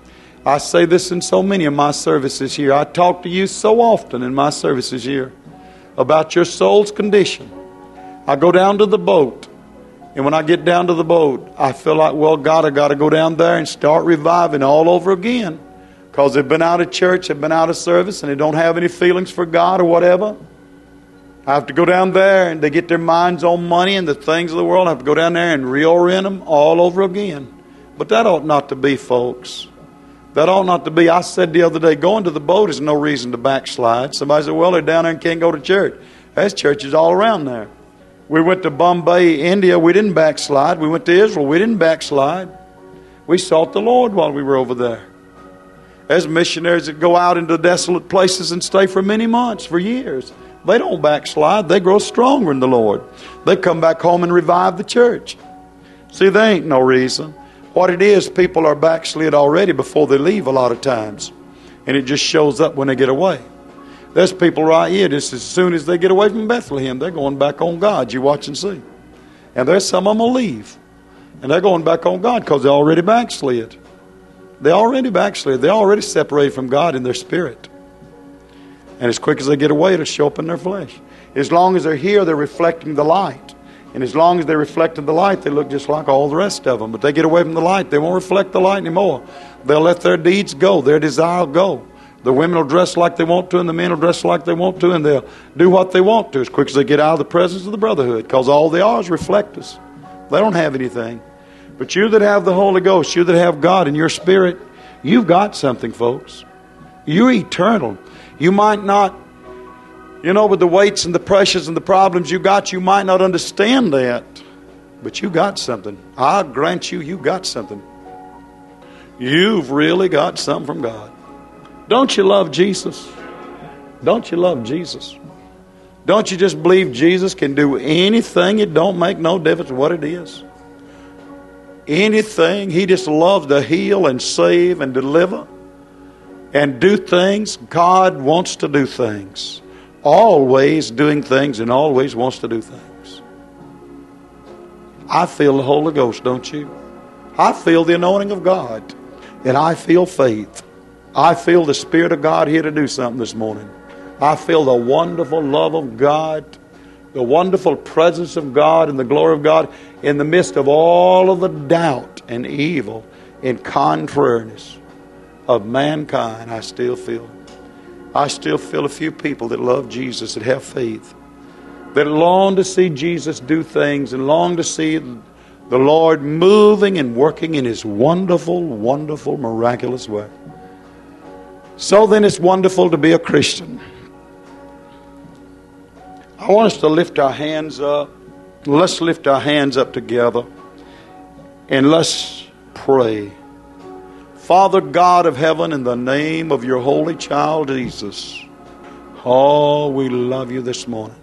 I say this in so many of my services here. I talk to you so often in my services here about your soul's condition. I go down to the boat. And when I get down to the boat, I feel like, well, God, I got to go down there and start reviving all over again. Because they've been out of church, they've been out of service, and they don't have any feelings for God or whatever. I have to go down there, and they get their minds on money and the things of the world. I have to go down there and reorient them all over again. But that ought not to be, folks. That ought not to be. I said the other day, going to the boat is no reason to backslide. Somebody said, well, they're down there and can't go to church. There's churches all around there. We went to Bombay, India. We didn't backslide. We went to Israel. We didn't backslide. We sought the Lord while we were over there. There's missionaries that go out into desolate places and stay for many months, for years. They don't backslide. They grow stronger in the Lord. They come back home and revive the church. See, there ain't no reason. What it is, people are backslid already before they leave a lot of times. And it just shows up when they get away. There's people right here, just as soon as they get away from Bethlehem, they're going back on God. You watch and see. And there's some of them will leave. And they're going back on God because they already backslid. They already backslid. They already separated from God in their spirit. And as quick as they get away, it'll show up in their flesh. As long as they're here, they're reflecting the light. And as long as they're reflecting the light, they look just like all the rest of them. But they get away from the light, they won't reflect the light anymore. They'll let their deeds go. Their desire will go. The women will dress like they want to, and the men will dress like they want to, and they'll do what they want to as quick as they get out of the presence of the brotherhood, because all they are is reflectors. They don't have anything. But you that have the Holy Ghost, you that have God in your spirit, you've got something, folks. You're eternal. You might not, you know, with the weights and the pressures and the problems you got, you might not understand that. But you got something. I grant you, you got something. You've really got something from God. Don't you love Jesus? Don't you love Jesus? Don't you just believe Jesus can do anything? It don't make no difference what it is. Anything. He just loves to heal and save and deliver and do things. God wants to do things. Always doing things and always wants to do things. I feel the Holy Ghost, don't you? I feel the anointing of God. And I feel faith. I feel the Spirit of God here to do something this morning. I feel the wonderful love of God, the wonderful presence of God and the glory of God in the midst of all of the doubt and evil and contrariness of mankind. I still feel. I still feel a few people that love Jesus, that have faith, that long to see Jesus do things and long to see the Lord moving and working in His wonderful, wonderful, miraculous way. So then it's wonderful to be a Christian. I want us to lift our hands up. Let's lift our hands up together and let's pray. Father God of heaven, in the name of your holy child Jesus, oh, we love you this morning.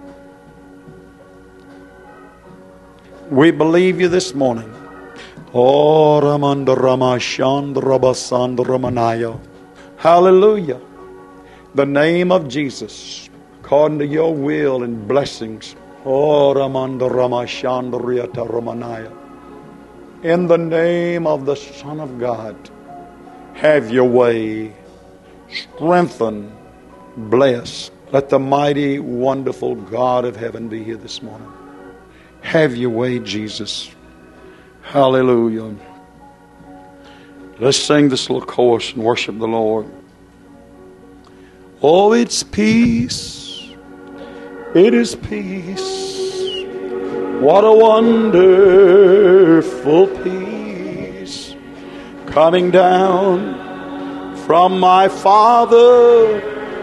We believe you this morning. Oh, Ramanda Ramashand Rabasand Ramanaya. Hallelujah. The name of Jesus, according to your will and blessings. Oh, Ramanda Ramashandriyata Ramanaya. In the name of the Son of God, have your way. Strengthen, bless. Let the mighty, wonderful God of heaven be here this morning. Have your way, Jesus. Hallelujah. Let's sing this little chorus and worship the Lord. Oh, it's peace It is peace. What a wonderful peace coming down from my Father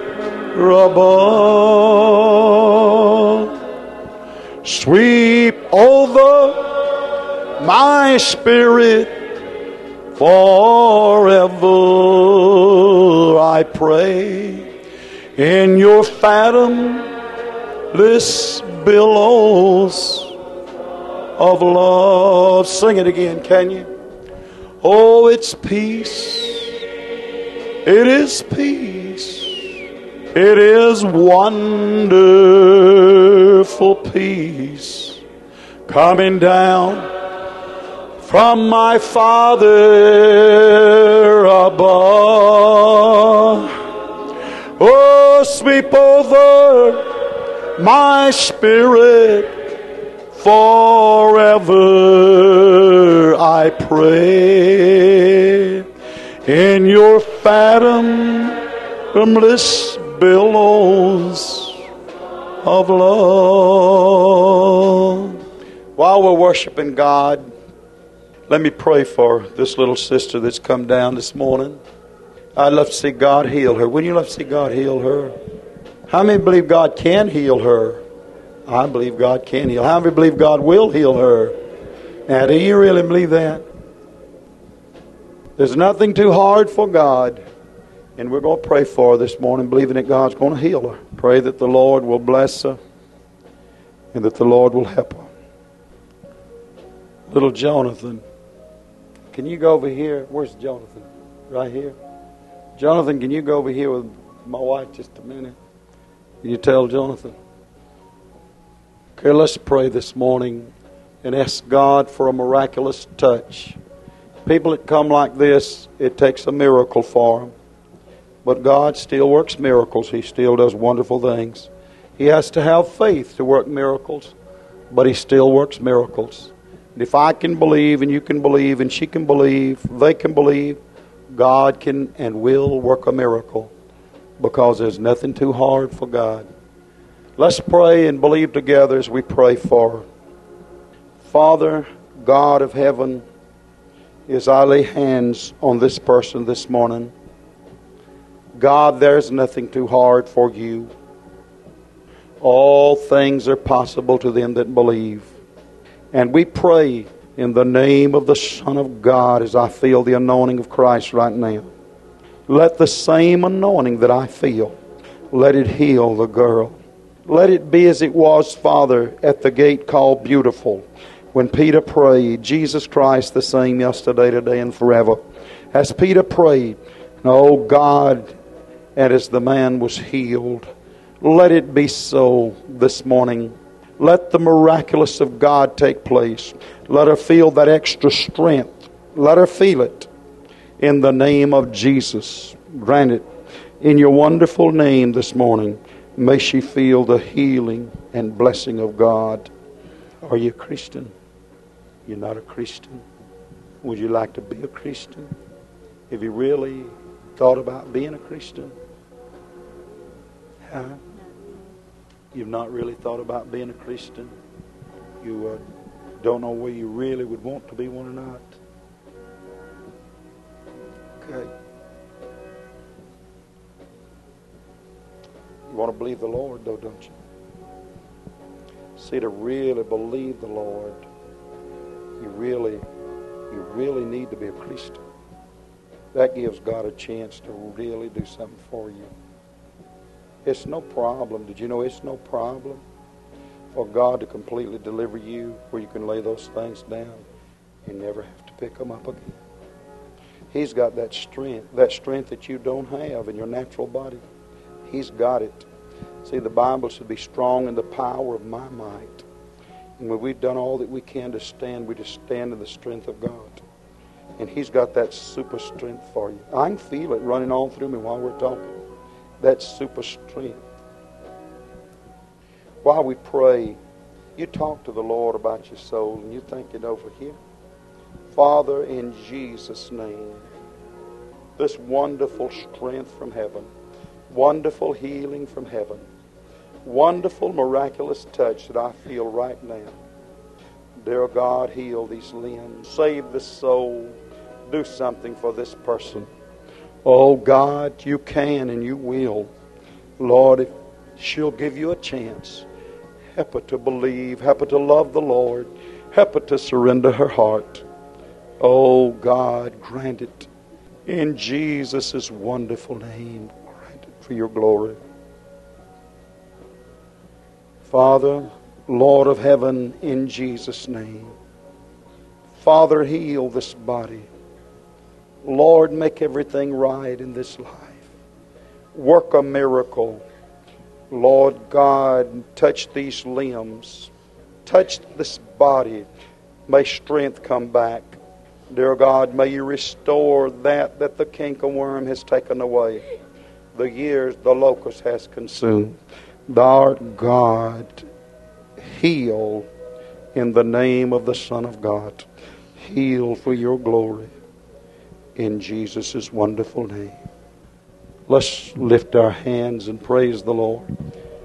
above. Sweep over my spirit forever, I pray, in your fathomless billows of love. Sing it again, can you? Oh, it's peace. It is peace. It is wonderful peace coming down from my Father above. Oh, sweep over my spirit forever, I pray, in your fathomless billows of love. While we're worshiping God, let me pray for this little sister that's come down this morning. I'd love to see God heal her. Wouldn't you love to see God heal her? How many believe God can heal her? I believe God can heal. How many believe God will heal her? Now, do you really believe that? There's nothing too hard for God. And we're going to pray for her this morning, believing that God's going to heal her. Pray that the Lord will bless her and that the Lord will help her. Little Jonathan, can you go over here? Where's Jonathan? Right here. Jonathan, can you go over here with my wife just a minute? Can you tell Jonathan? Okay, let's pray this morning and ask God for a miraculous touch. People that come like this, it takes a miracle for them. But God still works miracles. He still does wonderful things. He has to have faith to work miracles, but He still works miracles. And if I can believe and you can believe and she can believe, they can believe, God can and will work a miracle, because there's nothing too hard for God. Let's pray and believe together as we pray for her. Father, God of heaven, as I lay hands on this person this morning, God, there's nothing too hard for you. All things are possible to them that believe. And we pray in the name of the Son of God, as I feel the anointing of Christ right now. Let the same anointing that I feel, let it heal the girl. Let it be as it was, Father, at the gate called Beautiful, when Peter prayed, Jesus Christ the same yesterday, today, and forever. As Peter prayed, oh God, and as the man was healed, let it be so this morning. Let the miraculous of God take place. Let her feel that extra strength. Let her feel it. In the name of Jesus, grant it. In your wonderful name this morning, may she feel the healing and blessing of God. Are you a Christian? You're not a Christian? Would you like to be a Christian? Have you really thought about being a Christian? Huh? You've not really thought about being a Christian? You uh, don't know whether you really would want to be one or not? Okay. You want to believe the Lord, though, don't you? See, to really believe the Lord, you really, you really need to be a Christian. That gives God a chance to really do something for you. It's no problem. Did you know it's no problem for God to completely deliver you where you can lay those things down and never have to pick them up again? He's got that strength, that strength that you don't have in your natural body. He's got it. See, the Bible said, be strong in the power of my might. And when we've done all that we can to stand, we just stand in the strength of God. And He's got that super strength for you. I can feel it running on through me while we're talking. That super strength. While we pray, you talk to the Lord about your soul and you think it over here. Father, in Jesus' name, this wonderful strength from heaven, wonderful healing from heaven, wonderful, miraculous touch that I feel right now. Dear God, heal these limbs. Save the soul. Do something for this person. Oh God, you can and you will. Lord, if she'll give you a chance, help her to believe, help her to love the Lord, help her to surrender her heart. Oh God, grant it in Jesus' wonderful name. Grant it for your glory. Father, Lord of heaven, in Jesus' name. Father, heal this body. Lord, make everything right in this life. Work a miracle. Lord God, touch these limbs. Touch this body. May strength come back. Dear God, may you restore that that the cankerworm has taken away. The years the locust has consumed. Thou art God. Heal in the name of the Son of God. Heal for your glory. In Jesus' wonderful name. Let's lift our hands and praise the Lord.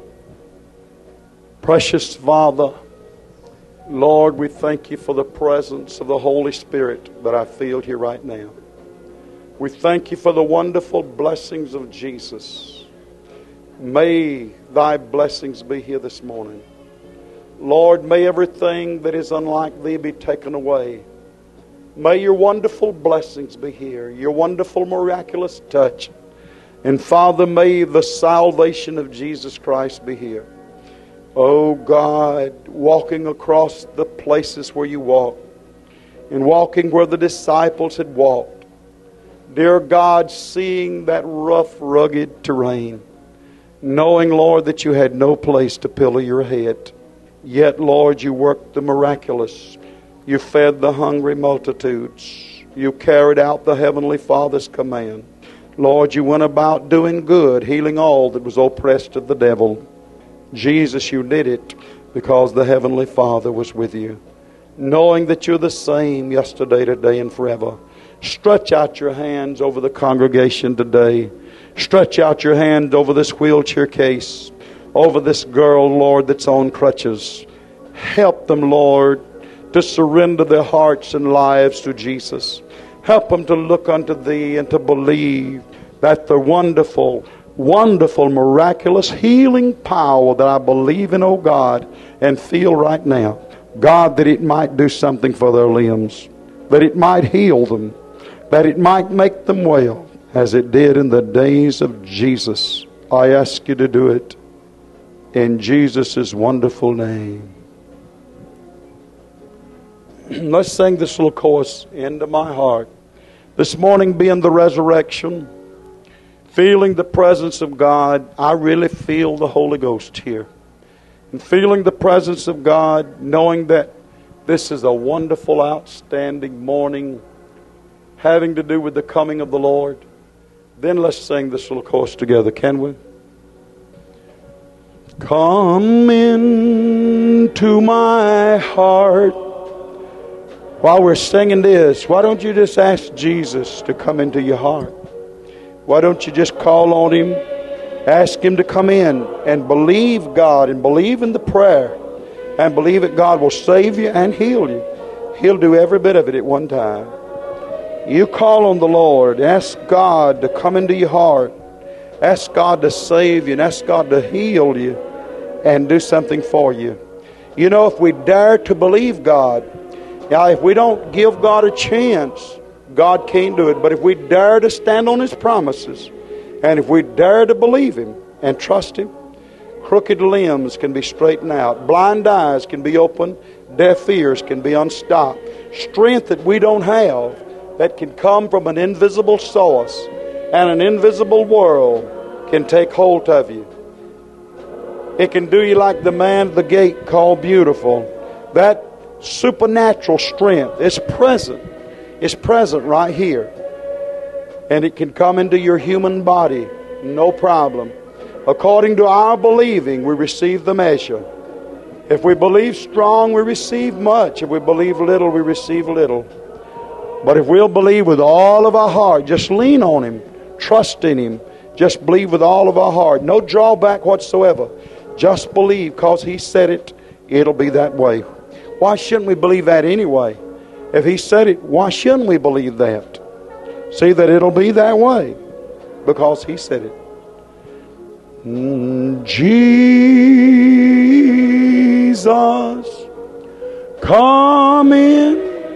Precious Father, Lord, we thank you for the presence of the Holy Spirit that I feel here right now. We thank you for the wonderful blessings of Jesus. May thy blessings be here this morning. Lord, may everything that is unlike thee be taken away. May your wonderful blessings be here, your wonderful miraculous touch. And Father, may the salvation of Jesus Christ be here. Oh God, walking across the places where you walked, and walking where the disciples had walked. Dear God, seeing that rough, rugged terrain, knowing, Lord, that you had no place to pillow your head. Yet, Lord, you worked the miraculous. You fed the hungry multitudes. You carried out the Heavenly Father's command. Lord, you went about doing good, healing all that was oppressed of the devil. Jesus, you did it because the Heavenly Father was with you. Knowing that you're the same yesterday, today, and forever. Stretch out your hands over the congregation today. Stretch out your hand over this wheelchair case, over this girl, Lord, that's on crutches. Help them, Lord, to surrender their hearts and lives to Jesus. Help them to look unto thee and to believe that the wonderful, wonderful, miraculous healing power that I believe in, oh God, and feel right now, God, that it might do something for their limbs, that it might heal them, that it might make them well, as it did in the days of Jesus. I ask you to do it in Jesus' wonderful name. Let's sing this little chorus, Into My Heart. This morning being the resurrection, feeling the presence of God, I really feel the Holy Ghost here. And feeling the presence of God, knowing that this is a wonderful, outstanding morning having to do with the coming of the Lord. Then let's sing this little chorus together, can we? Come into my heart. While we're singing this, why don't you just ask Jesus to come into your heart? Why don't you just call on Him, ask Him to come in and believe God and believe in the prayer and believe that God will save you and heal you. He'll do every bit of it at one time. You call on the Lord, ask God to come into your heart, ask God to save you and ask God to heal you and do something for you. You know, if we dare to believe God, now, if we don't give God a chance, God can't do it. But if we dare to stand on His promises, and if we dare to believe Him and trust Him, crooked limbs can be straightened out, blind eyes can be opened, deaf ears can be unstopped. Strength that we don't have, that can come from an invisible source and an invisible world, can take hold of you. It can do you like the man at the gate called Beautiful. That supernatural strength is present. It's present right here. And it can come into your human body, no problem. According to our believing, we receive the measure. If we believe strong, we receive much. If we believe little, we receive little. But if we'll believe with all of our heart, just lean on Him, trust in Him, just believe with all of our heart, no drawback whatsoever. Just believe, because He said it, it'll be that way. Why shouldn't we believe that anyway? If He said it, why shouldn't we believe that? See that it'll be that way, because He said it. Mm, Jesus, come in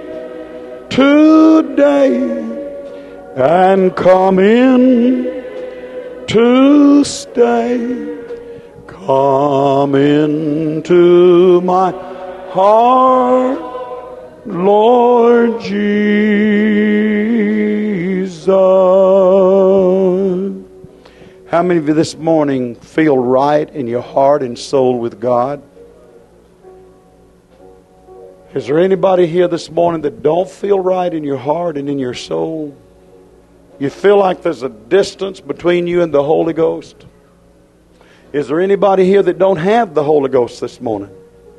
today and come in to stay. Come into my heart, Lord Jesus. How many of you this morning feel right in your heart and soul with God? Is there anybody here this morning that don't feel right in your heart and in your soul? You feel like there's a distance between you and the Holy Ghost? Is there anybody here that don't have the Holy Ghost this morning?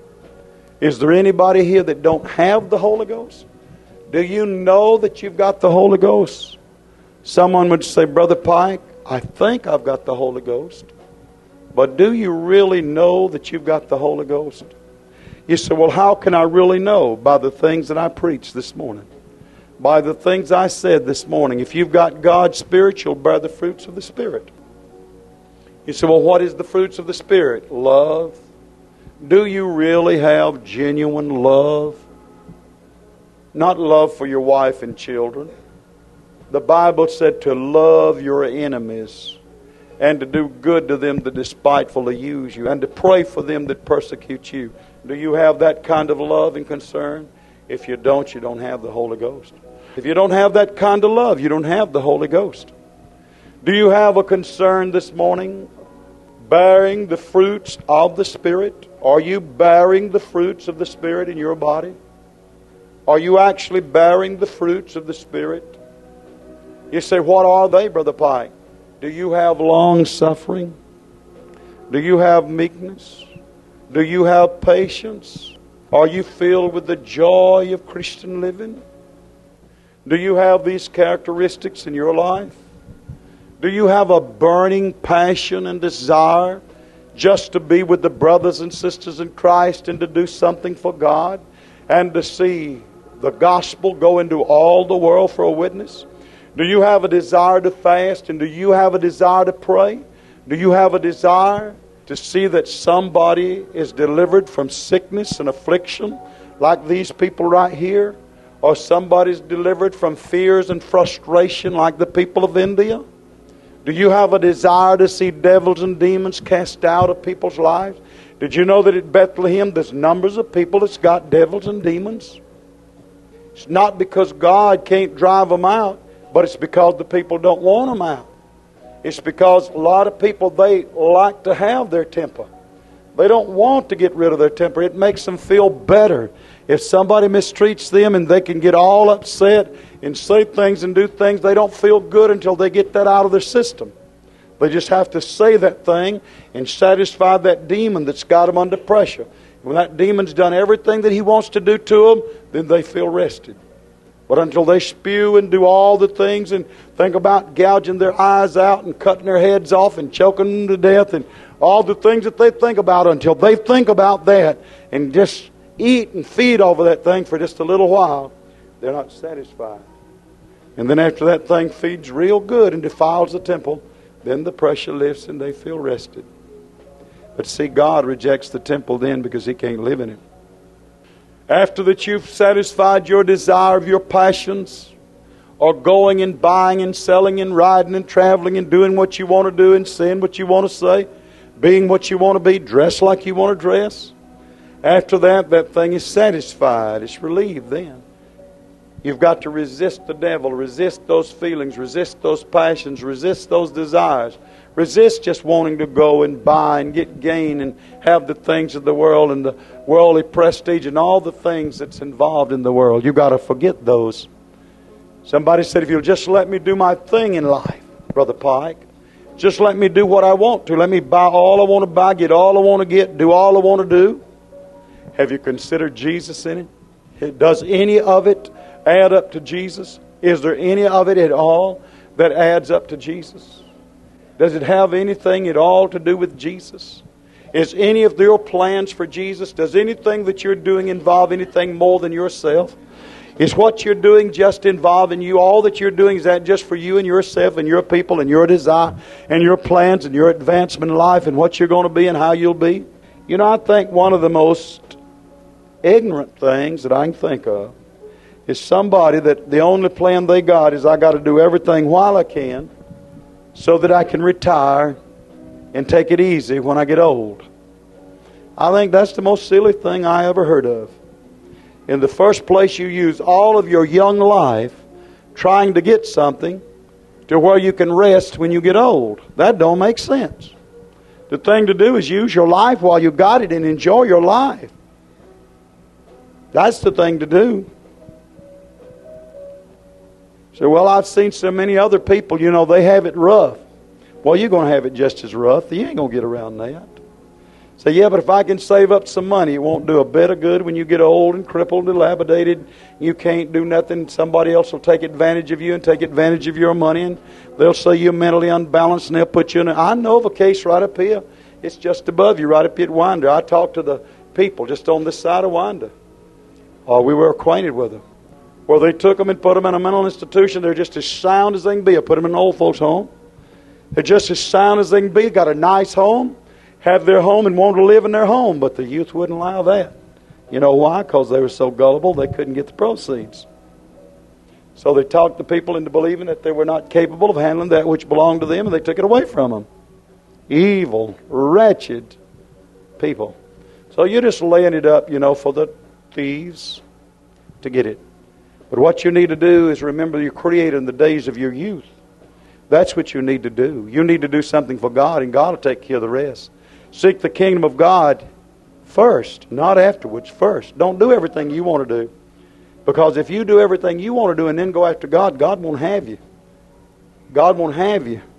Is there anybody here that don't have the Holy Ghost? Do you know that you've got the Holy Ghost? Someone would say, Brother Pike, I think I've got the Holy Ghost. But do you really know that you've got the Holy Ghost? You say, well, how can I really know? By the things that I preached this morning. By the things I said this morning. If you've got God's Spirit, you'll bear the fruits of the Spirit. You say, well, what is the fruits of the Spirit? Love. Do you really have genuine love? Not love for your wife and children. The Bible said to love your enemies and to do good to them that despitefully use you and to pray for them that persecute you. Do you have that kind of love and concern? If you don't, you don't have the Holy Ghost. If you don't have that kind of love, you don't have the Holy Ghost. Do you have a concern this morning bearing the fruits of the Spirit? Are you bearing the fruits of the Spirit in your body? Are you actually bearing the fruits of the Spirit? You say, what are they, Brother Pike? Do you have long suffering? Do you have meekness? Do you have patience? Are you filled with the joy of Christian living? Do you have these characteristics in your life? Do you have a burning passion and desire just to be with the brothers and sisters in Christ and to do something for God and to see the gospel go into all the world for a witness? Do you have a desire to fast, and do you have a desire to pray? Do you have a desire to see that somebody is delivered from sickness and affliction like these people right here? Or somebody's delivered from fears and frustration like the people of India? Do you have a desire to see devils and demons cast out of people's lives? Did you know that at Bethlehem there's numbers of people that's got devils and demons? It's not because God can't drive them out, but it's because the people don't want them out. It's because a lot of people, they like to have their temper. They don't want to get rid of their temper. It makes them feel better. If somebody mistreats them and they can get all upset and say things and do things, they don't feel good until they get that out of their system. They just have to say that thing and satisfy that demon that's got them under pressure. When that demon's done everything that he wants to do to them, then they feel rested. But until they spew and do all the things and think about gouging their eyes out and cutting their heads off and choking them to death and all the things that they think about, until they think about that and just eat and feed over that thing for just a little while, they're not satisfied. And then after that thing feeds real good and defiles the temple, then the pressure lifts and they feel rested. But see, God rejects the temple then because He can't live in it. After that you've satisfied your desire of your passions, or going and buying and selling and riding and traveling and doing what you want to do and saying what you want to say, being what you want to be, dress like you want to dress. After that, that thing is satisfied. It's relieved then. You've got to resist the devil, resist those feelings, resist those passions, resist those desires. Resist just wanting to go and buy and get gain and have the things of the world and the worldly prestige and all the things that's involved in the world. You've got to forget those. Somebody said, if you'll just let me do my thing in life, Brother Pike, just let me do what I want to. Let me buy all I want to buy, get all I want to get, do all I want to do. Have you considered Jesus in it? Does any of it add up to Jesus? Is there any of it at all that adds up to Jesus? Does it have anything at all to do with Jesus? Is any of your plans for Jesus, does anything that you're doing involve anything more than yourself? Is what you're doing just involving you? All that you're doing, is that just for you and yourself and your people and your desire and your plans and your advancement in life and what you're going to be and how you'll be? You know, I think one of the most ignorant things that I can think of is somebody that the only plan they got is I got to do everything while I can so that I can retire and take it easy when I get old. I think that's the most silly thing I ever heard of. In the first place, you use all of your young life trying to get something to where you can rest when you get old. That don't make sense. The thing to do is use your life while you got it and enjoy your life. That's the thing to do. So, well, I've seen so many other people, you know, they have it rough. Well, you're going to have it just as rough. You ain't going to get around that. Say, yeah, but if I can save up some money, it won't do a bit of good when you get old and crippled and dilapidated. You can't do nothing. Somebody else will take advantage of you and take advantage of your money, and they'll say you're mentally unbalanced, and they'll put you in a... I know of a case right up here. It's just above you, right up here at Winder. I talked to the people just on this side of Winder. Oh, we were acquainted with them. Well, they took them and put them in a mental institution. They're just as sound as they can be. I put them in an old folks' home. They're just as sound as they can be. Got a nice home. Have their home and want to live in their home, but the youth wouldn't allow that. You know why? Because they were so gullible they couldn't get the proceeds. So they talked the people into believing that they were not capable of handling that which belonged to them, and they took it away from them. Evil, wretched people. So you're just laying it up, you know, for the thieves to get it. But what you need to do is remember your Creator in the days of your youth. That's what you need to do. You need to do something for God, and God will take care of the rest. Seek the kingdom of God first, not afterwards, first. Don't do everything you want to do. Because if you do everything you want to do and then go after God, God won't have you. God won't have you.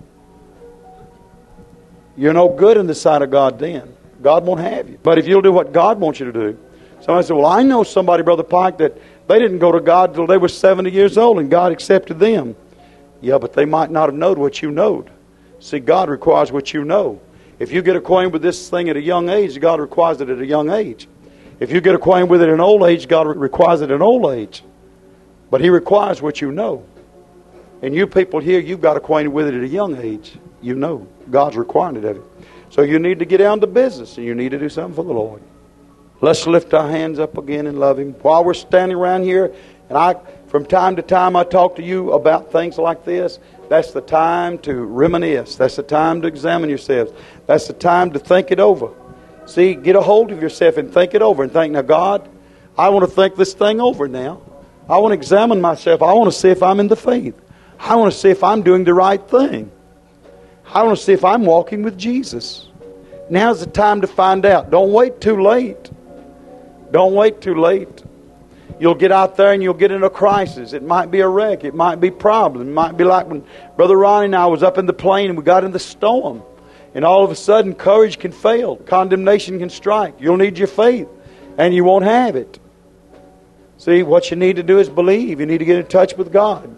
You're no good in the sight of God then. God won't have you. But if you'll do what God wants you to do. Somebody said, well, I know somebody, Brother Pike, that they didn't go to God till they were seventy years old and God accepted them. Yeah, but they might not have known what you knowed. See, God requires what you know. If you get acquainted with this thing at a young age, God requires it at a young age. If you get acquainted with it at an old age, God requires it at an old age. But He requires what you know. And you people here, you've got acquainted with it at a young age. You know God's requiring it of it. So you need to get down to business, and you need to do something for the Lord. Let's lift our hands up again and love Him. While we're standing around here, and I, from time to time, I talk to you about things like this. That's the time to reminisce. That's the time to examine yourselves. That's the time to think it over. See, get a hold of yourself and think it over and think, now God, I want to think this thing over now. I want to examine myself. I want to see if I'm in the faith. I want to see if I'm doing the right thing. I want to see if I'm walking with Jesus. Now's the time to find out. Don't wait too late. Don't wait too late. You'll get out there and you'll get in a crisis. It might be a wreck. It might be a problem. It might be like when Brother Ronnie and I was up in the plane and we got in the storm. And all of a sudden, courage can fail. Condemnation can strike. You'll need your faith. And you won't have it. See, what you need to do is believe. You need to get in touch with God.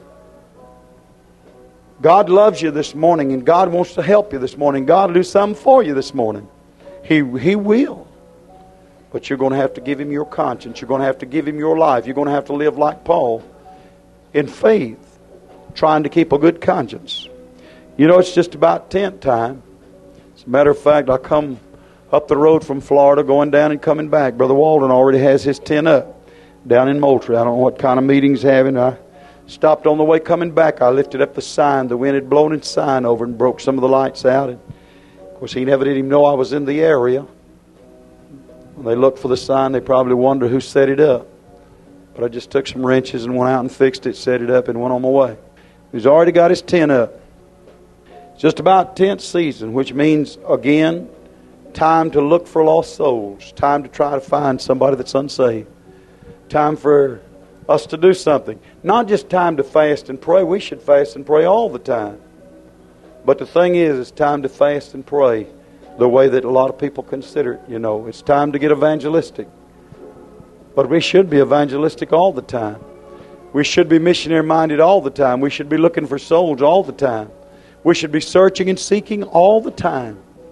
God loves you this morning, and God wants to help you this morning. God will do something for you this morning. He, he will. But you're going to have to give Him your conscience. You're going to have to give Him your life. You're going to have to live like Paul in faith, trying to keep a good conscience. You know, it's just about tent time. As a matter of fact, I come up the road from Florida, going down and coming back. Brother Walden already has his tent up down in Moultrie. I don't know what kind of meeting he's having. I stopped on the way coming back. I lifted up the sign. The wind had blown its sign over and broke some of the lights out. And of course, he never did even know I was in the area. When they looked for the sign, they probably wondered who set it up. But I just took some wrenches and went out and fixed it, set it up, and went on my way. He's already got his tent up. It's just about tent season, which means, again, time to look for lost souls. Time to try to find somebody that's unsaved. Time for us to do something. Not just time to fast and pray. We should fast and pray all the time. But the thing is, it's time to fast and pray the way that a lot of people consider it. You know, it's time to get evangelistic. But we should be evangelistic all the time. We should be missionary-minded all the time. We should be looking for souls all the time. We should be searching and seeking all the time.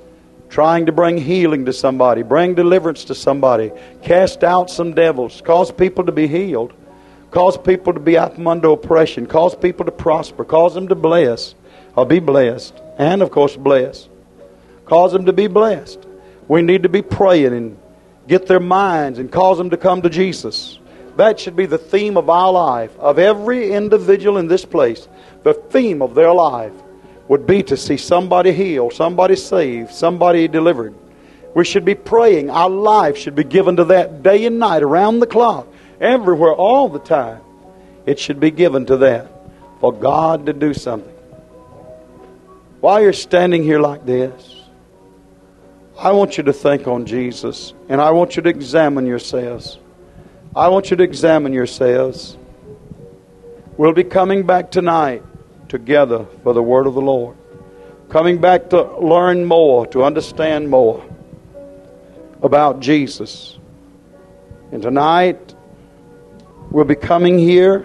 trying to bring healing to somebody, bring deliverance to somebody, cast out some devils, cause people to be healed, cause people to be out from under oppression, cause people to prosper, cause them to bless, or be blessed, and of course bless. Cause them to be blessed. We need to be praying and get their minds and cause them to come to Jesus. That should be the theme of our life, of every individual in this place. The theme of their life would be to see somebody healed, somebody saved, somebody delivered. We should be praying. Our life should be given to that day and night, around the clock, everywhere, all the time. It should be given to that for God to do something. While you're standing here like this, I want you to think on Jesus, and I want you to examine yourselves. I want you to examine yourselves. We'll be coming back tonight together for the word of the Lord. Coming back to learn more, to understand more about Jesus. And tonight, we'll be coming here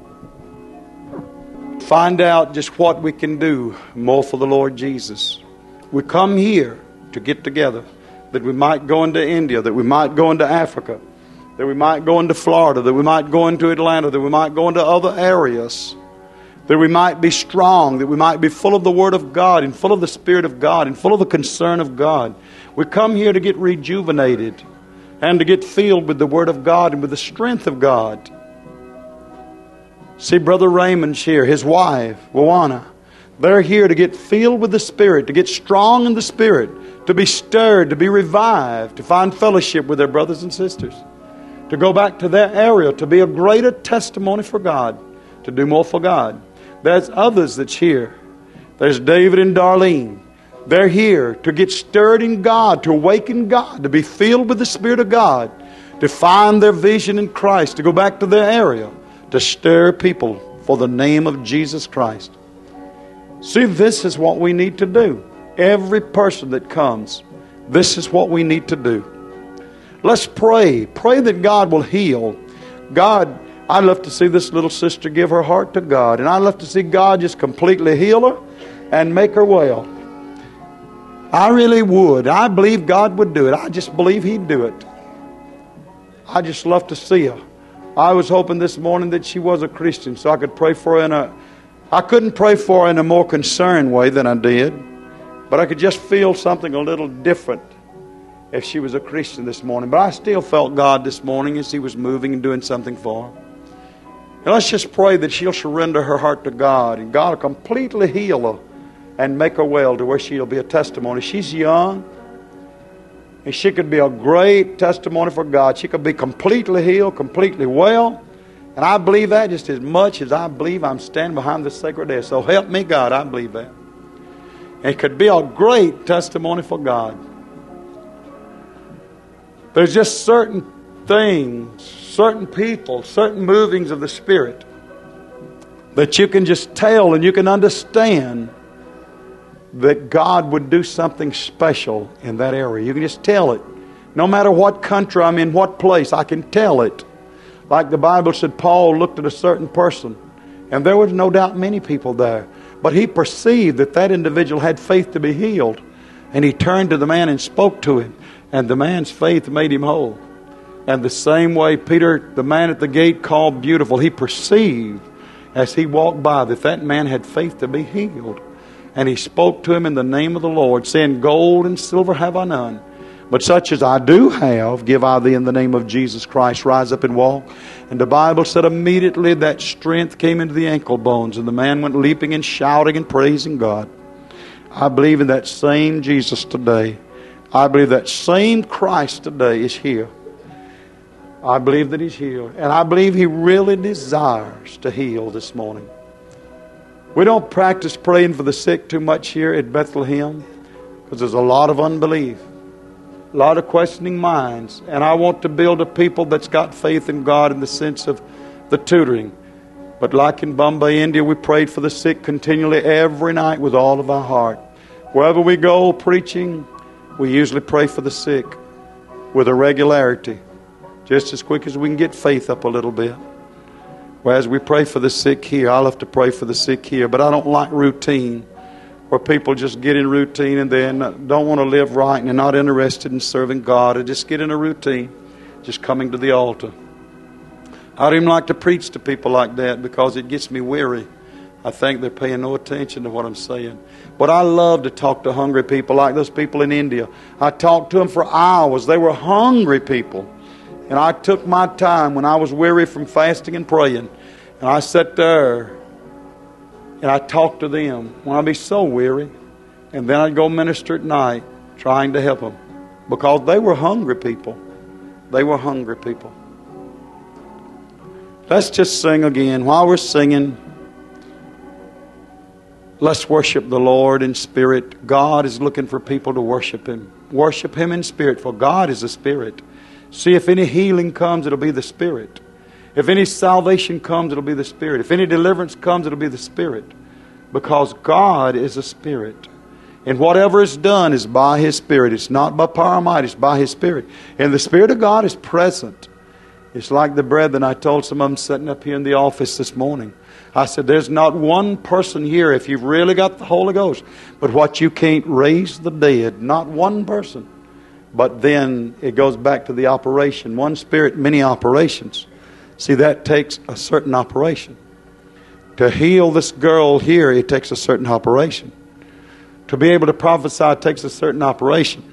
to find out just what we can do more for the Lord Jesus. We come here to get together, that we might go into India, that we might go into Africa, that we might go into Florida, that we might go into Atlanta, that we might go into other areas, that we might be strong, that we might be full of the Word of God and full of the Spirit of God and full of the concern of God. We come here to get rejuvenated and to get filled with the Word of God and with the strength of God. See Brother Raymond's here, his wife, Wawana. They're here to get filled with the Spirit, to get strong in the Spirit, to be stirred, to be revived, to find fellowship with their brothers and sisters, to go back to their area, to be a greater testimony for God, to do more for God. There's others that's here. There's David and Darlene. They're here to get stirred in God, to awaken God, to be filled with the Spirit of God, to find their vision in Christ, to go back to their area, to stir people for the name of Jesus Christ. See, this is what we need to do. Every person that comes, this is what we need to do. Let's pray. Pray that God will heal. God, I'd love to see this little sister give her heart to God. And I'd love to see God just completely heal her and make her well. I really would. I believe God would do it. I just believe He'd do it. I just love to see her. I was hoping this morning that she was a Christian so I could pray for her in a... I couldn't pray for her in a more concerned way than I did. But I could just feel something a little different if she was a Christian this morning. But I still felt God this morning as He was moving and doing something for her. And let's just pray that she'll surrender her heart to God, and God will completely heal her and make her well to where she'll be a testimony. She's young, and she could be a great testimony for God. She could be completely healed, completely well. And I believe that just as much as I believe I'm standing behind this sacred desk. So help me, God, I believe that. It could be a great testimony for God. There's just certain things, certain people, certain movings of the Spirit that you can just tell and you can understand that God would do something special in that area. You can just tell it. No matter what country I'm in, what place, I can tell it. Like the Bible said, Paul looked at a certain person, and there was no doubt many people there. But he perceived that that individual had faith to be healed. And he turned to the man and spoke to him. And the man's faith made him whole. And the same way Peter, the man at the gate called Beautiful, he perceived as he walked by that that man had faith to be healed. And he spoke to him in the name of the Lord, saying, Gold and silver have I none, but such as I do have, give I thee in the name of Jesus Christ. Rise up and walk. And the Bible said immediately that strength came into the ankle bones, and the man went leaping and shouting and praising God. I believe in that same Jesus today. I believe that same Christ today is here. I believe that He's here. And I believe He really desires to heal this morning. We don't practice praying for the sick too much here at Bethlehem because there's a lot of unbelief. A lot of questioning minds. And I want to build a people that's got faith in God in the sense of the tutoring. But like in Bombay, India, we prayed for the sick continually every night with all of our heart. Wherever we go preaching, we usually pray for the sick with a regularity. Just as quick as we can get faith up a little bit. Whereas we pray for the sick here, I love to pray for the sick here. But I don't like routine. where people just get in routine and they don't want to live right and they're not interested in serving God. They just get in a routine, just coming to the altar. I don't even like to preach to people like that because it gets me weary. I think they're paying no attention to what I'm saying. But I love to talk to hungry people like those people in India. I talked to them for hours. They were hungry people. And I took my time when I was weary from fasting and praying. And I sat there and I talked to them when I'd be so weary. And then I'd go minister at night trying to help them. Because they were hungry people. They were hungry people. Let's just sing again. While we're singing, let's worship the Lord in spirit. God is looking for people to worship Him. Worship Him in spirit, for God is a spirit. See, if any healing comes, it'll be the Spirit. If any salvation comes, it'll be the Spirit. If any deliverance comes, it'll be the Spirit. Because God is a Spirit. And whatever is done is by His Spirit. It's not by power or might, it's by His Spirit. And the Spirit of God is present. It's like the brethren, I told some of them sitting up here in the office this morning. I said, there's not one person here, if you've really got the Holy Ghost, but what you can't raise the dead. Not one person. But then it goes back to the operation. One Spirit, many operations. See, that takes a certain operation. To heal this girl here, it takes a certain operation. To be able to prophesy takes a certain operation.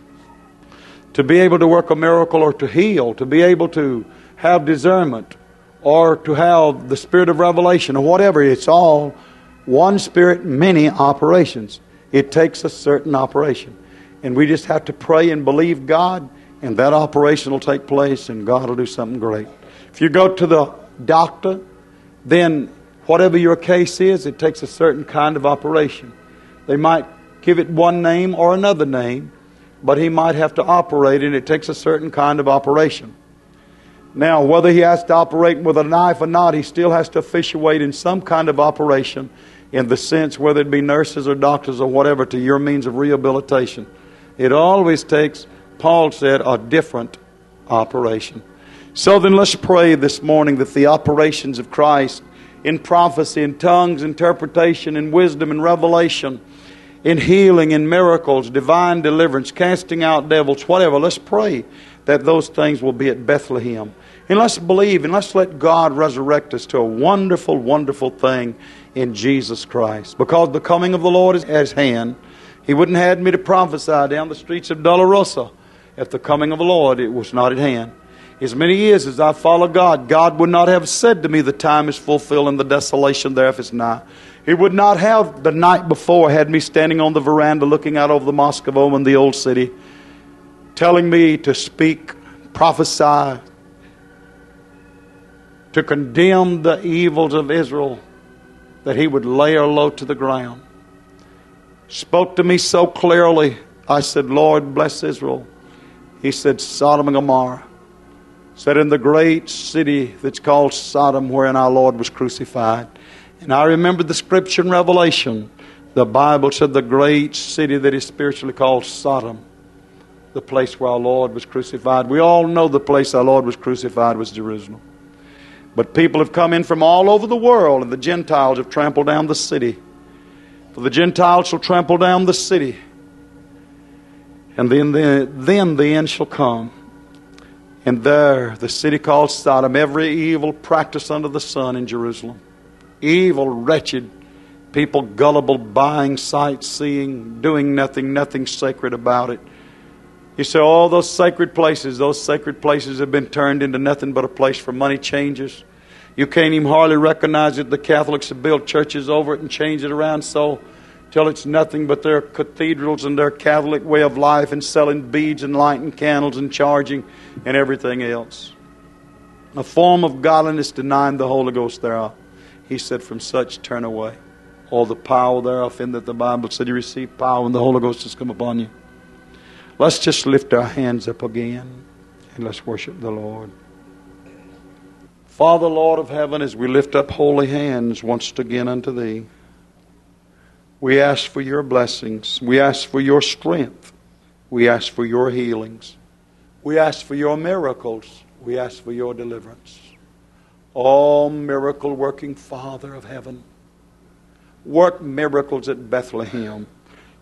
To be able to work a miracle or to heal, to be able to have discernment, or to have the spirit of revelation, or whatever. It's all one Spirit, many operations. It takes a certain operation. And we just have to pray and believe God, and that operation will take place, and God will do something great. If you go to the doctor, then whatever your case is, it takes a certain kind of operation. They might give it one name or another name, but he might have to operate, and it takes a certain kind of operation. Now, whether he has to operate with a knife or not, he still has to officiate in some kind of operation, in the sense whether it be nurses or doctors or whatever, to your means of rehabilitation. It always takes, Paul said, a different operation. So then let's pray this morning that the operations of Christ in prophecy, in tongues, interpretation, in wisdom, in revelation, in healing, in miracles, divine deliverance, casting out devils, whatever, let's pray that those things will be at Bethlehem. And let's believe and let's let God resurrect us to a wonderful, wonderful thing in Jesus Christ. Because the coming of the Lord is at His hand. He wouldn't have had me to prophesy down the streets of Dolorosa if the coming of the Lord it was not at hand. As many years as I follow God, God would not have said to me the time is fulfilled and the desolation thereof is nigh. He would not have the night before had me standing on the veranda looking out over the Mosque of Oman, the old city, telling me to speak, prophesy, to condemn the evils of Israel, that He would lay her low to the ground. Spoke to me so clearly. I said, Lord, bless Israel. He said, Sodom and Gomorrah. Said, in the great city that's called Sodom, wherein our Lord was crucified. And I remembered the scripture in Revelation. The Bible said the great city that is spiritually called Sodom, the place where our Lord was crucified. We all know the place our Lord was crucified was Jerusalem. But people have come in from all over the world, and the Gentiles have trampled down the city. For the Gentiles shall trample down the city, and then the, then the end shall come. And there, the city called Sodom, every evil practice under the sun in Jerusalem. Evil, wretched people, gullible, buying, sightseeing, doing nothing, nothing sacred about it. You say, all those sacred places, those sacred places have been turned into nothing but a place for money changers. You can't even hardly recognize it. The Catholics have built churches over it and changed it around so till it's nothing but their cathedrals and their Catholic way of life and selling beads and lighting candles and charging and everything else. A form of godliness denying the Holy Ghost thereof. He said, from such turn away. All the power thereof, in that the Bible said you receive power when the Holy Ghost has come upon you. Let's just lift our hands up again and let's worship the Lord. Father, Lord of heaven, as we lift up holy hands once again unto Thee, we ask for Your blessings. We ask for Your strength. We ask for Your healings. We ask for Your miracles. We ask for Your deliverance. Oh, miracle-working Father of heaven, work miracles at Bethlehem.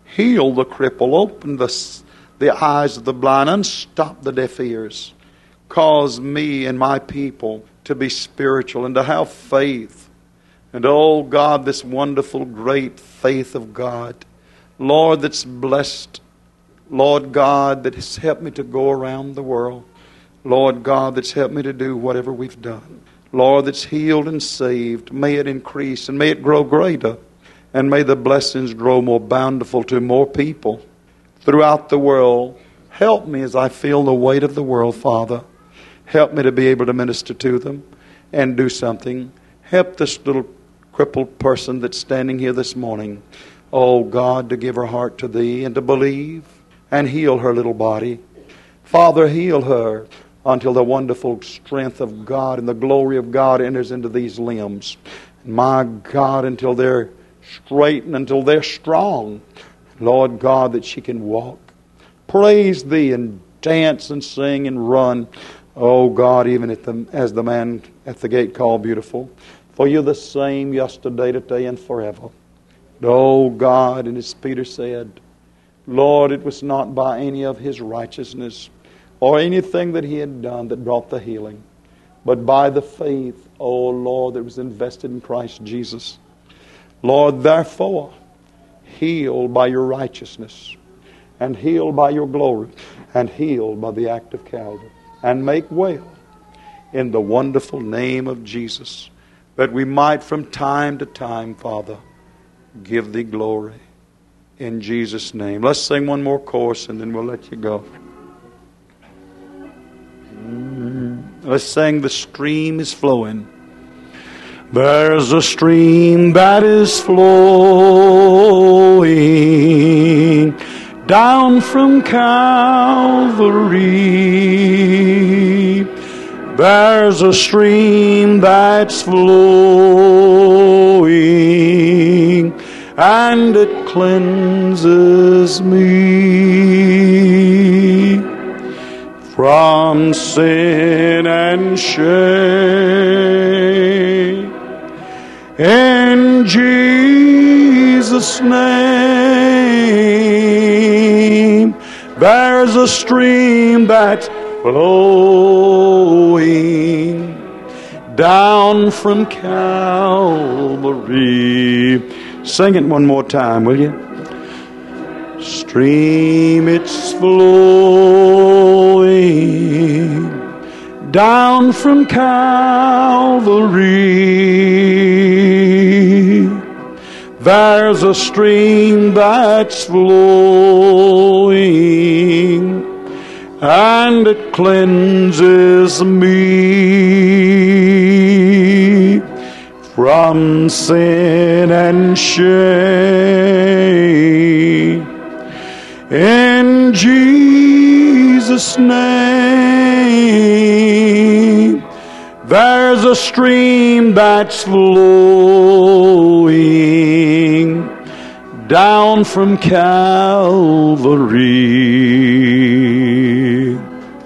Heal the cripple. Open the, the eyes of the blind. Unstop the deaf ears. Cause me and my people to be spiritual and to have faith. And oh God, this wonderful, great faith of God. Lord, that's blessed. Lord God, that has helped me to go around the world. Lord God, that's helped me to do whatever we've done. Lord, that's healed and saved. May it increase and may it grow greater. And may the blessings grow more bountiful to more people throughout the world. Help me as I feel the weight of the world, Father. Help me to be able to minister to them and do something. Help this little crippled person that's standing here this morning. Oh God, to give her heart to Thee and to believe and heal her little body. Father, heal her until the wonderful strength of God and the glory of God enters into these limbs. My God, until they're straight and until they're strong. Lord God, that she can walk. Praise Thee and dance and sing and run. Oh God, even at the, as the man at the gate called beautiful. For You're the same yesterday, today, and forever. Oh God, and as Peter said, Lord, it was not by any of his righteousness or anything that he had done that brought the healing, but by the faith, oh Lord, that was invested in Christ Jesus. Lord, therefore, heal by Your righteousness, and heal by Your glory, and heal by the act of Calvary, and make well in the wonderful name of Jesus, that we might from time to time, Father, give Thee glory. In Jesus' name. Let's sing one more chorus and then we'll let you go. Let's sing The Stream is Flowing. There's a stream that is flowing down from Calvary. There's a stream that's flowing and it cleanses me from sin and shame. In Jesus' name, there's a stream that's flowing down from Calvary. Sing it one more time, will you? Stream, it's flowing down from Calvary. There's a stream that's flowing and it cleanses me from sin and shame. In Jesus' name, there's a stream that's flowing down from Calvary.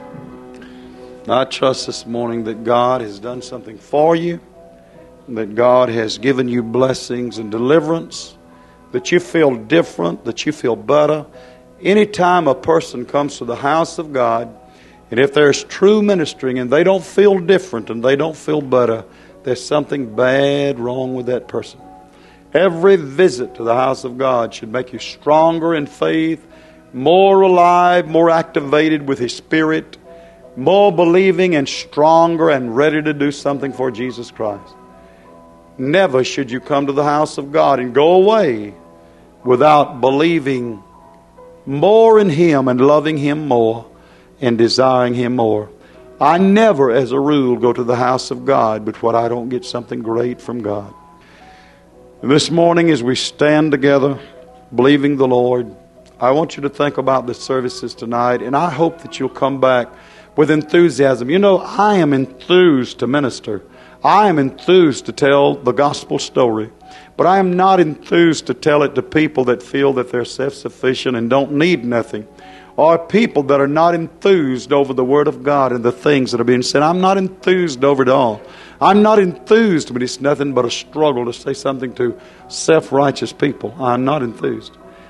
I trust this morning that God has done something for you, that God has given you blessings and deliverance, that you feel different, that you feel better. Anytime a person comes to the house of God, and if there's true ministering and they don't feel different and they don't feel better, there's something bad wrong with that person. Every visit to the house of God should make you stronger in faith, more alive, more activated with His Spirit, more believing and stronger and ready to do something for Jesus Christ. Never should you come to the house of God and go away without believing more in Him and loving Him more and desiring Him more. I never, as a rule, go to the house of God but what I don't get something great from God. This morning as we stand together believing the Lord, I want you to think about the services tonight, and I hope that you'll come back with enthusiasm. You know, I am enthused to minister. I am enthused to tell the gospel story. But I am not enthused to tell it to people that feel that they're self-sufficient and don't need nothing. Or people that are not enthused over the Word of God and the things that are being said. I'm not enthused over it all. I'm not enthused, but it's nothing but a struggle to say something to self-righteous people. I'm not enthused.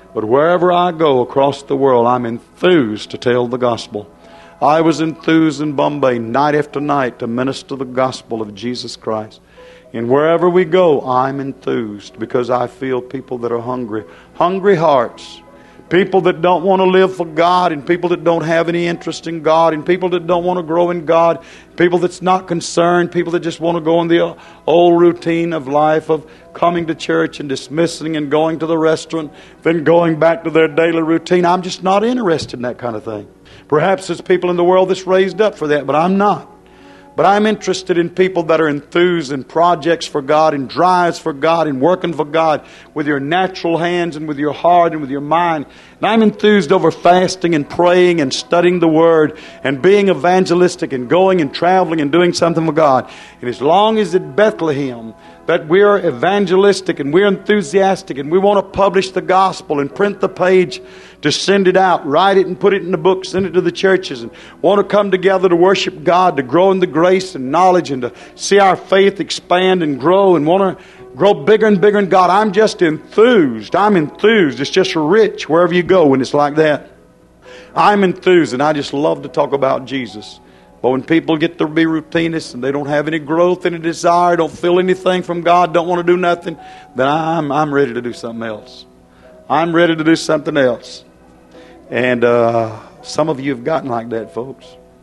But wherever I go across the world, I'm enthused to tell the gospel. I was enthused in Bombay night after night to minister the gospel of Jesus Christ. And wherever we go, I'm enthused because I feel people that are hungry. Hungry hearts. People that don't want to live for God, and people that don't have any interest in God, and people that don't want to grow in God, people that's not concerned, people that just want to go in the old routine of life of coming to church and dismissing and going to the restaurant, then going back to their daily routine. I'm just not interested in that kind of thing. Perhaps there's people in the world that's raised up for that, but I'm not. But I'm interested in people that are enthused in projects for God, and drives for God, and working for God with your natural hands and with your heart and with your mind. And I'm enthused over fasting and praying and studying the Word and being evangelistic and going and traveling and doing something for God. And as long as at Bethlehem that we're evangelistic and we're enthusiastic and we want to publish the gospel and print the page to send it out, write it and put it in the book, send it to the churches, and want to come together to worship God, to grow in the grace and knowledge, and to see our faith expand and grow, and want to grow bigger and bigger in God. I'm just enthused. I'm enthused. It's just rich wherever you go when it's like that. I'm enthused, and I just love to talk about Jesus. But when people get to be routinists and they don't have any growth, any desire, don't feel anything from God, don't want to do nothing, then I'm I'm ready to do something else. I'm ready to do something else. And uh, some of you have gotten like that, folks.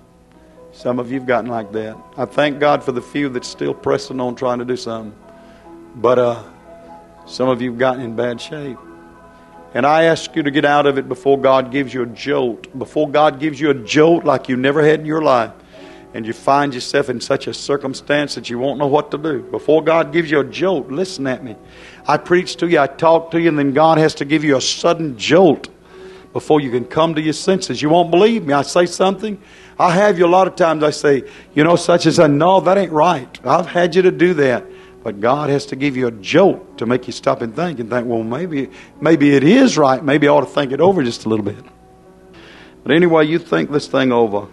Some of you have gotten like that. I thank God for the few that's still pressing on trying to do something. But uh, some of you have gotten in bad shape. And I ask you to get out of it before God gives you a jolt. Before God gives you a jolt like you never had in your life. And you find yourself in such a circumstance that you won't know what to do. Before God gives you a jolt, listen at me. I preach to you, I talk to you, and then God has to give you a sudden jolt before you can come to your senses. You won't believe me. I say something. I have you a lot of times. I say, you know, such as I no, that ain't right. I've had you to do that. But God has to give you a jolt to make you stop and think and think, well, maybe maybe it is right. Maybe I ought to think it over just a little bit. But anyway, you think this thing over.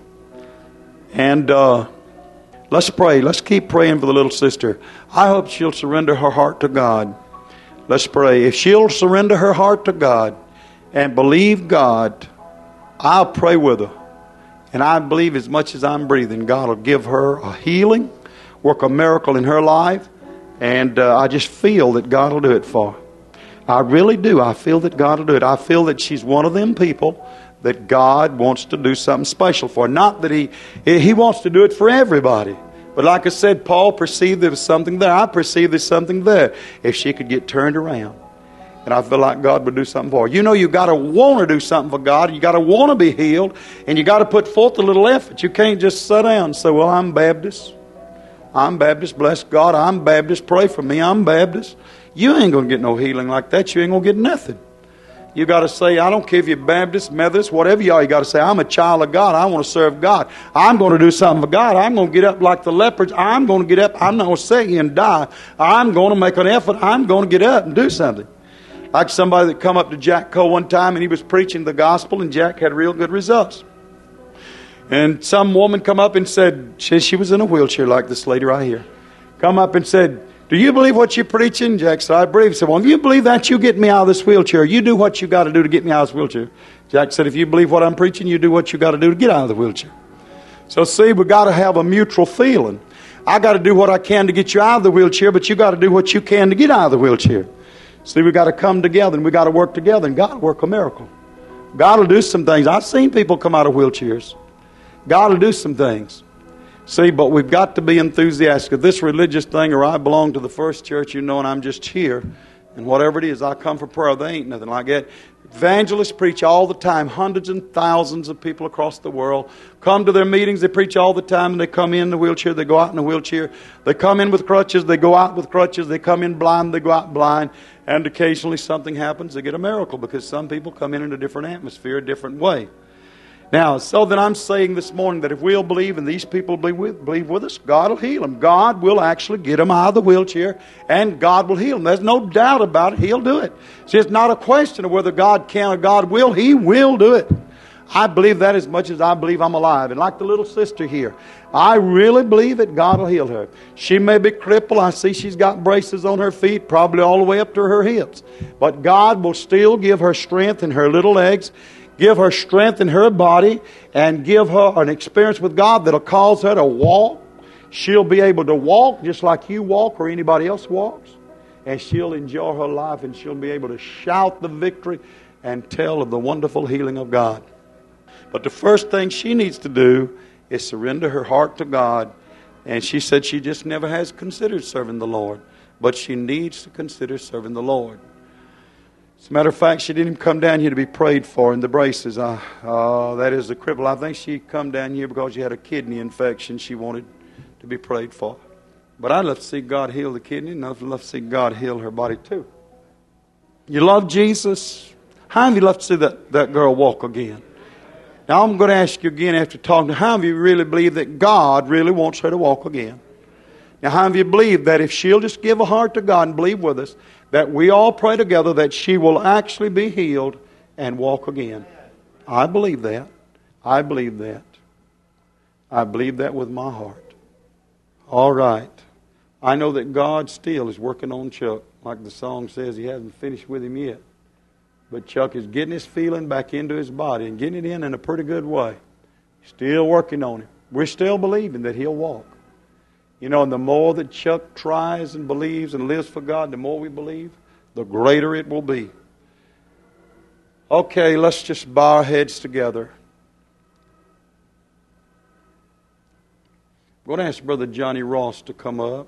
And uh, let's pray. Let's keep praying for the little sister. I hope she'll surrender her heart to God. Let's pray. If she'll surrender her heart to God and believe God, I'll pray with her. And I believe as much as I'm breathing, God will give her a healing, work a miracle in her life. And uh, I just feel that God will do it for her. I really do. I feel that God will do it. I feel that she's one of them people that God wants to do something special for. Not that he, he wants to do it for everybody. But like I said, Paul perceived there was something there. I perceived there's something there. If she could get turned around. And I feel like God would do something for her. You know, you got to want to do something for God. You got to want to be healed. And you got to put forth a little effort. You can't just sit down and say, well, I'm Baptist. I'm Baptist. Bless God. I'm Baptist. Pray for me. I'm Baptist. You ain't going to get no healing like that. You ain't going to get nothing. You got to say, I don't care if you're Baptist, Methodist, whatever you are. You got to say, I'm a child of God. I want to serve God. I'm going to do something for God. I'm going to get up like the lepers. I'm going to get up. I'm not going to sit here and die. I'm going to make an effort. I'm going to get up and do something. Like somebody that come up to Jack Coe one time and he was preaching the gospel and Jack had real good results. And some woman come up and said, she, she was in a wheelchair like this lady right here. Come up and said, do you believe what you're preaching? Jack said, I believe. He said, well, if you believe that, you get me out of this wheelchair. You do what you got to do to get me out of this wheelchair. Jack said, if you believe what I'm preaching, you do what you got to do to get out of the wheelchair. So see, we got to have a mutual feeling. I got to do what I can to get you out of the wheelchair, but you got to do what you can to get out of the wheelchair. See, we got to come together and we got to work together, and God will work a miracle. God will do some things. I've seen people come out of wheelchairs. God will do some things. See, but we've got to be enthusiastic. If this religious thing, or I belong to the First Church, you know, and I'm just here, and whatever it is, I come for prayer. They ain't nothing like that. Evangelists preach all the time. Hundreds and thousands of people across the world come to their meetings. They preach all the time, and they come in the wheelchair. They go out in a wheelchair. They come in with crutches. They go out with crutches. They come in blind. They go out blind. And occasionally something happens. They get a miracle because some people come in in a different atmosphere, a different way. Now, so that I'm saying this morning that if we'll believe and these people believe with, believe with us, God will heal them. God will actually get them out of the wheelchair, and God will heal them. There's no doubt about it. He'll do it. See, it's not a question of whether God can or God will. He will do it. I believe that as much as I believe I'm alive. And like the little sister here, I really believe that God will heal her. She may be crippled. I see she's got braces on her feet, probably all the way up to her hips. But God will still give her strength in her little legs, give her strength in her body, and give her an experience with God that'll cause her to walk. She'll be able to walk just like you walk or anybody else walks. And she'll enjoy her life, and she'll be able to shout the victory and tell of the wonderful healing of God. But the first thing she needs to do is surrender her heart to God. And she said she just never has considered serving the Lord. But she needs to consider serving the Lord. As a matter of fact, she didn't even come down here to be prayed for in the braces. Uh, uh, that is the cripple. I think she come down here because she had a kidney infection she wanted to be prayed for. But I'd love to see God heal the kidney, and I'd love to see God heal her body too. You love Jesus? How many of you love to see that, that girl walk again? Now I'm going to ask you again after talking to her, how many of you really believe that God really wants her to walk again? Now how many of you believe that if she'll just give a heart to God and believe with us, that we all pray together that she will actually be healed and walk again? I believe that. I believe that. I believe that with my heart. All right. I know that God still is working on Chuck. Like the song says, He hasn't finished with him yet. But Chuck is getting his feeling back into his body and getting it in in a pretty good way. Still working on him. We're still believing that he'll walk. You know, and the more that Chuck tries and believes and lives for God, the more we believe, the greater it will be. Okay, let's just bow our heads together. I'm going to ask Brother Johnny Ross to come up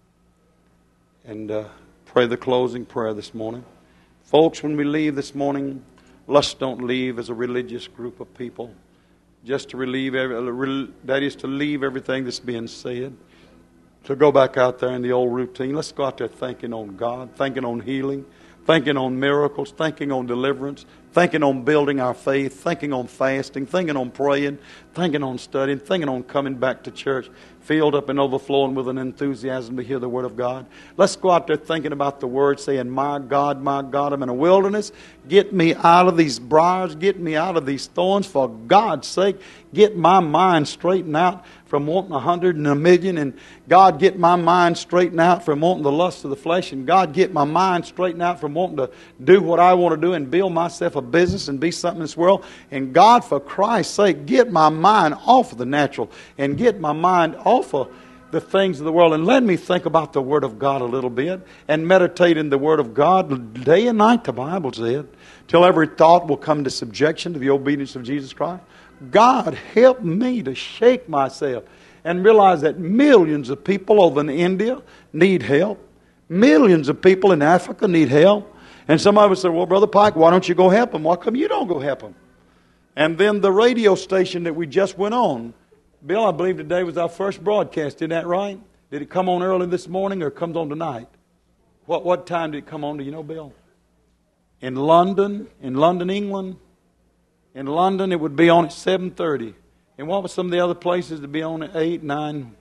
and uh, pray the closing prayer this morning. Folks, when we leave this morning, let's don't leave as a religious group of people. Just to relieve, every, that is to leave everything that's being said. To go back out there in the old routine. Let's go out there thinking on God, thinking on healing, thinking on miracles, thinking on deliverance, thinking on building our faith, thinking on fasting, thinking on praying, thinking on studying, thinking on coming back to church, filled up and overflowing with an enthusiasm to hear the Word of God. Let's go out there thinking about the Word, saying, my God, my God, I'm in a wilderness. Get me out of these briars. Get me out of these thorns. For God's sake, get my mind straightened out from wanting a hundred and a million. And God, get my mind straightened out from wanting the lust of the flesh. And God, get my mind straightened out from wanting to do what I want to do and build myself a business and be something in this world. And God, for Christ's sake, get my mind off of the natural and get my mind off of the things of the world, and let me think about the Word of God a little bit and meditate in the Word of God day and night, the Bible said, till every thought will come to subjection to the obedience of Jesus Christ. God, help me to shake myself and realize that millions of people over in India need help. Millions of people in Africa need help. And somebody would say, well, Brother Pike, why don't you go help them? Why come you don't go help them? And then the radio station that we just went on, Bill, I believe today was our first broadcast. Isn't that right? Did it come on early this morning or comes on tonight? What what time did it come on? Do you know, Bill? In London, in London, England. In London, it would be on at seven thirty. And what were some of the other places to be on at eight, nine?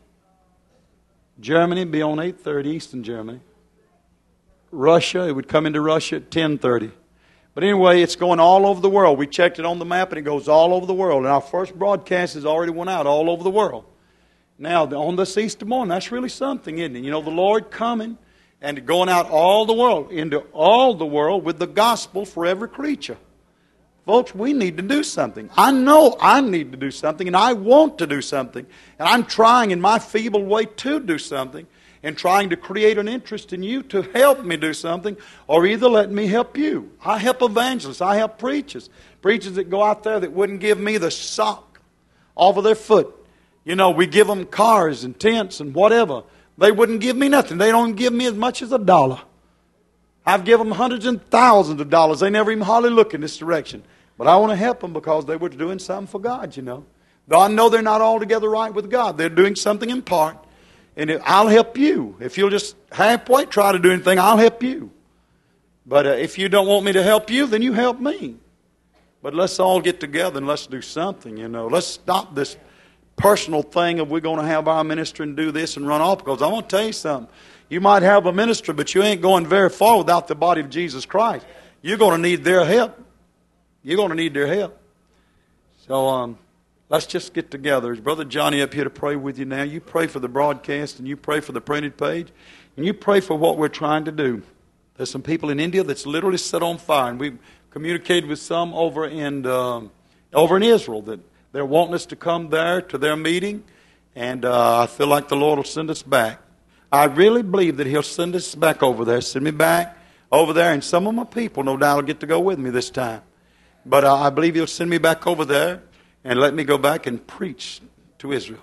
Germany would be on eight thirty, Eastern Germany. Russia, it would come into Russia at ten thirty. But anyway, it's going all over the world. We checked it on the map, and it goes all over the world. And our first broadcast has already went out all over the world. Now, on this Easter morning, that's really something, isn't it? You know, the Lord coming and going out all the world, into all the world with the gospel for every creature. Folks, we need to do something. I know I need to do something, and I want to do something. And I'm trying in my feeble way to do something, and trying to create an interest in you to help me do something, or either let me help you. I help evangelists. I help preachers. Preachers that go out there that wouldn't give me the sock off of their foot. You know, we give them cars and tents and whatever. They wouldn't give me nothing. They don't give me as much as a dollar. I've given them hundreds and thousands of dollars. They never even hardly look in this direction. But I want to help them because they were doing something for God, you know. Though I know they're not altogether right with God. They're doing something in part. And I'll help you. If you'll just halfway try to do anything, I'll help you. But uh, if you don't want me to help you, then you help me. But let's all get together and let's do something, you know. Let's stop this personal thing of we're going to have our ministry and do this and run off. Because I want to tell you something. You might have a ministry, but you ain't going very far without the body of Jesus Christ. You're going to need their help. You're going to need their help. So um, let's just get together. Is Brother Johnny up here to pray with you now? You pray for the broadcast, and you pray for the printed page, and you pray for what we're trying to do. There's some people in India that's literally set on fire, and we've communicated with some over in um, over in Israel that they're wanting us to come there to their meeting, and uh, I feel like the Lord will send us back. I really believe that He'll send us back over there, send me back over there, and some of my people, no doubt, will get to go with me this time. But uh, I believe He'll send me back over there and let me go back and preach to Israel.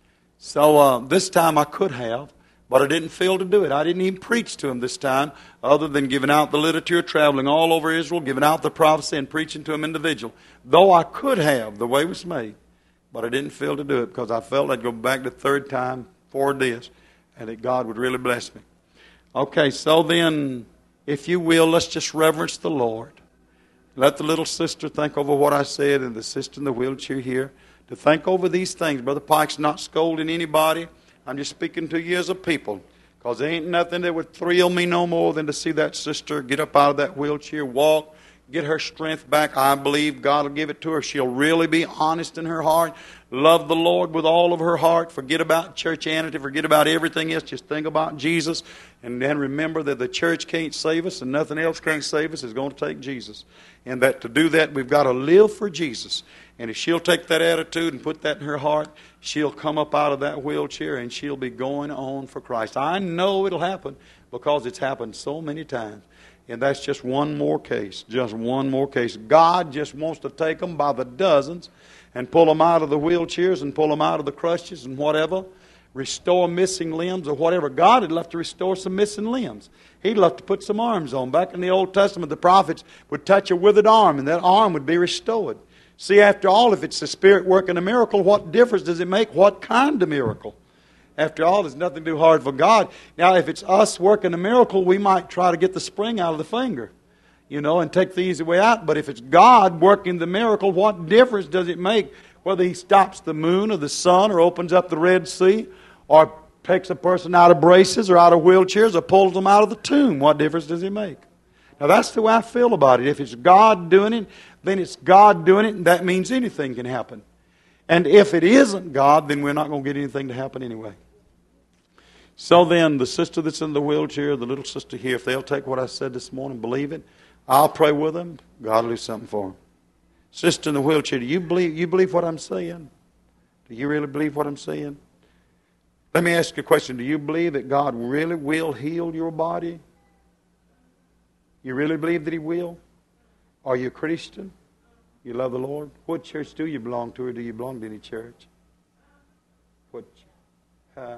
So uh, this time I could have, but I didn't feel to do it. I didn't even preach to them this time, other than giving out the literature, traveling all over Israel, giving out the prophecy, and preaching to them individual. Though I could have, the way it was made, but I didn't feel to do it because I felt I'd go back the third time for this, and that God would really bless me. Okay, so then, if you will, let's just reverence the Lord. Let the little sister think over what I said, and the sister in the wheelchair here, to think over these things. Brother Pike's not scolding anybody. I'm just speaking to you as a people, because there ain't nothing that would thrill me no more than to see that sister get up out of that wheelchair, walk, get her strength back. I believe God will give it to her. She'll really be honest in her heart, love the Lord with all of her heart, forget about churchianity, forget about everything else, just think about Jesus, and then remember that the church can't save us and nothing else can't save us. It's going to take Jesus. And that to do that, we've got to live for Jesus. And if she'll take that attitude and put that in her heart, she'll come up out of that wheelchair and she'll be going on for Christ. I know it'll happen because it's happened so many times. And that's just one more case, just one more case. God just wants to take them by the dozens and pull them out of the wheelchairs and pull them out of the crutches and whatever, restore missing limbs or whatever. God had left to restore some missing limbs. He'd love to put some arms on. Back in the Old Testament, the prophets would touch a withered arm, and that arm would be restored. See, after all, if it's the Spirit working a miracle, what difference does it make? What kind of miracle? After all, there's nothing too hard for God. Now, if it's us working a miracle, we might try to get the spring out of the finger, you know, and take the easy way out. But if it's God working the miracle, what difference does it make whether He stops the moon or the sun or opens up the Red Sea or takes a person out of braces or out of wheelchairs or pulls them out of the tomb? What difference does it make? Now, that's the way I feel about it. If it's God doing it, then it's God doing it, and that means anything can happen. And if it isn't God, then we're not going to get anything to happen anyway. So then, the sister that's in the wheelchair, the little sister here, if they'll take what I said this morning, believe it, I'll pray with them. God will do something for them. Sister in the wheelchair, do you believe, you believe what I'm saying? Do you really believe what I'm saying? Let me ask you a question. Do you believe that God really will heal your body? You really believe that He will? Are you a Christian? You love the Lord? What church do you belong to, or do you belong to any church? What? Uh,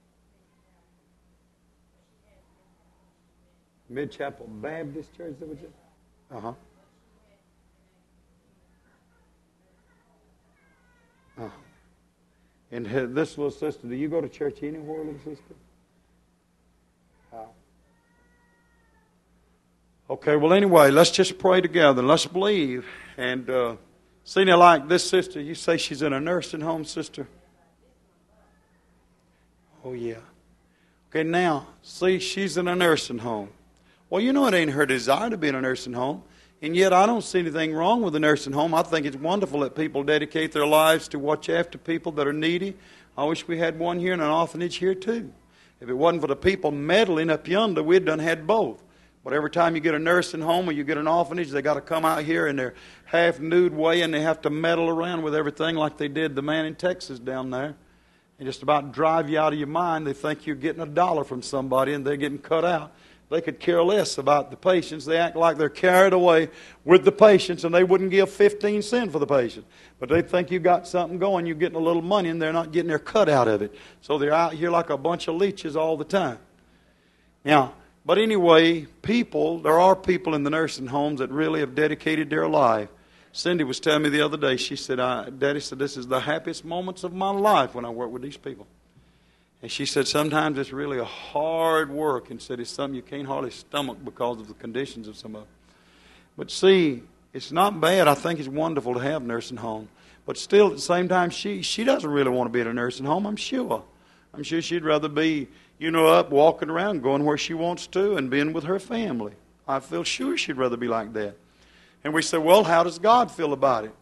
Mid-Chapel Baptist Church? Is that what you? Uh-huh. Uh-huh. And this little sister, do you go to church anywhere, little sister? How? Okay, well, anyway, let's just pray together. Let's believe. And uh, see, now, like this sister, you say she's in a nursing home, sister? Oh, yeah. Okay, now, see, she's in a nursing home. Well, you know it ain't her desire to be in a nursing home. And yet I don't see anything wrong with a nursing home. I think it's wonderful that people dedicate their lives to watch after people that are needy. I wish we had one here and an orphanage here, too. If it wasn't for the people meddling up yonder, we'd done had both. But every time you get a nursing home or you get an orphanage, they got to come out here in their half-nude way, and they have to meddle around with everything like they did the man in Texas down there. And just about drive you out of your mind. They think you're getting a dollar from somebody, and they're getting cut out. They could care less about the patients. They act like they're carried away with the patients, and they wouldn't give fifteen cents for the patient. But they think you got something going, you're getting a little money, and they're not getting their cut out of it. So they're out here like a bunch of leeches all the time. Now, but anyway, people, there are people in the nursing homes that really have dedicated their life. Cindy was telling me the other day, she said, I, Daddy said, this is the happiest moments of my life when I work with these people. And she said, sometimes it's really a hard work, and said it's something you can't hardly stomach because of the conditions of some of them. But see, it's not bad. I think it's wonderful to have nursing home. But still, at the same time, she, she doesn't really want to be in a nursing home, I'm sure. I'm sure she'd rather be, you know, up, walking around, going where she wants to, and being with her family. I feel sure she'd rather be like that. And we say, well, how does God feel about it?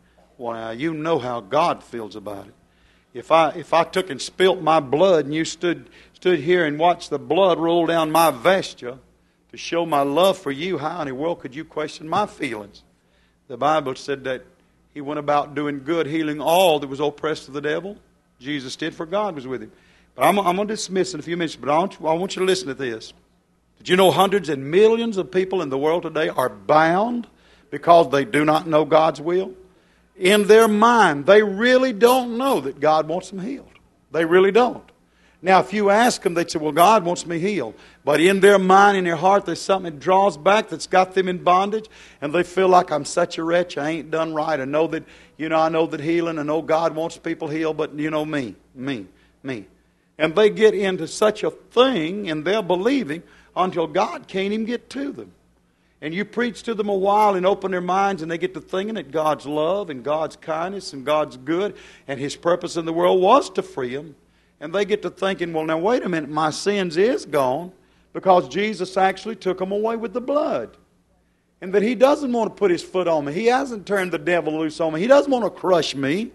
Well, now, you know how God feels about it. If I if I took and spilt my blood and you stood stood here and watched the blood roll down my vesture to show my love for you, how in the world could you question my feelings? The Bible said that He went about doing good, healing all that was oppressed of the devil. Jesus did, for God was with Him. But I'm, I'm going to dismiss in a few minutes, but I want, you, I want you to listen to this. Did you know hundreds and millions of people in the world today are bound because they do not know God's will? In their mind, they really don't know that God wants them healed. They really don't. Now, if you ask them, they'd say, well, God wants me healed. But in their mind, in their heart, there's something that draws back that's got them in bondage. And they feel like, I'm such a wretch, I ain't done right. I know that, you know, I know that healing, I know God wants people healed, but, you know, me, me, me. And they get into such a thing in their believing until God can't even get to them. And you preach to them a while and open their minds, and they get to thinking that God's love and God's kindness and God's good and His purpose in the world was to free them. And they get to thinking, well, now wait a minute, my sins is gone because Jesus actually took them away with the blood. And that He doesn't want to put His foot on me. He hasn't turned the devil loose on me. He doesn't want to crush me.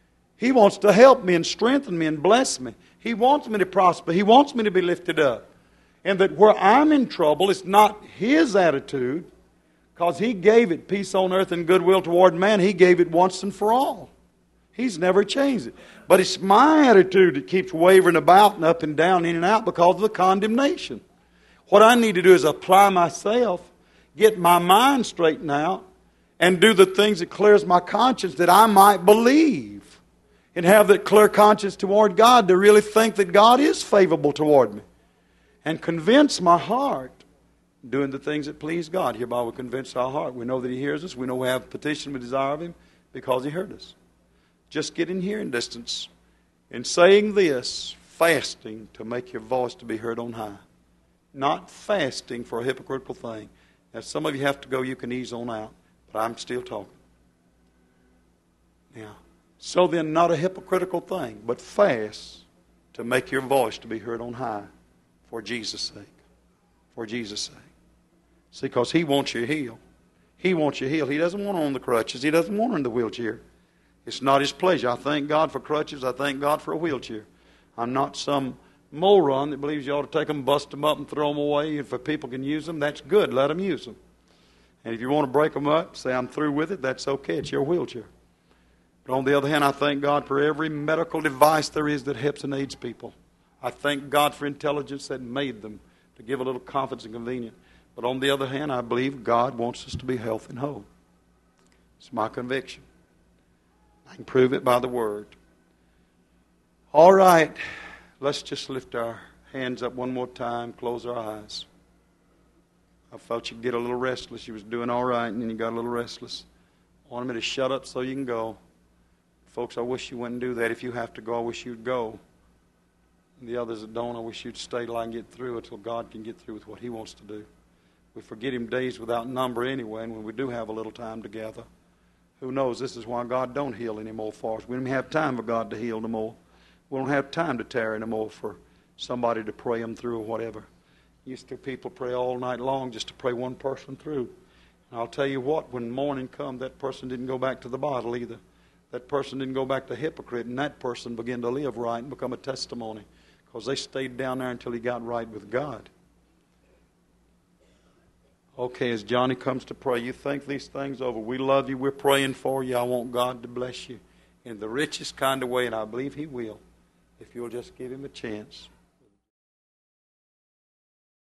He wants to help me and strengthen me and bless me. He wants me to prosper. He wants me to be lifted up. And that where I'm in trouble, it's not His attitude, because He gave it peace on earth and goodwill toward man. He gave it once and for all. He's never changed it. But it's my attitude that keeps wavering about and up and down, in and out, because of the condemnation. What I need to do is apply myself, get my mind straightened out, and do the things that clears my conscience that I might believe. And have that clear conscience toward God to really think that God is favorable toward me. And convince my heart doing the things that please God. Hereby we convince our heart. We know that He hears us. We know we have petition, we desire of Him because He heard us. Just get in hearing distance. In saying this, fasting to make your voice to be heard on high. Not fasting for a hypocritical thing. Now some of you have to go, you can ease on out. But I'm still talking. Now, so then not a hypocritical thing, but fast to make your voice to be heard on high. For Jesus' sake. For Jesus' sake. See, because He wants you healed. He wants you healed. He doesn't want her on the crutches. He doesn't want her in the wheelchair. It's not His pleasure. I thank God for crutches. I thank God for a wheelchair. I'm not some moron that believes you ought to take them, bust them up, and throw them away. If people can use them, that's good. Let them use them. And if you want to break them up, say, I'm through with it, that's okay. It's your wheelchair. But on the other hand, I thank God for every medical device there is that helps and aids people. I thank God for intelligence that made them to give a little confidence and convenience. But on the other hand, I believe God wants us to be healthy and whole. It's my conviction. I can prove it by the Word. All right. Let's just lift our hands up one more time, close our eyes. I felt you get a little restless. You was doing all right, and then you got a little restless. I wanted me to shut up so you can go. Folks, I wish you wouldn't do that. If you have to go, I wish you'd go. And the others that don't, I wish you'd stay till I can get through until God can get through with what He wants to do. We forget Him days without number anyway, and when we do have a little time together, who knows, this is why God don't heal anymore for us. We don't have time for God to heal no more. We don't have time to tarry no more for somebody to pray them through or whatever. Used to people pray all night long just to pray one person through. And I'll tell you what, when morning come, that person didn't go back to the bottle either. That person didn't go back to hypocrite, and that person began to live right and become a testimony. Because they stayed down there until he got right with God. Okay, as Johnny comes to pray, you think these things over. We love you. We're praying for you. I want God to bless you in the richest kind of way, and I believe He will, if you'll just give Him a chance.